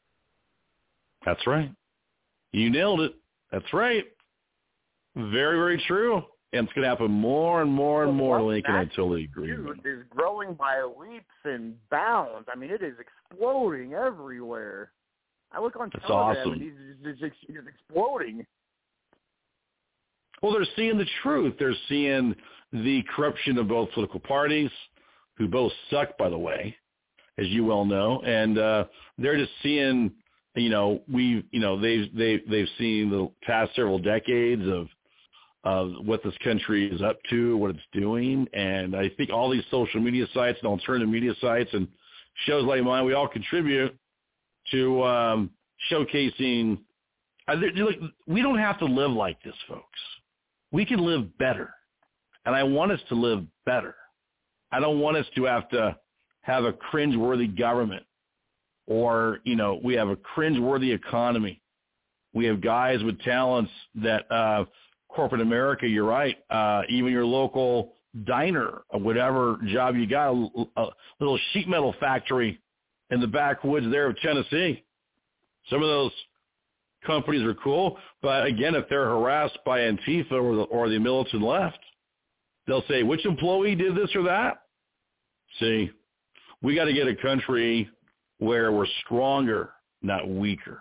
That's right. You nailed it. That's right. Very, very true. And it's going to happen more and more and more, Lincoln. I totally agree. It is growing by leaps and bounds. I mean, it is exploding everywhere. I look on That's Telegram awesome. and he's, he's, he's exploding. Well, they're seeing the truth. They're seeing the corruption of both political parties, who both suck, by the way, as you well know. And uh, they're just seeing, you know, we, you know, they've they they've seen the past several decades of of what this country is up to, what it's doing, and I think all these social media sites and alternative media sites and shows like mine, we all contribute to um, showcasing. Uh, look, we don't have to live like this, folks. We can live better. And I want us to live better. I don't want us to have to have a cringeworthy government or, you know, we have a cringeworthy economy. We have guys with talents that uh, corporate America, you're right, uh, even your local diner or whatever job you got, a, a little sheet metal factory in the backwoods there of Tennessee. Some of those companies are cool, but again, if they're harassed by Antifa or the, or the militant left, they'll say, which employee did this or that? See, we got to get a country where we're stronger, not weaker.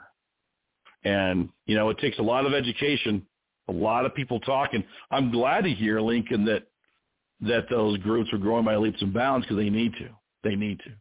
And, you know, it takes a lot of education, a lot of people talking. I'm glad to hear, Lincoln, that that those groups are growing by leaps and bounds because they need to. They need to.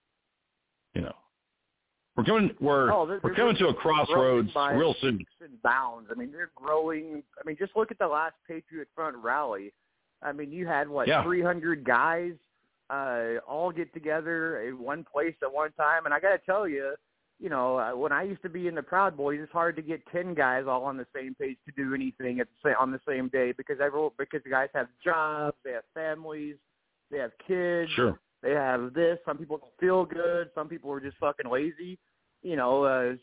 You know, we're coming. We're oh, they're, we're they're coming to a crossroads real soon. Leaps and bounds. I mean, they're growing. I mean, just look at the last Patriot Front rally. I mean, you had what yeah. three hundred guys uh, all get together in one place at one time, and I got to tell you. You know, when I used to be in the Proud Boys, it's hard to get ten guys all on the same page to do anything at the same, on the same day because everyone, because the guys have jobs, they have families, they have kids, sure. they have this. Some people don't feel good. Some people are just fucking lazy. You know, uh,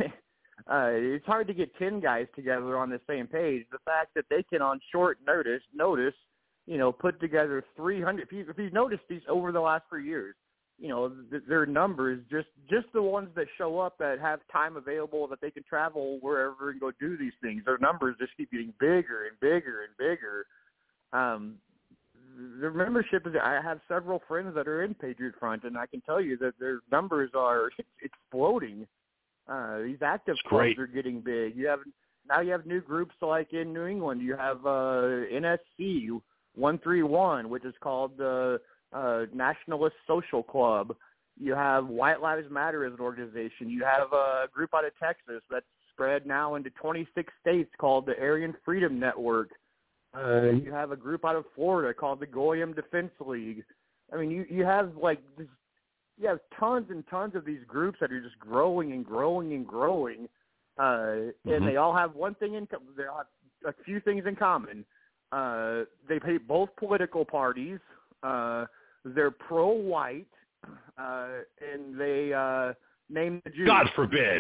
uh, it's hard to get ten guys together on the same page. The fact that they can, on short notice, notice, you know, put together three hundred. If, you, if you've noticed these over the last three years. You know, th- their numbers, just, just the ones that show up that have time available that they can travel wherever and go do these things, their numbers just keep getting bigger and bigger and bigger. Um, the membership is, I have several friends that are in Patriot Front, and I can tell you that their numbers are exploding. Uh, these active it's clubs great. are getting big. You have now you have new groups like in New England. You have uh, N S C one thirty-one, which is called uh, Uh, Nationalist Social Club. You have White Lives Matter as an organization. You have a group out of Texas that's spread now into twenty-six states called the Aryan Freedom Network. Uh, you have a group out of Florida called the Goyim Defense League. I mean, you, you have like this, you have tons and tons of these groups that are just growing and growing and growing, uh, mm-hmm. and they all have one thing in common. They all have a few things in common. Uh, they hate both political parties. Uh, they're pro-white, uh, and they uh, name the Jews. God forbid.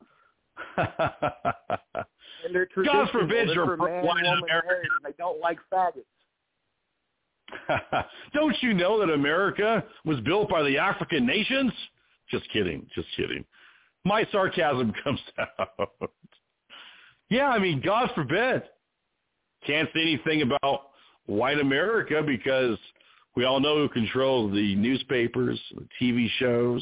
And they're God forbid they're you're pro-white in America. They don't like faggots. Don't you know that America was built by the African nations? Just kidding. Just kidding. My sarcasm comes out. Yeah, I mean, God forbid. Can't say anything about white America because we all know who controls the newspapers, the T V shows.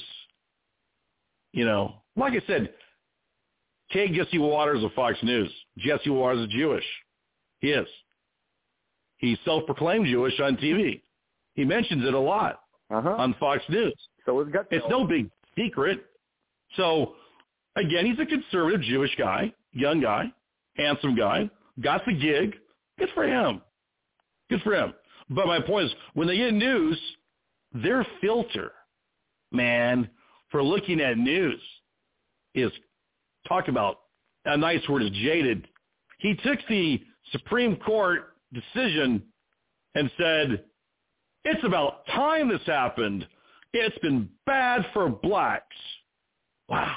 You know, like I said, take Jesse Waters of Fox News. Jesse Waters is Jewish. He is. He's self-proclaimed Jewish on T V. He mentions it a lot uh-huh. on Fox News. So it's, got it's no big secret. So, again, he's a conservative Jewish guy, young guy, handsome guy, got the gig. Good for him. Good for him. But my point is, when they get news, their filter, man, for looking at news is, talk about a nice word is jaded. He took the Supreme Court decision and said, it's about time this happened. It's been bad for blacks. Wow.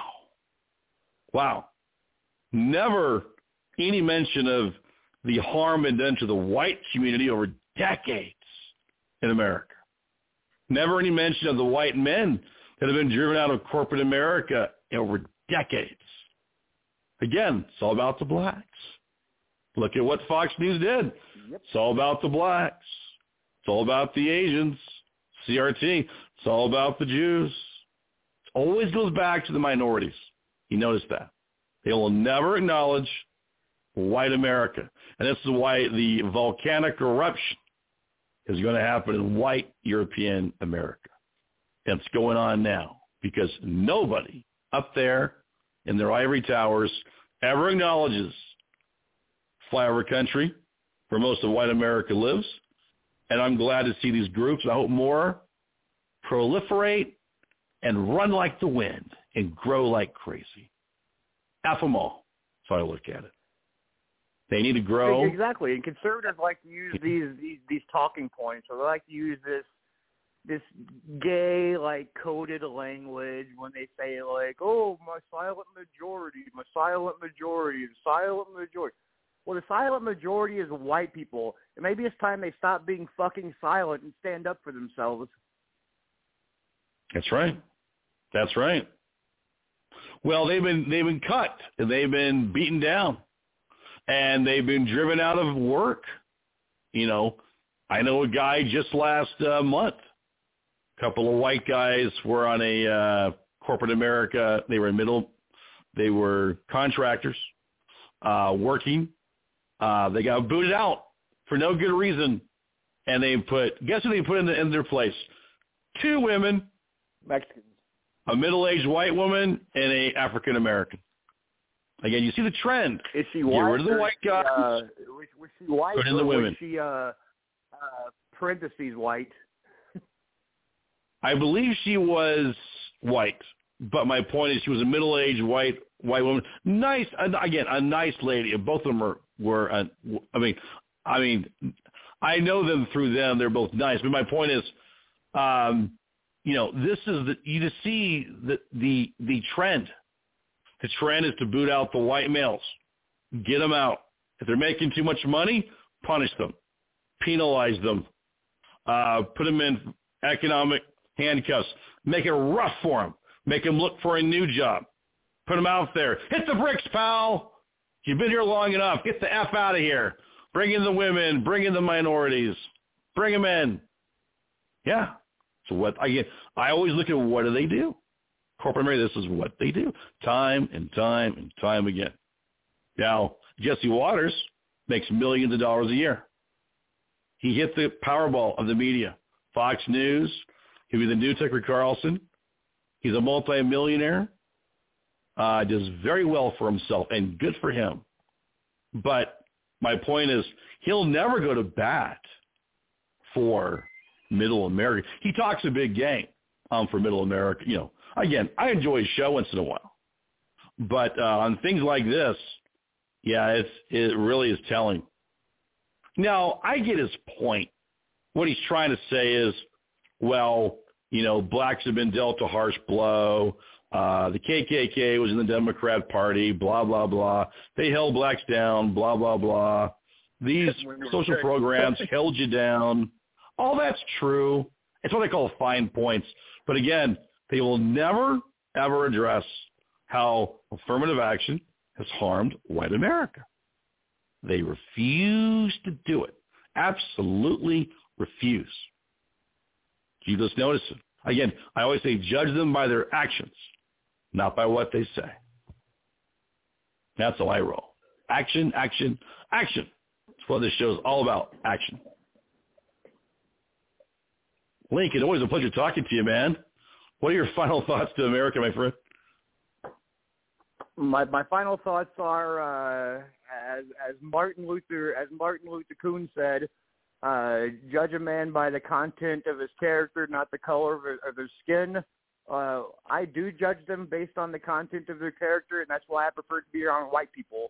Wow. Never any mention of the harm been done to the white community over decades in America. Never any mention of the white men that have been driven out of corporate America over decades. Again, it's all about the blacks. Look at what Fox News did. Yep. It's all about the blacks. It's all about the Asians, C R T. It's all about the Jews. It always goes back to the minorities. You notice that. They will never acknowledge white America. And this is why the volcanic eruption is going to happen in white European America. And it's going on now because nobody up there in their ivory towers ever acknowledges flyover country where most of white America lives. And I'm glad to see these groups. I hope more proliferate and run like the wind and grow like crazy. F them all. That's how I look at it. They need to grow. Exactly. And conservatives like to use these, these, these talking points, or they like to use this this gay, like, coded language when they say, like, oh, my silent majority, my silent majority, the silent majority. Well, the silent majority is white people, and maybe it's time they stop being fucking silent and stand up for themselves. That's right. That's right. Well, they've been they've been cut, and they've been beaten down, and they've been driven out of work. You know, I know a guy just last uh, month. A couple of white guys were on a uh, corporate America. They were in middle. They were contractors uh, working. Uh, they got booted out for no good reason, and they put. Guess who they put in, the, in their place? Two women. Mexicans. A middle-aged white woman and a African American. Again, you see the trend. Is she Get white? rid of the white guys. Uh, was, was she white? Put in the or women. Was she uh, uh, parentheses white? I believe she was white, but my point is she was a middle-aged white white woman. Nice, again, a nice lady. Both of them were were. Uh, I mean, I mean, I know them through them. They're both nice. But my point is, um, you know, this is the you just see the the the trend. The trend is to boot out the white males, get them out. If they're making too much money, punish them, penalize them, uh, put them in economic handcuffs, make it rough for them, make them look for a new job, put them out there. Hit the bricks, pal. You've been here long enough. Get the F out of here. Bring in the women. Bring in the minorities. Bring them in. Yeah. So what I get, I always look at what do they do. Corporate America, this is what they do, time and time and time again. Now, Jesse Waters makes millions of dollars a year. He hit the Powerball of the media. Fox News. He'll be the new Tucker Carlson. He's a multimillionaire. Uh, does very well for himself, and good for him. But my point is, he'll never go to bat for Middle America. He talks a big game um, for Middle America. You know, again, I enjoy his show once in a while. But uh, on things like this, yeah, it's it really is telling. Now, I get his point. What he's trying to say is, well, you know, blacks have been dealt a harsh blow. Uh, the K K K was in the Democrat Party, blah, blah, blah. They held blacks down, blah, blah, blah. These social programs held you down. All that's true. It's what they call fine points. But again, they will never, ever address how affirmative action has harmed white America. They refuse to do it. Absolutely refuse. You just notice it. Again, I always say judge them by their actions, not by what they say. That's how I roll. Action, action, action. That's what this show is all about, action. Lincoln, always a pleasure talking to you, man. What are your final thoughts to America, my friend? My my final thoughts are, uh, as as Martin Luther as Martin Luther King said, uh, judge a man by the content of his character, not the color of, of their skin. Uh, I do judge them based on the content of their character, and that's why I prefer to be around white people.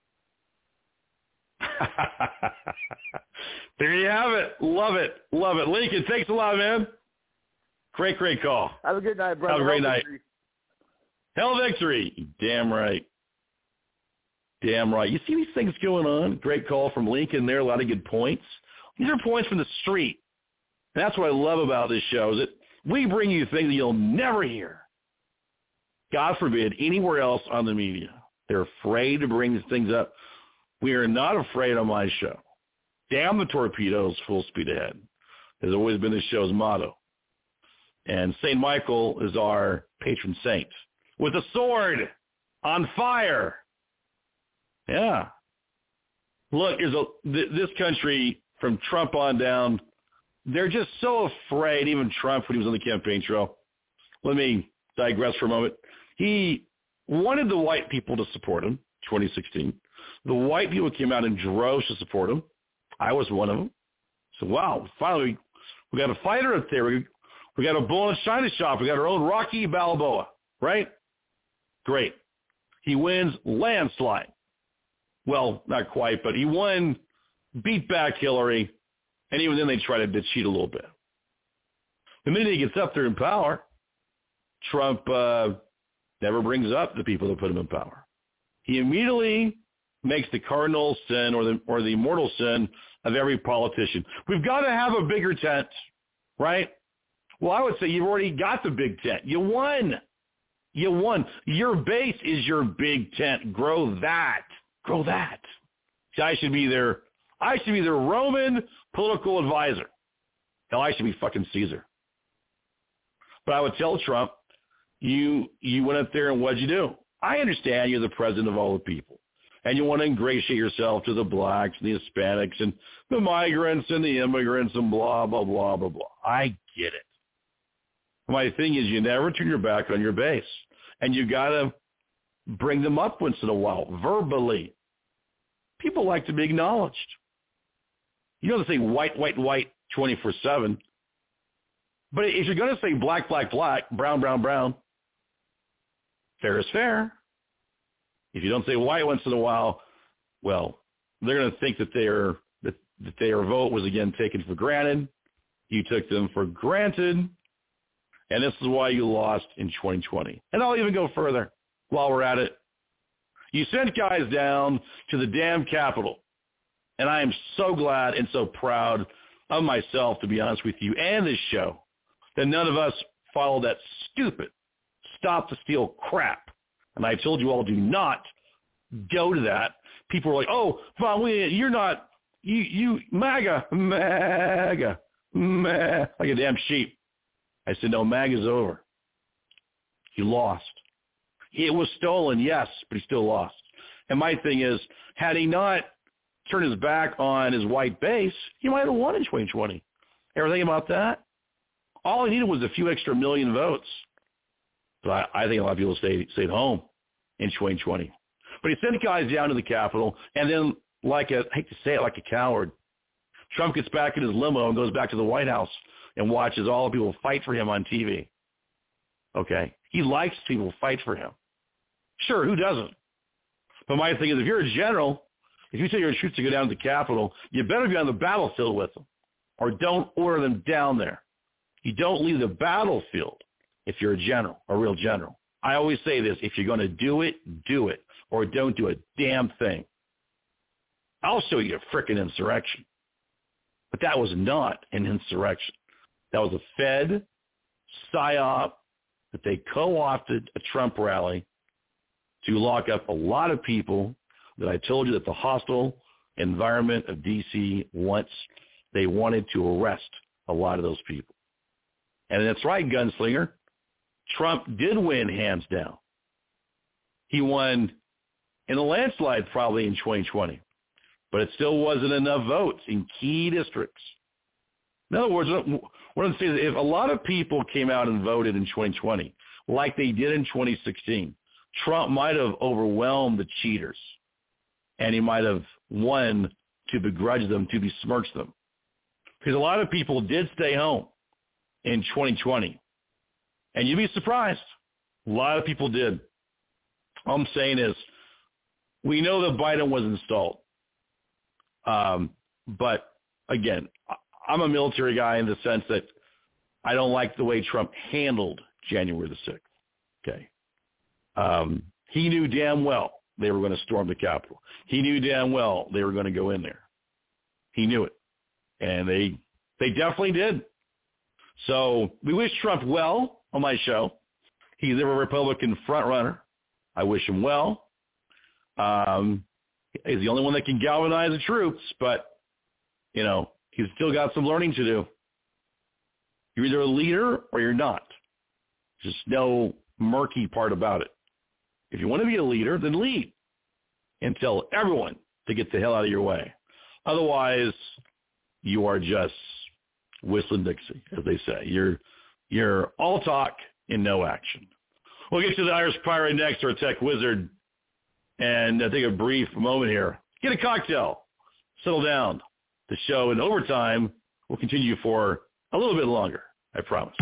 There you have it. Love it. Love it. Lincoln, thanks a lot, man. Great, great call. Have a good night, brother. Have a great Hell night. victory. Hell victory. Damn right. Damn right. You see these things going on? Great call from Lincoln there. A lot of good points. These are points from the street. And that's what I love about this show is that we bring you things that you'll never hear. God forbid, anywhere else on the media. They're afraid to bring these things up. We are not afraid on my show. Damn the torpedoes, full speed ahead. Has always been this show's motto. And Saint Michael is our patron saint. With a sword on fire. Yeah. Look, there's a, th- this country, from Trump on down, they're just so afraid, even Trump when he was on the campaign trail. Let me digress for a moment. He wanted the white people to support him, twenty sixteen. The white people came out in droves to support him. I was one of them. So, wow, finally, we got a fighter up there. We, we got a bull in a china shop. We got our own Rocky Balboa, right? Great. He wins landslide. Well, not quite, but he won, beat back Hillary, and even then they try to cheat a little bit. The minute he gets up there in power, Trump uh, never brings up the people that put him in power. He immediately makes the cardinal sin or the or the immortal sin of every politician. We've got to have a bigger tent, right? Well, I would say you've already got the big tent. You won. You won. Your base is your big tent. Grow that. Grow that. See, I should be their, I should be their Roman political advisor. Hell, I should be fucking Caesar. But I would tell Trump, you you went up there and what'd you do? I understand you're the president of all the people. And you want to ingratiate yourself to the blacks and the Hispanics and the migrants and the immigrants and blah, blah, blah, blah, blah. I get it. My thing is you never turn your back on your base. And you got to bring them up once in a while, verbally. People like to be acknowledged. You don't have to say white, white, white twenty-four seven. But if you're going to say black, black, black, brown, brown, brown, fair is fair. If you don't say white once in a while, well, they're going to think that their that, that their vote was again taken for granted. You took them for granted, and this is why you lost in twenty twenty. And I'll even go further while we're at it. You sent guys down to the damn Capitol, and I am so glad and so proud of myself, to be honest with you, and this show, that none of us followed that stupid stop the steal crap. And I told you all, do not go to that. People were like, oh, Von, you're not, you, you, MAGA, MAGA, MAGA, like a damn sheep. I said, no, MAGA's over. He lost. It was stolen, yes, but he still lost. And my thing is, had he not turned his back on his white base, he might have won in twenty twenty. Ever think about that? All he needed was a few extra million votes. But I, I think a lot of people stayed, stayed home in twenty twenty. But he sent guys down to the Capitol, and then, like a, I hate to say it, like a coward, Trump gets back in his limo and goes back to the White House and watches all the people fight for him on T V. Okay? He likes people fight for him. Sure, who doesn't? But my thing is, if you're a general, if you tell your troops to go down to the Capitol, you better be on the battlefield with them, or don't order them down there. You don't leave the battlefield if you're a general, a real general. I always say this, if you're going to do it, do it, or don't do a damn thing. I'll show you a frickin' insurrection. But that was not an insurrection. That was a Fed psyop that they co-opted a Trump rally to lock up a lot of people that I told you that the hostile environment of D C wants. They wanted to arrest a lot of those people. And that's right, gunslinger. Trump did win hands down. He won in a landslide probably in twenty twenty, but it still wasn't enough votes in key districts. In other words, what I'm saying is if a lot of people came out and voted in twenty twenty like they did in twenty sixteen, Trump might have overwhelmed the cheaters, and he might have won to begrudge them, to besmirch them. Because a lot of people did stay home in twenty twenty. And you'd be surprised. A lot of people did. All I'm saying is we know that Biden was installed. Um, but, again, I'm a military guy in the sense that I don't like the way Trump handled January the sixth. Okay. Um, he knew damn well they were going to storm the Capitol. He knew damn well they were going to go in there. He knew it. And they they definitely did. So we wish Trump well on my show. He's a Republican frontrunner. I wish him well. Um, he's the only one that can galvanize the troops, but, you know, he's still got some learning to do. You're either a leader or you're not. There's no murky part about it. If you want to be a leader, then lead and tell everyone to get the hell out of your way. Otherwise, you are just whistling Dixie, as they say. You're you're all talk and no action. We'll get to the Irish Pirate next, or a tech wizard, and I take a brief moment here. Get a cocktail. Settle down. The show in overtime will continue for a little bit longer, I promise.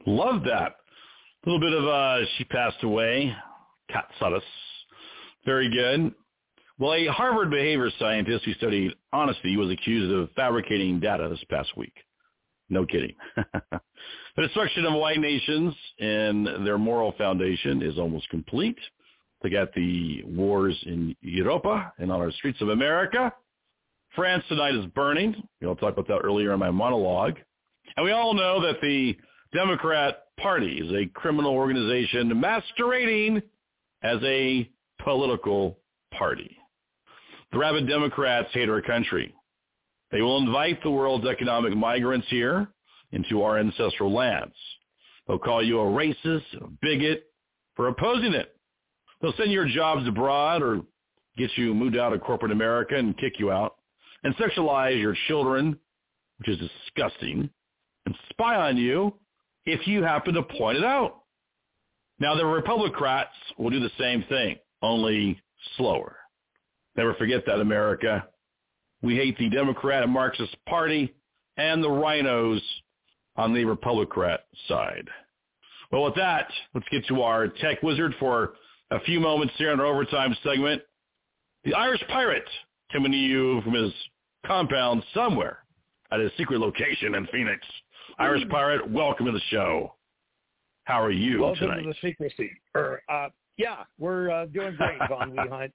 Love that. A little bit of, uh, she passed away. Kat Sudis. Very good. Well, a Harvard behavior scientist who studied honesty was accused of fabricating data this past week. No kidding. The destruction of white nations and their moral foundation is almost complete. Look at the wars in Europa and on our streets of America. France tonight is burning. I'll talk about that earlier in my monologue. And we all know that the Democrat Party is a criminal organization masquerading as a political party. The rabid Democrats hate our country. They will invite the world's economic migrants here into our ancestral lands. They'll call you a racist, a bigot for opposing it. They'll send your jobs abroad or get you moved out of corporate America and kick you out, and sexualize your children, which is disgusting, and spy on you if you happen to point it out. Now, the Republicrats will do the same thing, only slower. Never forget that, America. We hate the Democrat and Marxist Party and the rhinos on the Republicrat side. Well, with that, let's get to our tech wizard for a few moments here in our overtime segment. The Irish Pirate coming to you from his compound somewhere at his secret location in Phoenix. Irish Pirate, welcome to the show. How are you welcome tonight? Welcome to the secrecy. Er, uh, yeah, we're uh, doing great, Von Wehunt.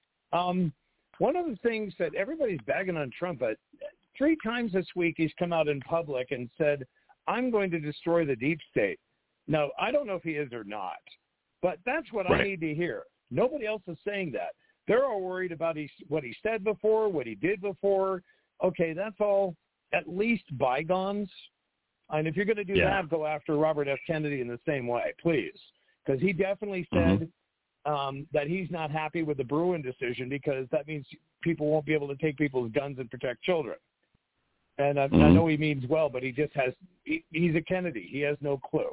Um, one of the things that everybody's bagging on Trump, but three times this week he's come out in public and said, I'm going to destroy the deep state. Now, I don't know if he is or not, but that's what right. I need to hear. Nobody else is saying that. They're all worried about he, what he said before, what he did before. Okay, that's all at least bygones. And if you're going to do yeah. that, go after Robert F. Kennedy in the same way, please. Because he definitely said mm-hmm. um, that he's not happy with the Bruen decision because that means people won't be able to take people's guns and protect children. And I, mm-hmm. I know he means well, but he just has he, – he's a Kennedy. He has no clue.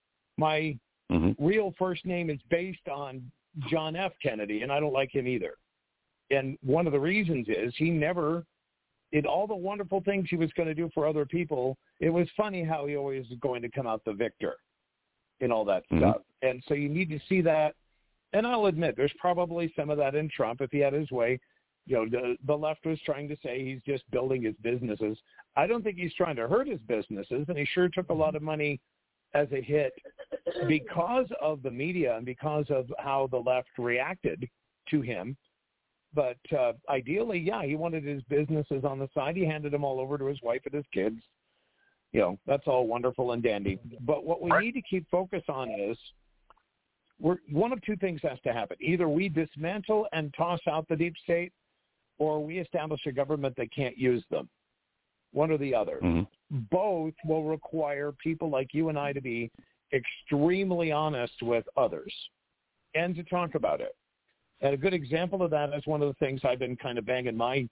My mm-hmm. real first name is based on John F. Kennedy, and I don't like him either. And one of the reasons is he never did all the wonderful things he was going to do for other people. It was funny how he always was going to come out the victor in all that mm-hmm. stuff. And so you need to see that. And I'll admit, there's probably some of that in Trump if he had his way. You know, the, the left was trying to say he's just building his businesses. I don't think he's trying to hurt his businesses, and he sure took a lot of money as a hit because of the media and because of how the left reacted to him. But uh, ideally, yeah, he wanted his businesses on the side. He handed them all over to his wife and his kids. You know, that's all wonderful and dandy. But what we need to keep focus on is we're, one of two things has to happen. Either we dismantle and toss out the deep state, or we establish a government that can't use them. One or the other. Mm-hmm. Both will require people like you and I to be extremely honest with others and to talk about it. And a good example of that is one of the things I've been kind of banging my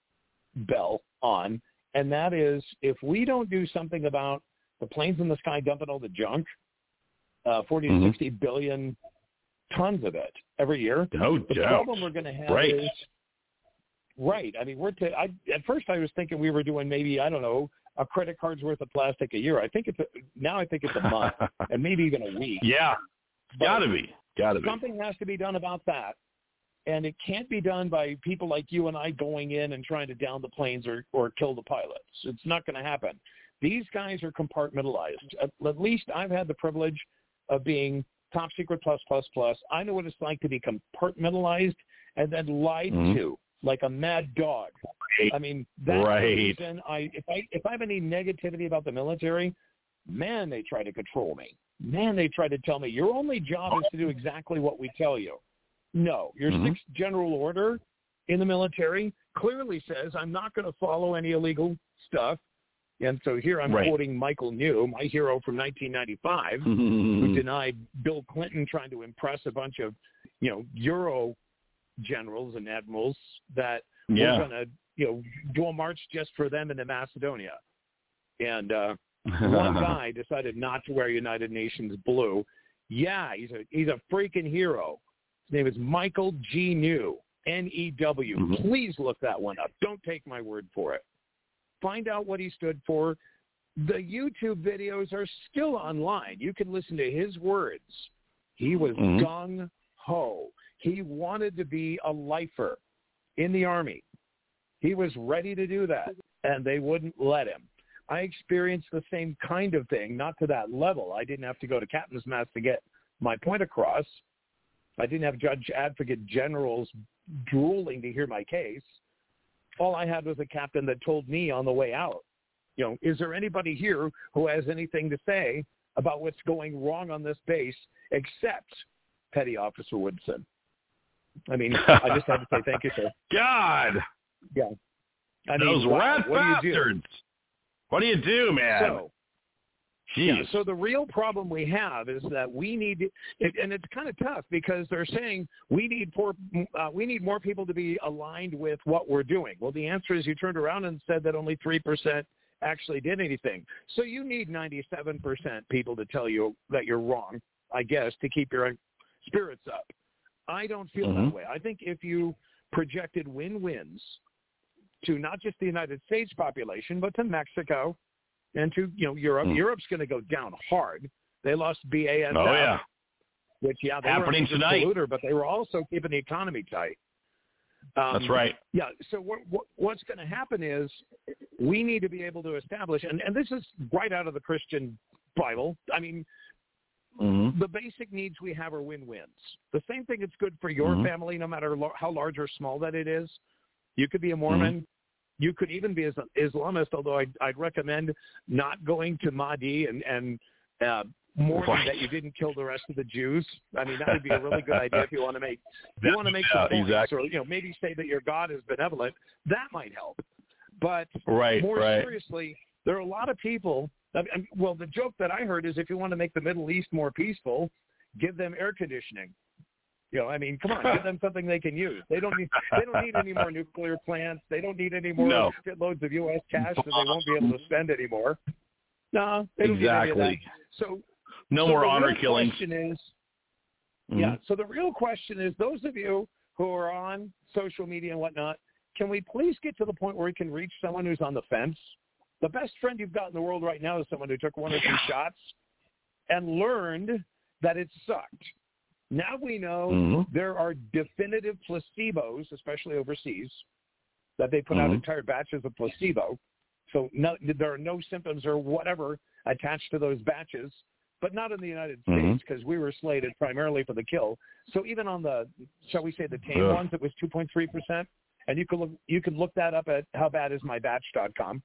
bell on, and that is if we don't do something about the planes in the sky dumping all the junk, uh, forty mm-hmm. to sixty billion tons of it every year, no the doubt. problem we're going to have right. is Right. I mean, we're to, I, at first I was thinking we were doing maybe, I don't know, a credit card's worth of plastic a year. I think it's a, now I think it's a month and maybe even a week. Yeah. But gotta be. Gotta be. Something has to be done about that. And it can't be done by people like you and I going in and trying to down the planes or, or kill the pilots. It's not going to happen. These guys are compartmentalized. At, at least I've had the privilege of being top secret plus, plus, plus. I know what it's like to be compartmentalized and then lied mm-hmm. to. Like a mad dog. I mean, that's right. the reason I if I if I have any negativity about the military, man, they try to control me. Man, they try to tell me your only job is to do exactly what we tell you. No, your mm-hmm. sixth general order in the military clearly says I'm not going to follow any illegal stuff. And so here I'm right. quoting Michael New, my hero from nineteen ninety-five, who denied Bill Clinton trying to impress a bunch of, you know, Euro generals and admirals that yeah. we're going to, you know, do a march just for them into Macedonia. And uh, one guy decided not to wear United Nations blue. Yeah, he's a he's a freaking hero. His name is Michael G. New, N E W. Mm-hmm. Please look that one up. Don't take my word for it. Find out what he stood for. The YouTube videos are still online. You can listen to his words. He was Mm-hmm. gung-ho. He wanted to be a lifer in the Army. He was ready to do that, and they wouldn't let him. I experienced the same kind of thing, not to that level. I didn't have to go to captain's mess to get my point across. I didn't have judge advocate generals drooling to hear my case. All I had was a captain that told me on the way out, you know, is there anybody here who has anything to say about what's going wrong on this base except Petty Officer Woodson? I mean, I just had to say thank you, sir. God. Yeah. I mean, Those wow, rat what bastards. do you do? What do you do, man? So, Jeez. yeah, so the real problem we have is that we need, it, and it's kind of tough because they're saying we need more, uh, we need more people to be aligned with what we're doing. Well, the answer is you turned around and said that only three percent actually did anything. So you need ninety-seven percent people to tell you that you're wrong, I guess, to keep your spirits up. I don't feel Mm-hmm. that way. I think if you projected win-wins to not just the United States population, but to Mexico and to, you know, Europe. Mm. Europe's going to go down hard. They lost B A S F, Oh, yeah. which, yeah, they Happening were a tonight. polluter, but they were also keeping the economy tight. Um, That's right. Yeah, so what, what, what's going to happen is we need to be able to establish, and, and this is right out of the Christian Bible. I mean, Mm-hmm. the basic needs we have are win-wins. The same thing that's good for your Mhm. family, no matter lo- how large or small that it is. You could be a Mormon. Mm-hmm. You could even be an Islamist, although I'd, I'd recommend not going to Mahdi and, and uh, mourning Right. that you didn't kill the rest of the Jews. I mean, that would be a really good idea if you want to make you want to make Yeah, some points, exactly. or you know, maybe say that your God is benevolent. That might help. But Right, more right. seriously, there are a lot of people. I mean, well, the joke that I heard is if you want to make the Middle East more peaceful, give them air conditioning. You know, I mean, come on, give them something they can use. They don't need they don't need any more nuclear plants. They don't need any more No. shitloads of U S cash that they won't be able to spend anymore. No, they don't need any of that. Exactly. So No so more the honor real killings. Question is, Mhm. yeah. So the real question is, those of you who are on social media and whatnot, can we please get to the point where we can reach someone who's on the fence? The best friend you've got in the world right now is someone who took one or two shots and learned that it sucked. Now we know Mhm. there are definitive placebos, especially overseas, that they put out Mhm. entire batches of placebo. So no, there are no symptoms or whatever attached to those batches, but not in the United Mhm. States because we were slated primarily for the kill. So even on the, shall we say, the tame Ugh. ones, it was two point three percent. And you can look, you can look that up at how bad is my batch dot com.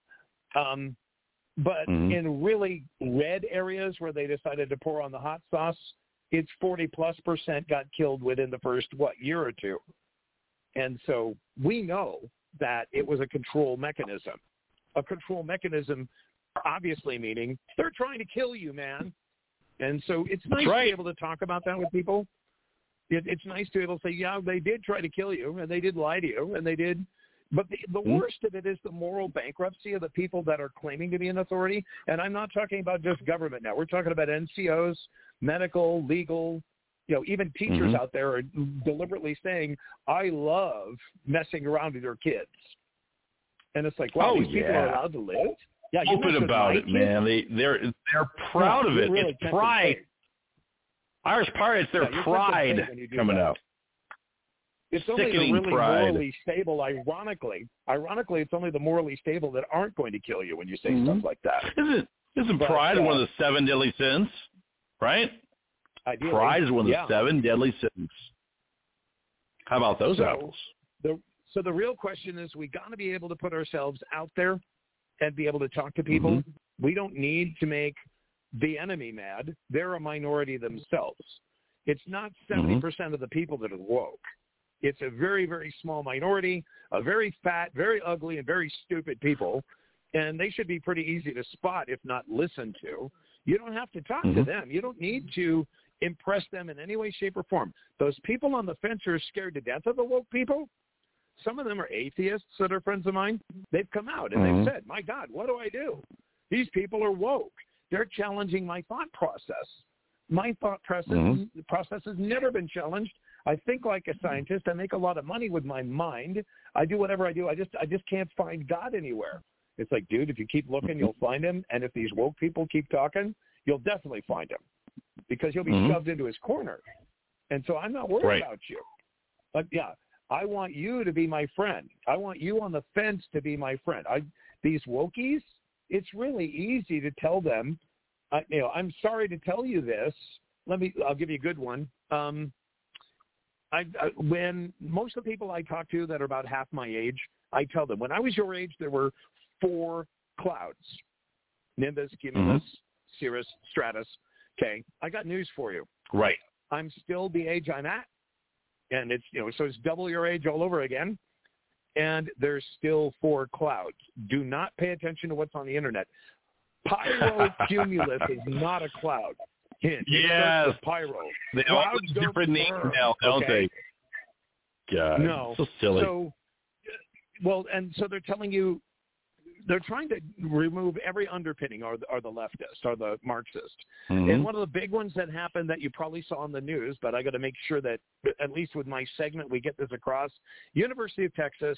Um, but Mhm. in really red areas where they decided to pour on the hot sauce, it's forty plus percent got killed within the first, what, year or two. And so we know that it was a control mechanism. A control mechanism, obviously meaning they're trying to kill you, man. And so it's nice right. to be able to talk about that with people. It, it's nice to be able to say, yeah, they did try to kill you, and they did lie to you, and they did. But the, the Mhm. worst of it is the moral bankruptcy of the people that are claiming to be an authority. And I'm not talking about just government now. We're talking about N C Os, medical, legal, you know, even teachers Mhm. out there are deliberately saying, I love messing around with your kids. And it's like, wow, Oh, these people are yeah. allowed to live? Yeah, you Open mess with about my it, kids? man. They they're they're proud Yeah, of you're it. really It's tempting pride. fate. Irish pirates, their Yeah, you're tempting fate pride when you do coming that. out. It's only the Sickening really pride. morally stable, ironically. Ironically, it's only the morally stable that aren't going to kill you when you say Mhm. stuff like that. Isn't isn't But, pride uh, one of the seven deadly sins? Right? Ideally, Pride is one of the yeah. seven deadly sins. How about those So, apples? The, so the real question is, we got to be able to put ourselves out there and be able to talk to people. Mhm. We don't need to make the enemy mad. They're a minority themselves. It's not seventy percent of the people that are woke. It's a very, very small minority, a very fat, very ugly, and very stupid people, and they should be pretty easy to spot, if not listen to. You don't have to talk to Mhm. them. You don't need to impress them in any way, shape, or form. Those people on the fence are scared to death of the woke people. Some of them are atheists that are friends of mine. They've come out and Mhm. they've said, my God, what do I do? These people are woke. They're challenging my thought process. My thought process, Mhm. process has never been challenged. I think like a scientist. I make a lot of money with my mind. I do whatever I do. I just I just can't find God anywhere. It's like, dude, if you keep looking, you'll find him. And if these woke people keep talking, you'll definitely find him because he'll be mm-hmm. shoved into his corner. And so I'm not worried right. about you. But, yeah, I want you to be my friend. I want you on the fence to be my friend. I These wokies, it's really easy to tell them, uh, you know, I'm sorry to tell you this. Let me, I'll give you a good one. Um, I, I, when most of the people I talk to that are about half my age, I tell them, when I was your age, there were four clouds, Nimbus, Cumulus, mm-hmm. Cirrus, Stratus. Okay, I got news for you. Right. I'm still the age I'm at, and it's, you know, so it's double your age all over again, and there's still four clouds. Do not pay attention to what's on the internet. Pyrocumulus is not a cloud. Hint. Yes. Pyro. They all have different names now, don't okay? they? God, no. So silly. So, well, and so they're telling you, they're trying to remove every underpinning, or, or the leftist, or the Marxist. Mm-hmm. And one of the big ones that happened that you probably saw on the news, but I got to make sure that, at least with my segment, we get this across. University of Texas,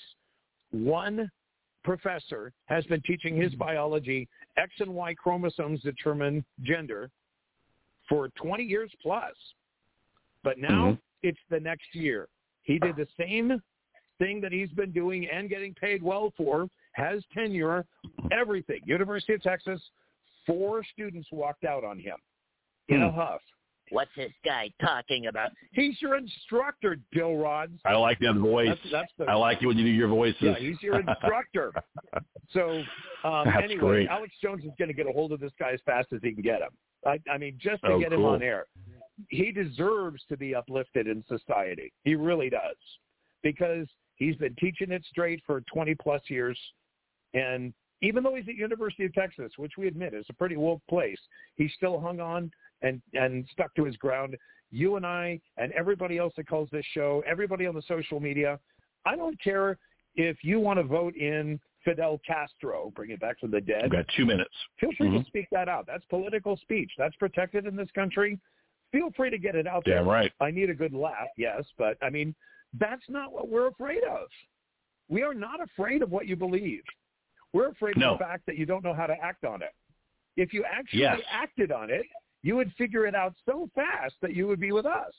one professor has been teaching his biology, X and Y chromosomes determine gender, for twenty years plus. But now mm-hmm. it's the next year. He did the same thing that he's been doing and getting paid well for, has tenure, everything. University of Texas, four students walked out on him in hmm. a huff. What's this guy talking about? He's your instructor, Dill Rods. I like that voice. That's, that's the, I like it when you do your voices. Yeah, he's your instructor. So um, anyway, great. Alex Jones is going to get a hold of this guy as fast as he can get him. I, I mean, just to oh, get cool. him on air. He deserves to be uplifted in society. He really does. Because he's been teaching it straight for twenty plus years. And even though he's at University of Texas, which we admit is a pretty woke place, he still hung on and, and stuck to his ground. You and I and everybody else that calls this show, everybody on the social media, I don't care if you want to vote in Fidel Castro, bring it back from the dead. We've got two minutes. Feel free mm-hmm. to speak that out. That's political speech. That's protected in this country. Feel free to get it out there. Damn right. I need a good laugh, yes, but, I mean, that's not what we're afraid of. We are not afraid of what you believe. We're afraid no. of the fact that you don't know how to act on it. If you actually yes. acted on it, you would figure it out so fast that you would be with us.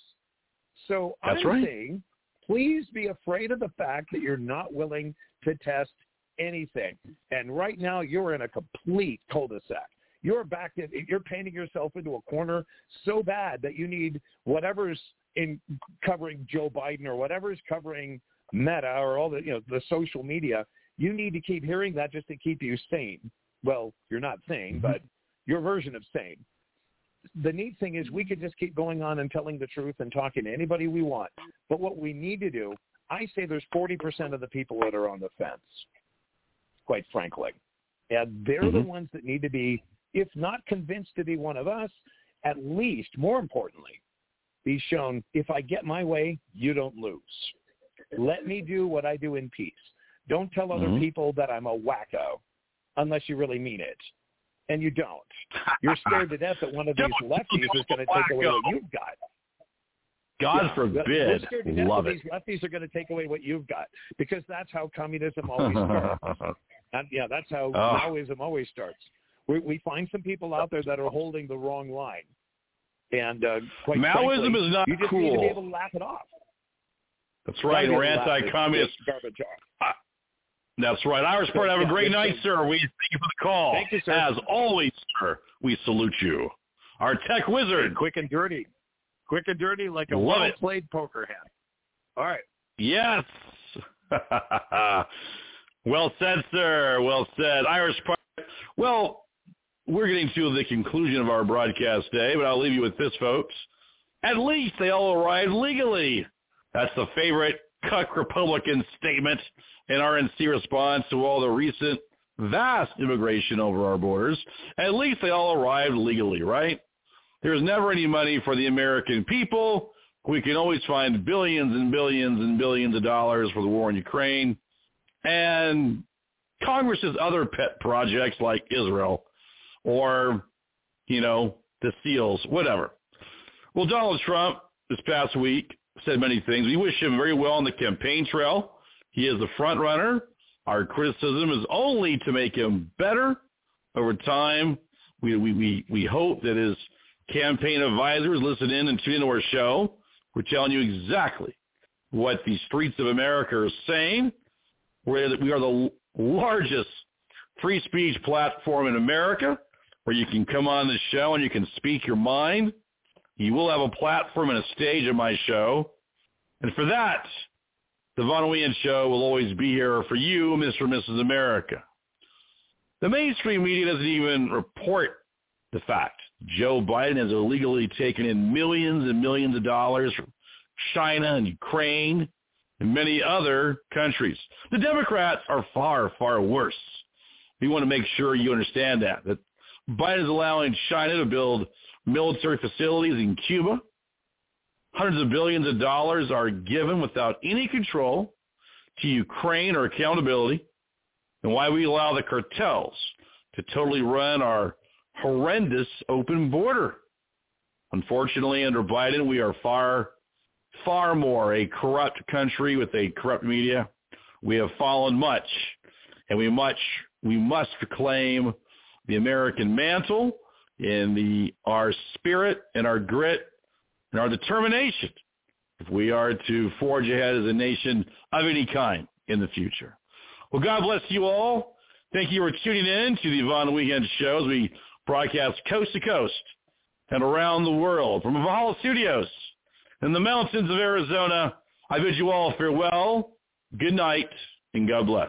So That's I'm right. saying, please be afraid of the fact that you're not willing to test anything. And right now, you're in a complete cul-de-sac. You're back in, you're painting yourself into a corner so bad that you need whatever's in covering Joe Biden or whatever's covering Meta or all the, you know, the social media. You need to keep hearing that just to keep you sane. Well, you're not sane, but your version of sane. The neat thing is we could just keep going on and telling the truth and talking to anybody we want. But what we need to do, I say there's forty percent of the people that are on the fence, quite frankly. And they're mm-hmm. the ones that need to be, if not convinced to be one of us, at least, more importantly, be shown, if I get my way, you don't lose. Let me do what I do in peace. Don't tell other mm-hmm. people that I'm a wacko unless you really mean it. And you don't. You're scared to death that one of these lefties is going to take away what you've got. God yeah. forbid. We're scared to death Love that it. these lefties are going to take away what you've got because that's how communism always starts. And, yeah, that's how oh. Maoism always starts. We, we find some people out there that are holding the wrong line. And uh, quite Maoism frankly, is not you just cool. need to be able to laugh it off. That's right. We're anti-communist. Garbage off. That's right. Irish Part, have a great yeah, night, sir. We thank you for the call. Thank you, sir. As always, sir, we salute you. Our tech wizard. Quick and dirty. Quick and dirty like a Love well-played poker hand. All right. Yes. Well said, sir. Well said. Irish Part. Well, we're getting to the conclusion of our broadcast day, but I'll leave you with this, folks. At least they all arrived legally. That's the favorite cuck Republican statement in R N C response to all the recent vast immigration over our borders. At least they all arrived legally, right? There's never any money for the American people. We can always find billions and billions and billions of dollars for the war in Ukraine. And Congress's other pet projects like Israel or, you know, the SEALs, whatever. Well, Donald Trump this past week said many things. We wish him very well on the campaign trail. He is the front runner. Our criticism is only to make him better over time. We, we, we, we hope that his campaign advisors listen in and tune into our show. We're telling you exactly what the streets of America are saying. We're, we are the largest free speech platform in America where you can come on the show and you can speak your mind. You will have a platform and a stage in my show. And for that, the Von Wehan Show will always be here for you, Mister and Missus America. The mainstream media doesn't even report the fact Joe Biden has illegally taken in millions and millions of dollars from China and Ukraine and many other countries. The Democrats are far, far worse. We want to make sure you understand that, that Biden is allowing China to build military facilities in Cuba. Hundreds of billions of dollars are given without any control to Ukraine or accountability, and why we allow the cartels to totally run our horrendous open border. Unfortunately, under Biden, we are far, far more a corrupt country with a corrupt media. We have fallen much, and we much we must reclaim the American mantle and the our spirit and our grit and our determination if we are to forge ahead as a nation of any kind in the future. Well, God bless you all. Thank you for tuning in to the Von Wehan Show as we broadcast coast to coast and around the world from Valhalla Studios in the mountains of Arizona. I bid you all farewell, good night, and God bless.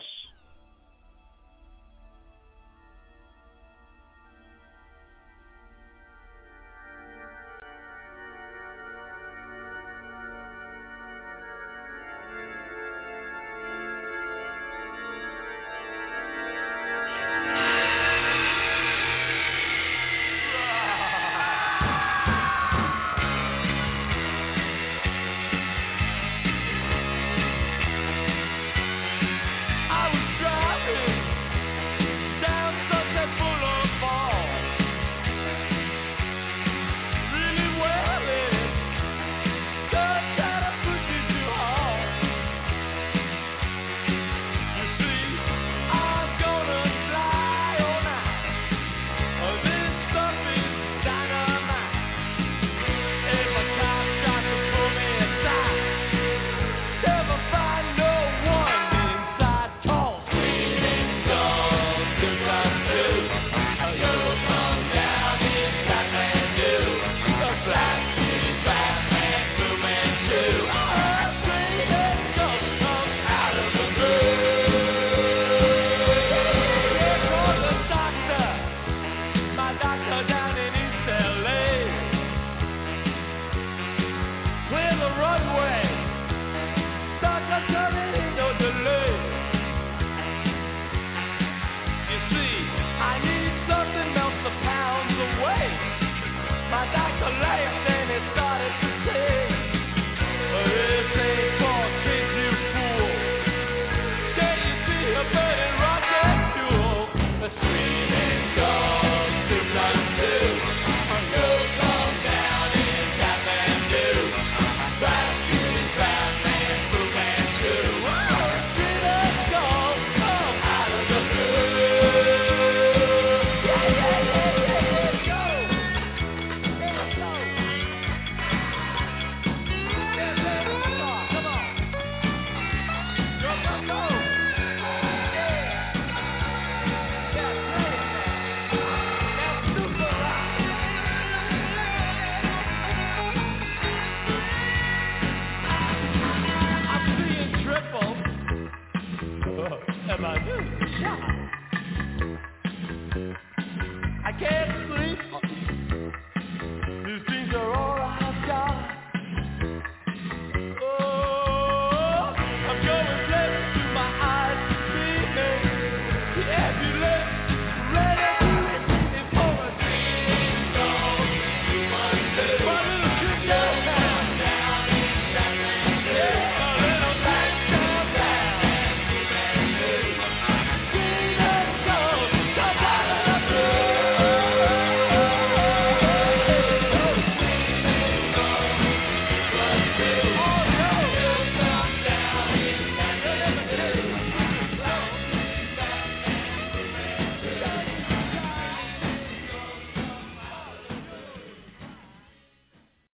My doctor